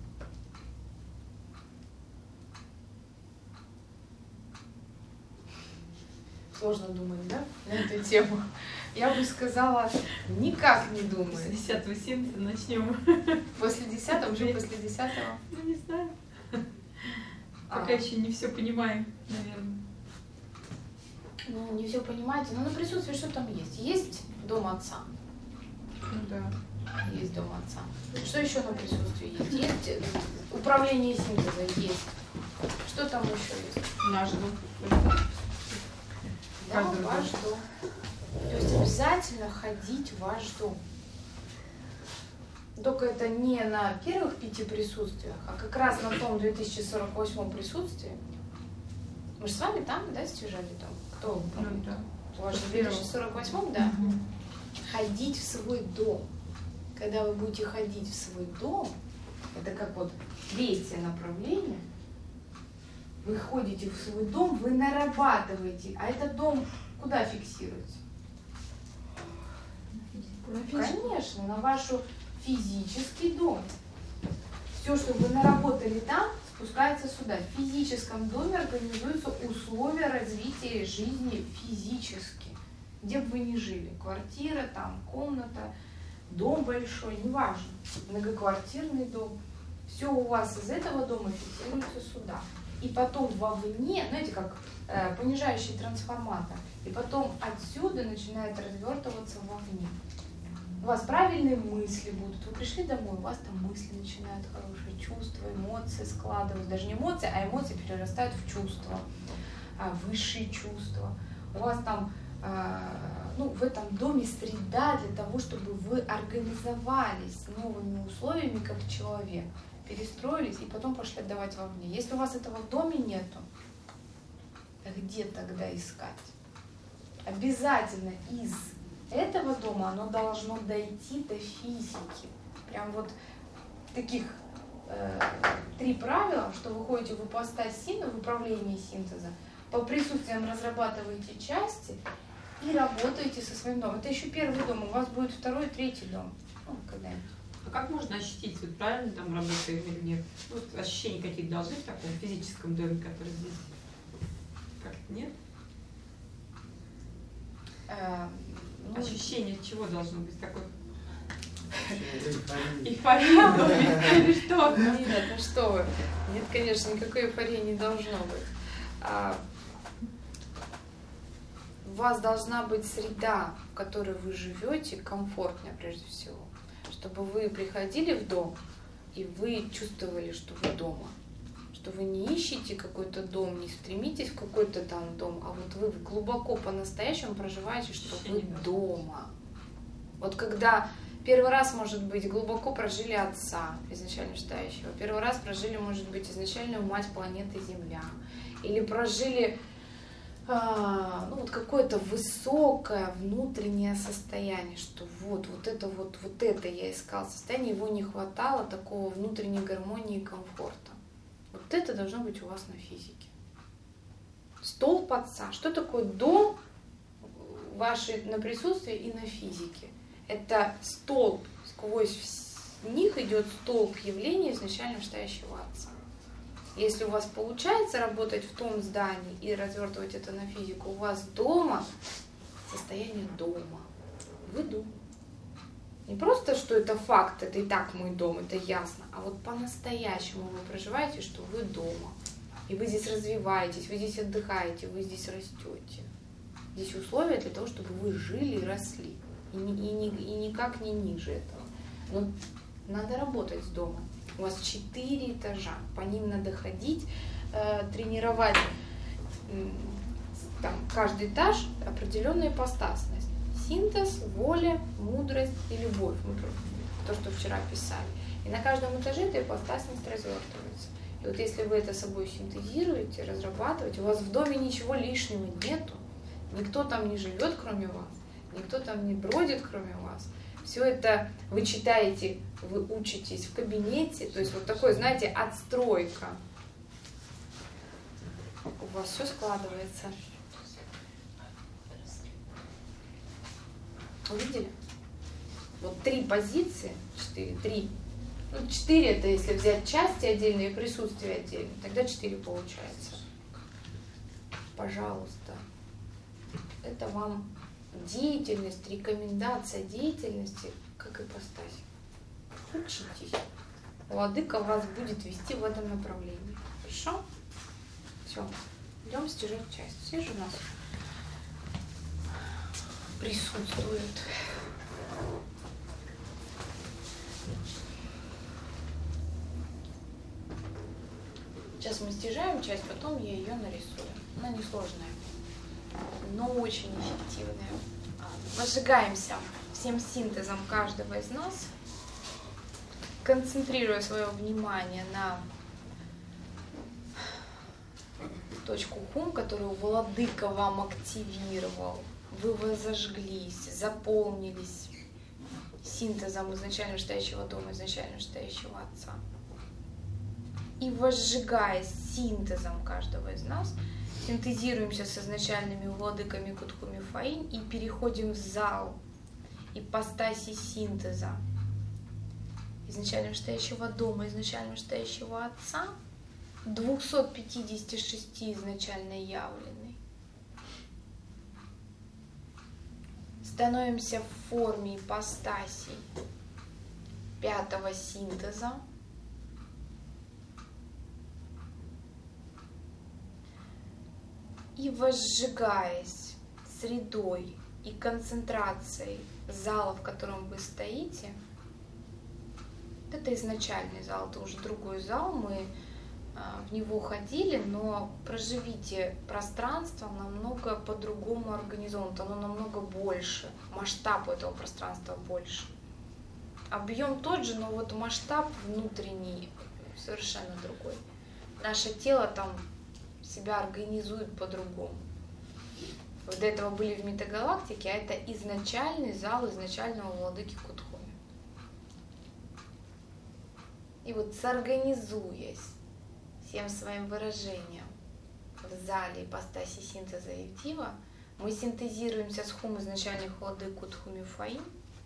Сложно думать, да, на эту тему? Я бы сказала, никак не думаю.
После десятого синтеза начнем.
После десятого, уже после десятого?
Ну, не знаю.
А.
Пока еще не все понимаем, наверное.
Ну, не все понимаете, но на присутствии что там есть? Есть дом отца?
Ну да.
Есть дом отца. Что еще на присутствии есть? Есть управление синтеза, есть. Что там еще есть?
Наш дом.
Да,
Каждый
ваш дом. То есть обязательно ходить в ваш дом. Только это не на первых пяти присутствиях, а как раз на том две тысячи сорок восьмом присутствии. Мы же с вами там, да, стяжали там? Кто?
Ну да.
У вас же в две тысячи сорок восьмом, да?
Угу.
Ходить в свой дом. Когда вы будете ходить в свой дом, это как вот третье направление, вы ходите в свой дом, вы нарабатываете, а этот дом куда фиксируется? Конечно, на ваш физический дом. Все, что вы наработали там, спускается сюда. В физическом доме организуются условия развития жизни физически. где бы вы ни жили, квартира, там, комната, дом большой, неважно, многоквартирный дом, все у вас из этого дома фиксируется сюда. И потом вовне, знаете, как э, понижающий трансформатор, и потом отсюда начинает развертываться вовне. У вас правильные мысли будут. Вы пришли домой, у вас там мысли начинают хорошие, чувства, эмоции складываются. Даже не эмоции, а эмоции перерастают в чувства, а высшие чувства. У вас там, э, ну, в этом доме среда для того, чтобы вы организовались с новыми условиями как человек, перестроились и потом пошли отдавать вовне. Если у вас этого в доме нету, где тогда искать? Обязательно из этого дома оно должно дойти до физики. Прям вот таких э, три правила, что вы ходите в ипостась сина, в управлении синтеза, по присутствиям разрабатываете части и работаете со своим домом. Это еще первый дом, у вас будет второй, третий дом. Ну, когда-нибудь.
А как можно ощутить, вот правильно там работаем или нет? Вот ощущения какие-то должны в таком физическом доме, который здесь? Как-то нет?
Э, ну,
Ощущение чего должно быть такое? Эйфория в доме или что?
Нет, ну что вы. Нет, конечно, никакой эйфории не должно быть. А, у вас должна быть среда, в которой вы живете, комфортная прежде всего. Чтобы вы приходили в дом, и вы чувствовали, что вы дома. Что вы не ищете какой-то дом, не стремитесь в какой-то там дом, а вот вы глубоко по-настоящему проживаете, что вы дома. Вот когда первый раз, может быть, глубоко прожили отца, изначально считающего, первый раз прожили, может быть, изначальную мать планеты Земля, или прожили а, ну, вот какое-то высокое внутреннее состояние, что вот, вот это вот, вот это я искал состояние, его не хватало, такого внутренней гармонии и комфорта. Вот это должно быть у вас на физике. Столб отца. Что такое дом ваши на присутствии и на физике? Это столб, сквозь них идет столб явления изначально вышестоящего отца. Если у вас получается работать в том здании и развертывать это на физику, у вас дома состояние дома. Вы дом. Не просто, что это факт, это и так мой дом, это ясно, а вот по-настоящему вы проживаете, что вы дома. И вы здесь развиваетесь, вы здесь отдыхаете, вы здесь растете. Здесь условия для того, чтобы вы жили и росли. И, ни, и, ни, и никак не ниже этого. Но надо работать с домом. У вас четыре этажа, по ним надо ходить, э, тренировать э, там, каждый этаж определенная ипостасность. Синтез, воля, мудрость и любовь. Мы то, что вчера писали. И на каждом этаже эта ипостасность развертывается. И вот если вы это собой синтезируете, разрабатываете, у вас в доме ничего лишнего нету, никто там не живет, кроме вас, никто там не бродит, кроме вас. Все это вы читаете, вы учитесь в кабинете, то есть вот такой, знаете, отстройка. У вас все складывается. Увидели? Вот три позиции, четыре, три. Ну, четыре это если взять части отдельные и присутствие отдельно, тогда четыре получается. Пожалуйста. Это вам деятельность, рекомендация деятельности, как ипостась. Учитесь. Владыка вас будет вести в этом направлении. Хорошо? Все. Идем стяжать часть. Все же у нас присутствуют. Сейчас мы стяжаем часть, потом я ее нарисую. Она несложная, но очень эффективная. Возжигаемся всем синтезом каждого из нас, концентрируя свое внимание на точку хум, которую владыка вам активировал. Вы возожглись, заполнились синтезом изначально вышестоящего дома, изначально вышестоящего отца. И возжигая синтезом каждого из нас, синтезируемся с изначальными владыками Кутхуми Фаинь и переходим в зал ипостаси синтеза изначально вышестоящего дома, изначально вышестоящего отца, двухсот пятидесяти шести изначально явленной. становимся в форме ипостасей пятого синтеза. И возжигаясь средой и концентрацией зала, в котором вы стоите, это изначальный зал, это уже другой зал, мы в него ходили, но проживите пространство намного по-другому организовано, оно намного больше, масштаб этого пространства больше. Объем тот же, но вот масштаб внутренний совершенно другой. Наше тело там себя организует по-другому. Вы до этого были в метагалактике, а это изначальный зал изначального владыки Кутхуми. И вот сорганизуясь всем своим выражением в зале ипостаси синтеза Евдива, мы синтезируемся с хум изначальных владык Кутхуми Фаим,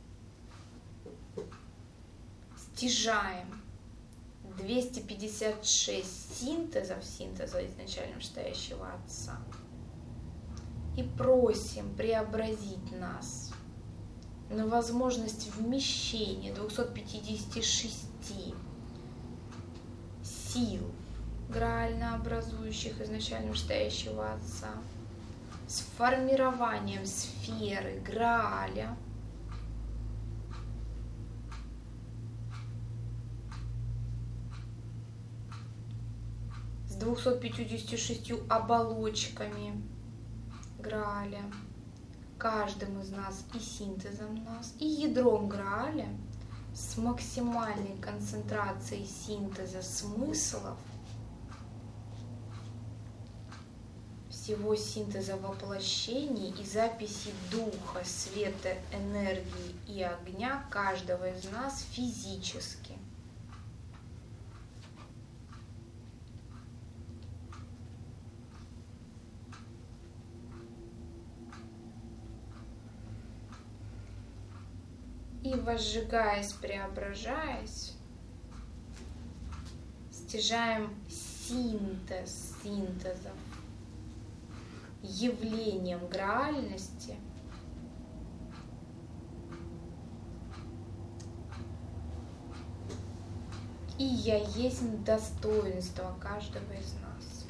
стяжаем двести пятьдесят шесть синтезов синтеза изначально стоящего Отца и просим преобразить нас на возможность вмещения двухсот пятидесяти шести сил граально образующих изначально стоящего Отца с формированием сферы Грааля, с двумястами пятьюдесятью шестью оболочками Грааля, каждым из нас и синтезом нас, и ядром Грааля с максимальной концентрацией синтеза смыслов, всего синтеза воплощений и записи духа, света, энергии и огня каждого из нас физически. И возжигаясь, преображаясь, стяжаем синтез синтезов, явлением граальности и я есть достоинство каждого из нас.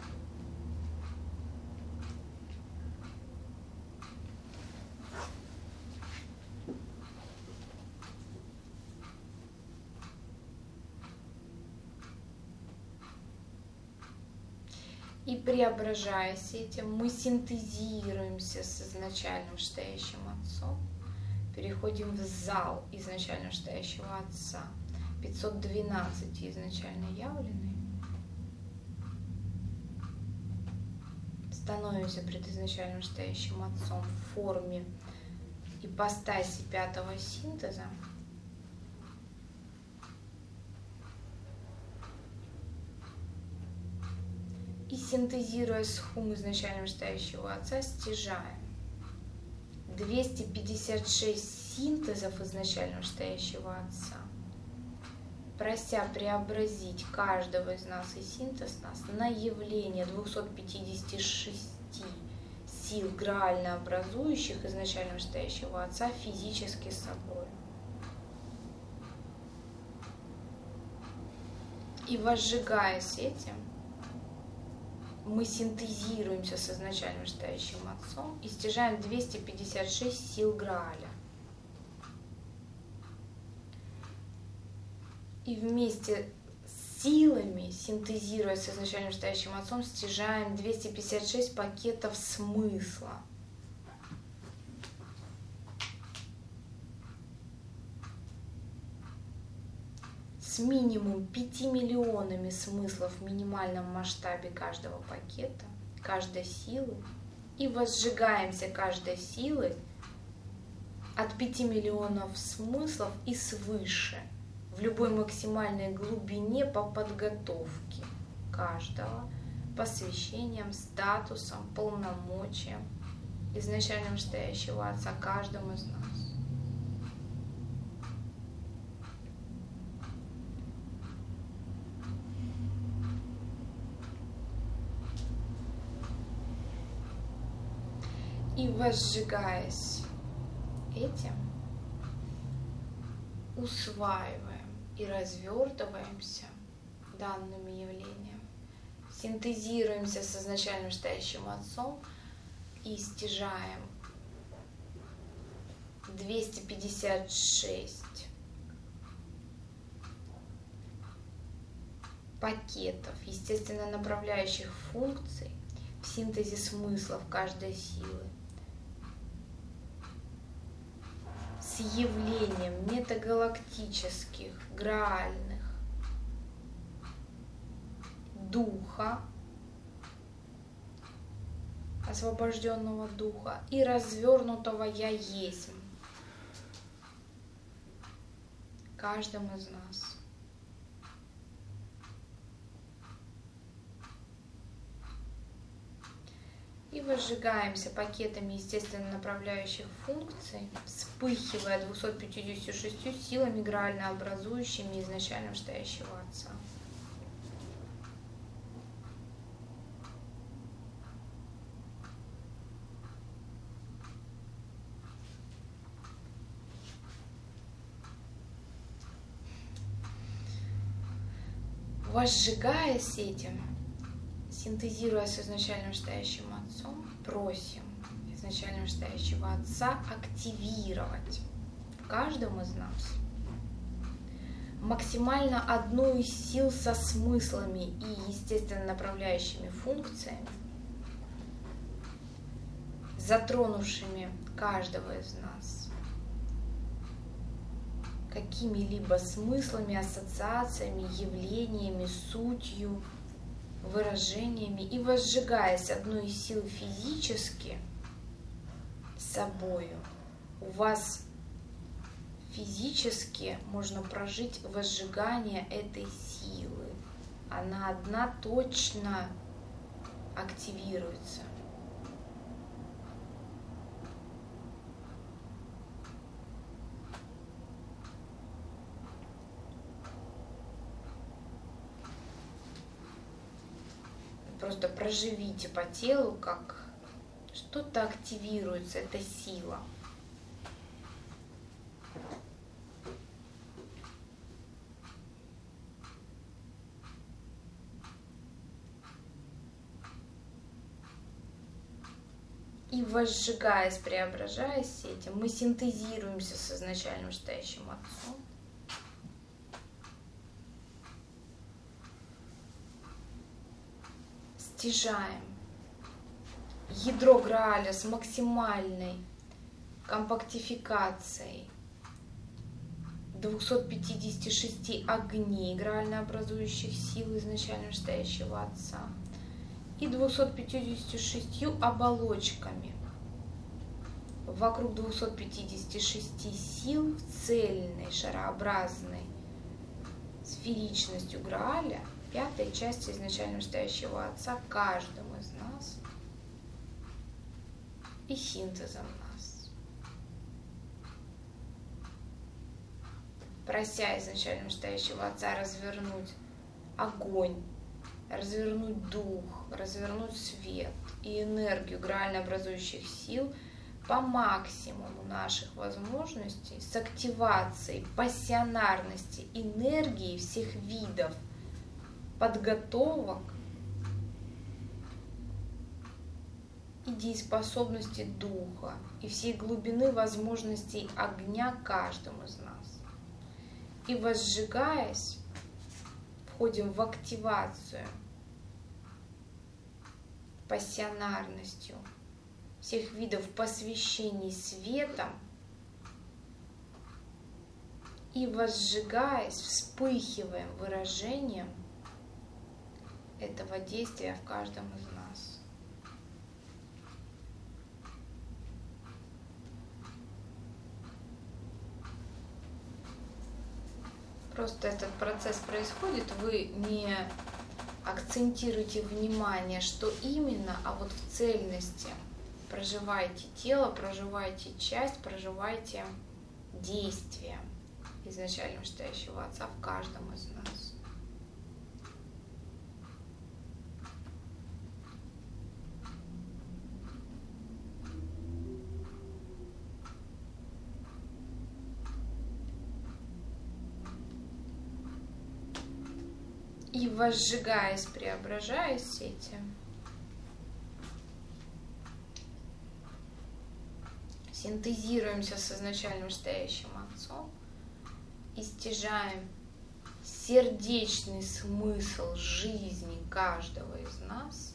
И преображаясь этим, мы синтезируемся с изначальным стоящим Отцом, переходим в зал изначально стоящего Отца, пятьсот двенадцать изначально явленный, становимся пред изначальным стоящим Отцом в форме ипостаси пятого синтеза, и синтезируя с хум изначально стоящего Отца, стяжаем двести пятьдесят шесть синтезов изначально стоящего Отца, прося преобразить каждого из нас и синтез нас на явление двухсот пятидесяти шести сил граально образующих изначально стоящего Отца физически собой. И возжигаясь этим, мы синтезируемся с изначально стоящим Отцом и стяжаем двести пятьдесят шесть сил Грааля. И вместе с силами, синтезируя с изначально стоящим Отцом, стяжаем двести пятьдесят шесть пакетов смысла. С минимум пяти миллионами смыслов в минимальном масштабе каждого пакета, каждой силы, и возжигаемся каждой силой от пяти миллионов смыслов и свыше, в любой максимальной глубине по подготовке каждого, посвящением, статусом, полномочиям изначально стоящего Отца каждому из нас. И возжигаясь этим усваиваем и развертываемся данными явлениями, синтезируемся с изначальным стоящим Отцом и стяжаем двести пятьдесят шесть пакетов естественно направляющих функций в синтезе смыслов каждой силы с явлением метагалактических, граальных, духа, освобожденного духа и развернутого я есть каждым из нас. И возжигаемся пакетами естественно направляющих функций, вспыхивая двумястами пятьюдесятью шестью силами, граально образующими изначально стоящего Отца. Возжигаясь этим, синтезируя с изначальным стоящим Отцом, просим изначально стоящего Отца активировать в каждом из нас максимально одну из сил со смыслами и естественно направляющими функциями, затронувшими каждого из нас какими-либо смыслами, ассоциациями, явлениями, сутью, выражениями, и возжигаясь одной из сил физически собою, у вас физически можно прожить возжигание этой силы. Она одна точно активируется. Просто проживите по телу, как что-то активируется, эта сила. И возжигаясь, преображаясь этим, мы синтезируемся с изначальным стоящим Отцом. Стяжаем ядро Грааля с максимальной компактификацией двухсот пятидесяти шести огней граально образующих сил изначально стоящего Отца и двумястами пятьюдесятью шестью оболочками вокруг двухсот пятидесяти шести сил в цельной шарообразной сферичностью Грааля, пятой части изначально стоящего Отца каждым из нас и синтезом нас. Прося изначально стоящего Отца развернуть огонь, развернуть дух, развернуть свет и энергию граально образующих сил по максимуму наших возможностей с активацией пассионарности энергии всех видов подготовок и дееспособности духа и всей глубины возможностей огня каждому из нас. И возжигаясь, входим в активацию пассионарностью всех видов посвящений светом и возжигаясь, вспыхиваем выражением этого действия в каждом из нас. Просто этот процесс происходит, вы не акцентируйте внимание, что именно, а вот в цельности проживайте тело, проживайте часть, проживайте действие изначально стоящего Отца в каждом из нас. И возжигаясь, преображаясь этим, синтезируемся с изначальным стоящим Отцом и стяжаем сердечный смысл жизни каждого из нас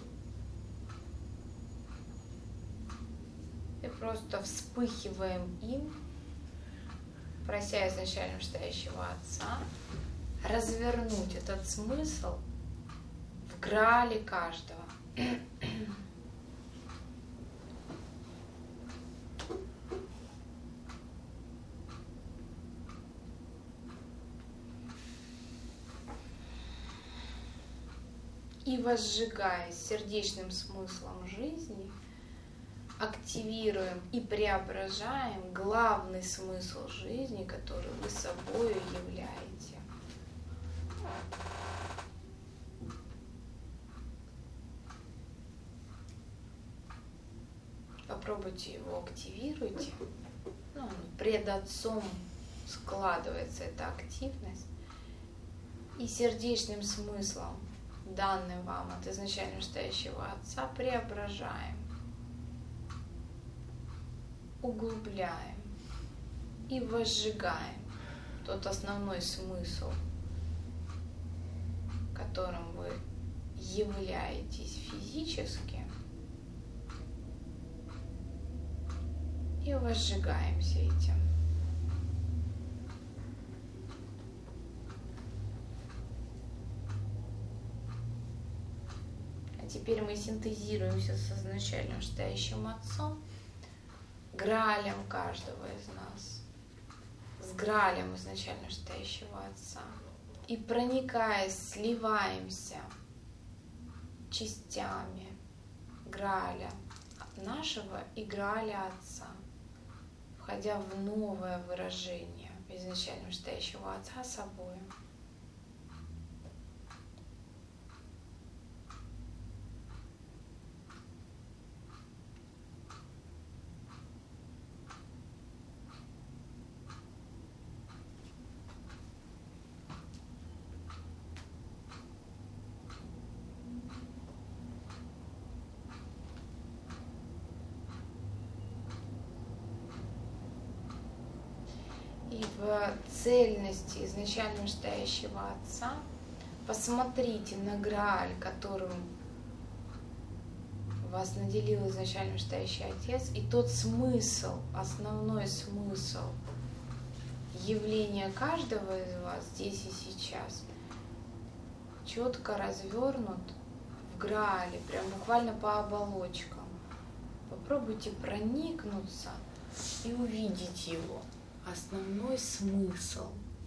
и просто вспыхиваем им, прося изначально стоящего Отца развернуть этот смысл в граале каждого. И возжигаясь сердечным смыслом жизни, активируем и преображаем главный смысл жизни, который вы собой являете. Попробуйте его, активируйте. Ну, пред Отцом складывается эта активность. И сердечным смыслом, данным вам от изначально стоящего Отца, преображаем, углубляем и возжигаем тот основной смысл, которым вы являетесь физически, и возжигаемся этим. А теперь мы синтезируемся с изначально стоящим Отцом, граалем каждого из нас, с граалем изначально стоящего Отца. И проникаясь, сливаемся частями грааля нашего и грааля Отца, входя в новое выражение изначально стоящего Отца собой. И в цельности изначально стоящего Отца посмотрите на грааль, которым вас наделил изначально стоящий Отец, и тот смысл, основной смысл явления каждого из вас здесь и сейчас четко развернут в граале, прям буквально по оболочкам. Попробуйте проникнуться и увидеть его. Основной смысл.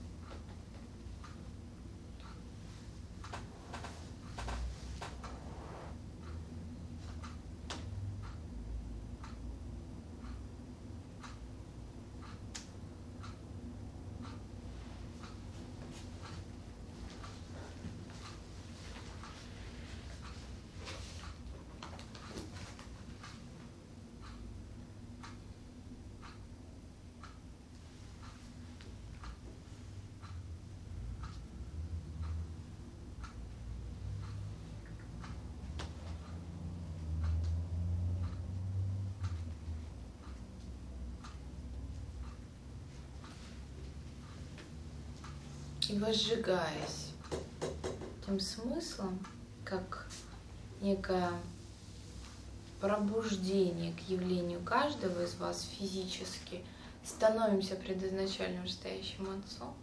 И возжигаясь тем смыслом, как некое пробуждение к явлению каждого из вас физически, становимся пред изначальным стоящим Отцом.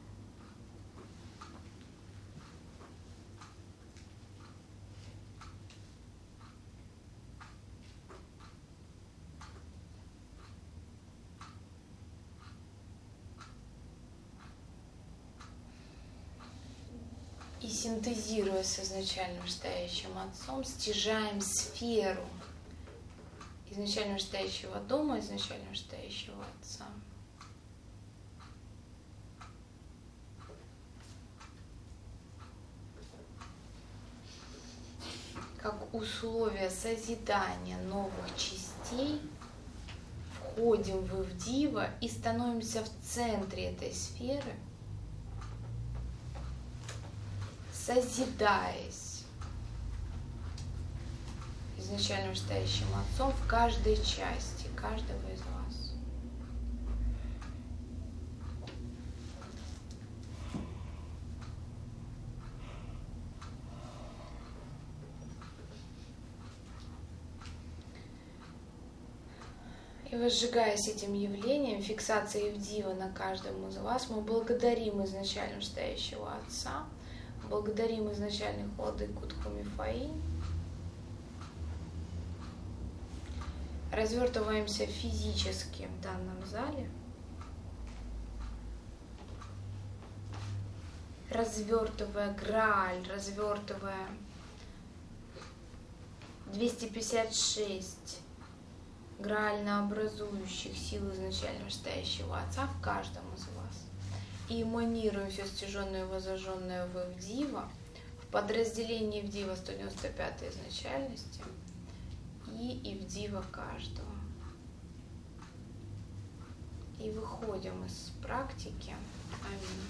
И синтезируя с изначальным стоящим Отцом, стяжаем сферу изначально стоящего дома, изначально стоящего Отца. Как условие созидания новых частей входим вы в Дива и становимся в центре этой сферы, созидаясь изначально вышестоящим Отцом в каждой части каждого из вас. И возжигаясь этим явлением, фиксацией Евдива на каждом из вас, мы благодарим изначально вышестоящего Отца, благодарим изначальных владык Кутху-Мифаи, развертываемся физически в данном зале, развертывая Грааль, развертывая двести пятьдесят шесть граально образующих сил изначально вышестоящего Отца в каждом из вас. И эманируем все стяженное и возожженное в Евдива, в подразделении Евдива сто девяносто пятой изначальности и Евдива каждого. И выходим из практики. Аминь.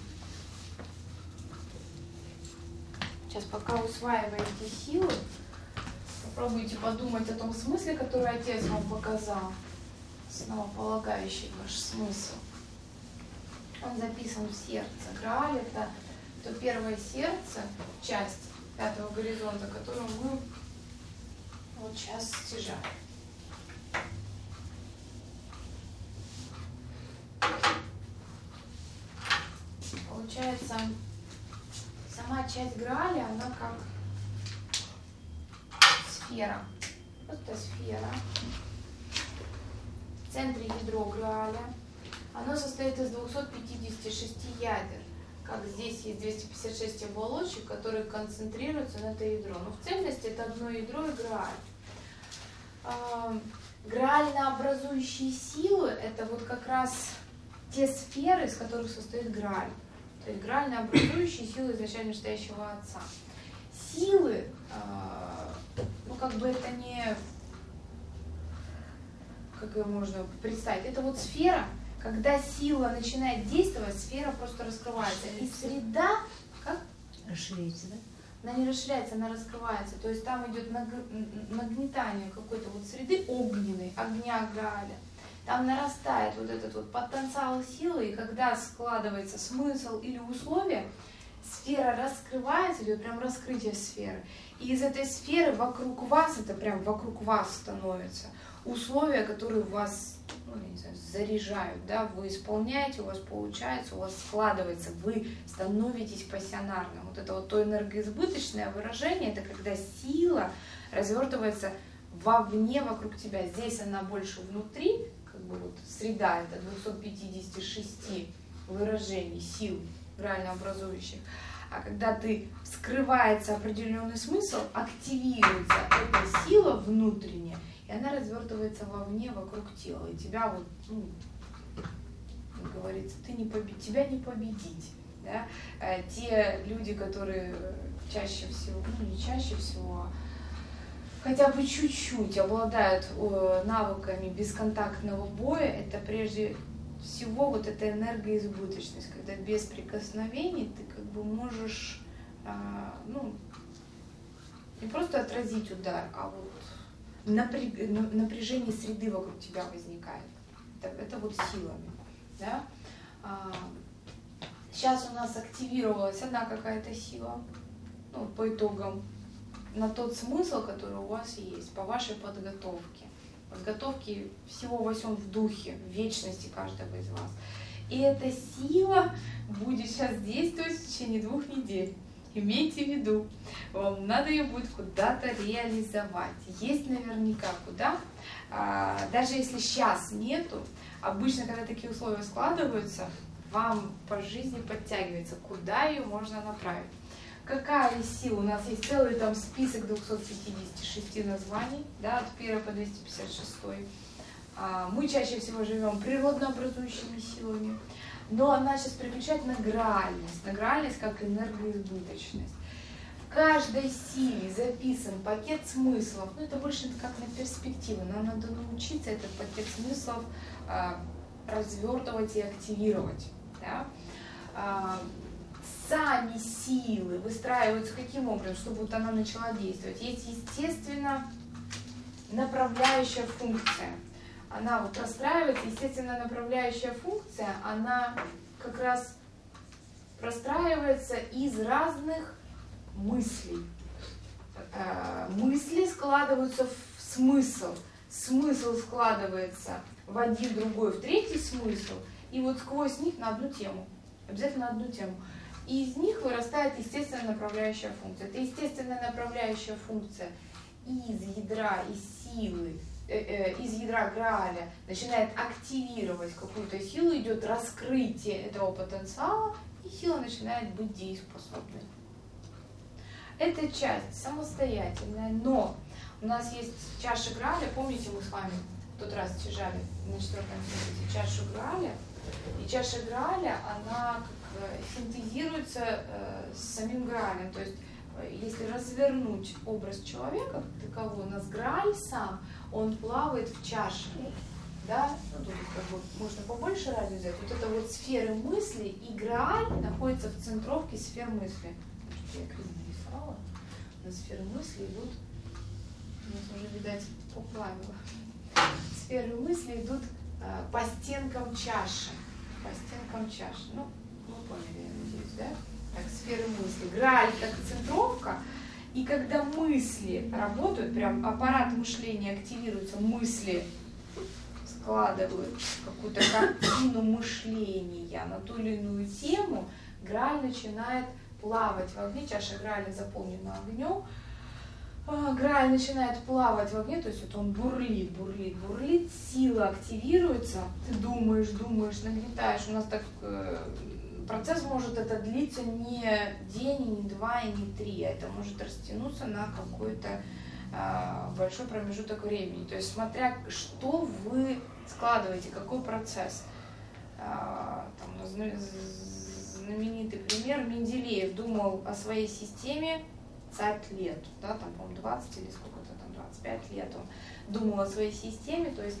Сейчас, пока усваиваете силы, попробуйте подумать о том смысле, который Отец вам показал, основополагающий ваш смысл. Он записан в сердце. Грааль — это то первое сердце, часть пятого горизонта, которую мы вот сейчас стяжаем. Получается, сама часть Грааля, она как сфера. Просто сфера. В центре ядро Грааля. Оно состоит из двухсот пятидесяти шести ядер. Как здесь есть двести пятьдесят шесть оболочек, которые концентрируются на это ядро. Но в цельности это одно ядро и Грааль. Граально образующие силы — это вот как раз те сферы, из которых состоит Грааль. То есть граально образующие силы изначально вышестоящего Отца. Силы, ну как бы это не, как ее можно представить, это вот сфера, когда сила начинает действовать, сфера просто раскрывается. И среда, как?
Расширяется, да?
Она не расширяется, она раскрывается. То есть там идет нагнетание какой-то вот среды огненной, огня Грааля. Там нарастает вот этот вот потенциал силы, и когда складывается смысл или условие, сфера раскрывается, идет прям раскрытие сферы. И из этой сферы вокруг вас, это прям вокруг вас становятся условия, которые вас, ну, я не знаю, заряжают, да, вы исполняете, у вас получается, у вас складывается, вы становитесь пассионарным. Вот это вот то энергоизбыточное выражение, это когда сила развертывается вовне, вокруг тебя. Здесь она больше внутри, как бы вот среда, это двухсот пятидесяти шести выражений сил, реально образующих. А когда ты скрывается определенный смысл, активируется эта сила внутренняя, и она развертывается вовне, вокруг тела. И тебя вот, ну, как говорится, ты не побед... тебя не победить. Да? Те люди, которые чаще всего, ну не чаще всего, хотя бы чуть-чуть обладают навыками бесконтактного боя, это прежде всего вот эта энергоизбыточность, когда без прикосновений ты как бы можешь, ну, не просто отразить удар, а вот напряжение среды вокруг тебя возникает. Это, это вот силами. Да? Сейчас у нас активировалась одна какая-то сила, ну, по итогам, на тот смысл, который у вас есть, по вашей подготовке. Подготовки всего во всем в духе, в вечности каждого из вас. И эта сила будет сейчас действовать в течение двух недель. Имейте в виду, вам надо ее будет куда-то реализовать. Есть наверняка куда. А, даже если сейчас нету, обычно, когда такие условия складываются, вам по жизни подтягивается, куда ее можно направить. Какая из сил? У нас есть целый там список двухсот пятидесяти шести названий, да, от первой по двести пятьдесят шестой. А, мы чаще всего живем природно-образующими силами. Но она сейчас переключает на граальность, на граальность как энергоизбыточность. В каждой силе записан пакет смыслов, ну это больше как на перспективу, нам надо научиться этот пакет смыслов а, развертывать и активировать. Да? А, сами силы выстраиваются каким образом, чтобы вот она начала действовать. Есть, естественно, направляющая функция. Она вот простраивается, естественно, направляющая функция, она как раз простраивается из разных мыслей. Мысли складываются в смысл, смысл складывается в один, другой, в третий смысл, и вот сквозь них на одну тему, обязательно на одну тему. И из них вырастает естественная направляющая функция. Это естественная направляющая функция из ядра, из силы, э, э, из ядра Грааля начинает активировать какую-то силу, идет раскрытие этого потенциала, и сила начинает быть дееспособной. Эта часть самостоятельная, но у нас есть чаша Грааля, помните, мы с вами в тот раз чижали на четвертом месяце чашу Грааля, и чаша Грааля, она как синтезируется э, с самим Граалем, то есть если развернуть образ человека таковой, у нас Грааль сам, он плавает в чаше, да, ну, тут как бы можно побольше радио взять, вот это вот сферы мысли, и Грааль находится в центровке сфер мысли. Я криво нарисовала, на сферы мысли идут, у нас уже, видать, поплавило. Сферы мысли идут э, по стенкам чаши, по стенкам чаши, ну, вы поняли, я надеюсь, да? Так, сферы мысли. Грааль как центровка, и когда мысли работают, прям аппарат мышления активируется, мысли складывают какую-то картину мышления на ту или иную тему, Грааль начинает плавать в огне, чаша Грааля заполнена огнем, Грааль начинает плавать в огне, то есть вот он бурлит, бурлит, бурлит, сила активируется, ты думаешь, думаешь, нагнетаешь, у нас так процесс может это длиться не день, не два, и не три, это может растянуться на какой-то э, большой промежуток времени. То есть смотря что вы складываете, какой процесс. Э, там, знаменитый пример, Менделеев думал о своей системе пятьдесят лет, да, там, по-моему, двадцать или сколько-то там, двадцать пять лет он думал о своей системе, то есть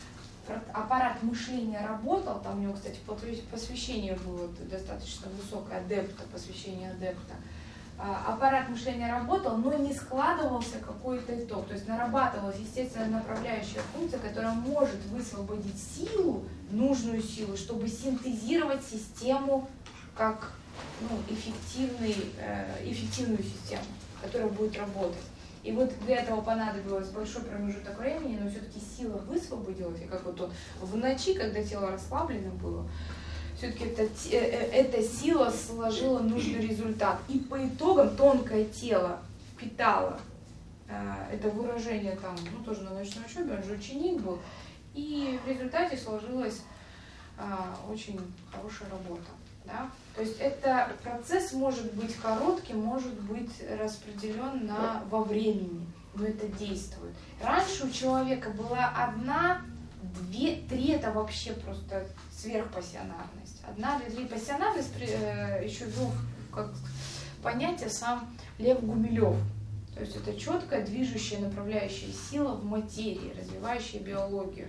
аппарат мышления работал, там у него, кстати, посвящение было достаточно высокое, адепта, посвящение адепта. Аппарат мышления работал, но не складывался какой-то итог. То есть нарабатывалась естественная направляющая функция, которая может высвободить силу, нужную силу, чтобы синтезировать систему как ну, эффективный, эффективную систему, которая будет работать. И вот для этого понадобилось большой промежуток времени, но все-таки сила высвободилась, и как вот он в ночи, когда тело расслаблено было, все-таки эта, эта сила сложила нужный результат. И по итогам тонкое тело впитало э, это выражение там, ну тоже на ночной учебе, он же ученик был, и в результате сложилась э, очень хорошая работа. Да? То есть это процесс может быть коротким, может быть распределен на, во времени, но это действует. Раньше у человека была одна, две, три, это вообще просто сверхпассионарность. Одна, две, три. Пассионарность э, еще ввел как понятие сам Лев Гумилев. То есть это четкая движущая направляющая сила в материи, развивающая биологию.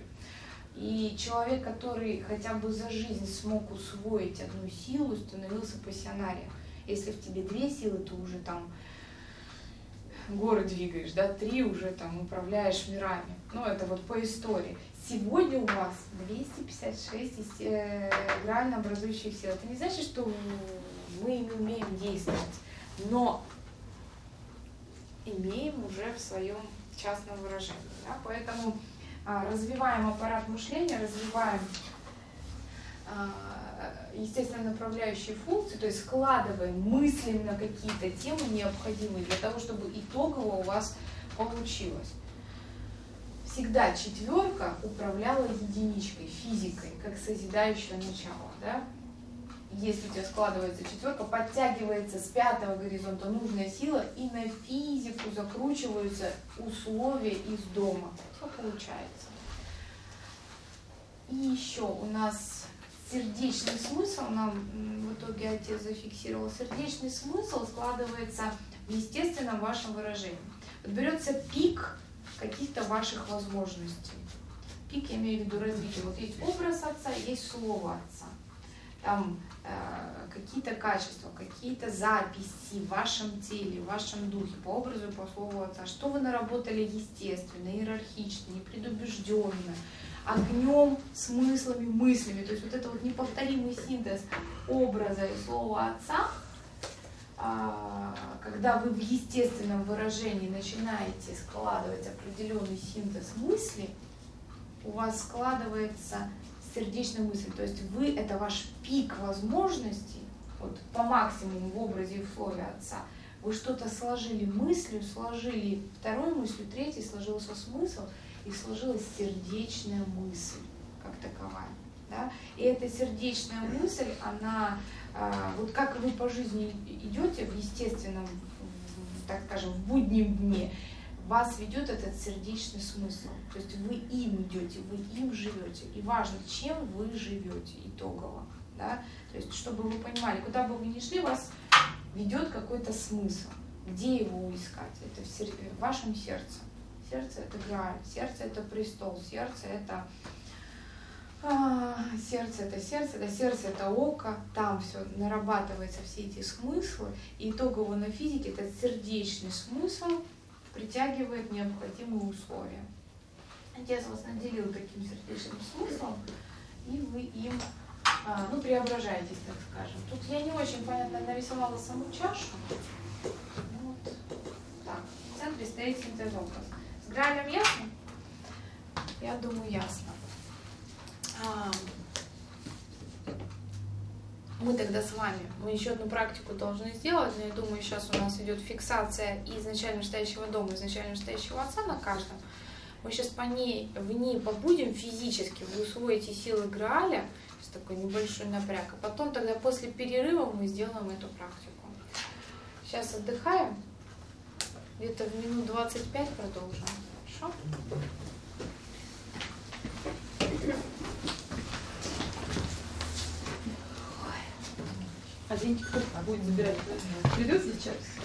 И человек, который хотя бы за жизнь смог усвоить одну силу, становился пассионарием. Если в тебе две силы, то уже там горы двигаешь, да, три уже там управляешь мирами. Ну, это вот по истории. Сегодня у вас двести пятьдесят шесть грально образующих сил. Это не значит, что мы не умеем действовать, но имеем уже в своем частном выражении. Да? Поэтому развиваем аппарат мышления, развиваем естественно направляющие функции, то есть складываем мысленно какие-то темы необходимые для того, чтобы итогово у вас получилось. Всегда четверка управляла единичкой, физикой, как созидающее начало. Да? Если у тебя складывается четверка, подтягивается с пятого горизонта нужная сила, и на физику закручиваются условия из дома. Все получается. И еще у нас сердечный смысл, нам в итоге отец зафиксировал, сердечный смысл складывается в естественном вашем выражении. Вот берется пик каких-то ваших возможностей. Пик, я имею в виду развитие. Вот есть образ отца, есть слово отца. там э, какие-то качества, какие-то записи в вашем теле, в вашем духе, по образу и по слову Отца, что вы наработали естественно, иерархично, непредубежденно, огнем, смыслами, мыслями. То есть вот это вот неповторимый синтез образа и слова Отца, когда вы в естественном выражении начинаете складывать определенный синтез мысли, у вас складывается сердечная мысль. То есть вы, это ваш пик возможностей, вот по максимуму в образе и в слове Отца. Вы что-то сложили мыслью, сложили второй мыслью, третьей, сложился смысл, и сложилась сердечная мысль как таковая. Да? И эта сердечная мысль, она, вот как вы по жизни идете в естественном, так скажем, в буднем дне, вас ведет этот сердечный смысл. То есть вы им идете, вы им живете. И важно, чем вы живете итогово. Да? То есть, чтобы вы понимали, куда бы вы ни шли, вас ведет какой-то смысл. Где его искать? Это в, сер... в вашем сердце. Сердце это Грааль, сердце это престол, сердце это а, сердце это сердце, это сердце это око, там все нарабатываются все эти смыслы, и итогово на физике этот сердечный смысл притягивает необходимые условия. Отец вас наделил таким сердечным смыслом, и вы им а, ну, преображаетесь, так скажем. Тут я не очень понятно нарисовала саму чашу. Вот так. В центре стоит синтез-образ. С Граалем ясно? Я думаю, ясно. А, мы тогда с вами, мы еще одну практику должны сделать, но я думаю, сейчас у нас идет фиксация изначально стоящего дома, изначально стоящего Отца на каждом. Мы сейчас по ней, в ней побудем физически, вы усвоите силы Грааля, сейчас такой небольшой напряг, а потом тогда после перерыва мы сделаем эту практику. Сейчас отдыхаем, где-то в минут двадцать пять продолжим. Хорошо?
А деньги кто будет забирать? Придет сейчас?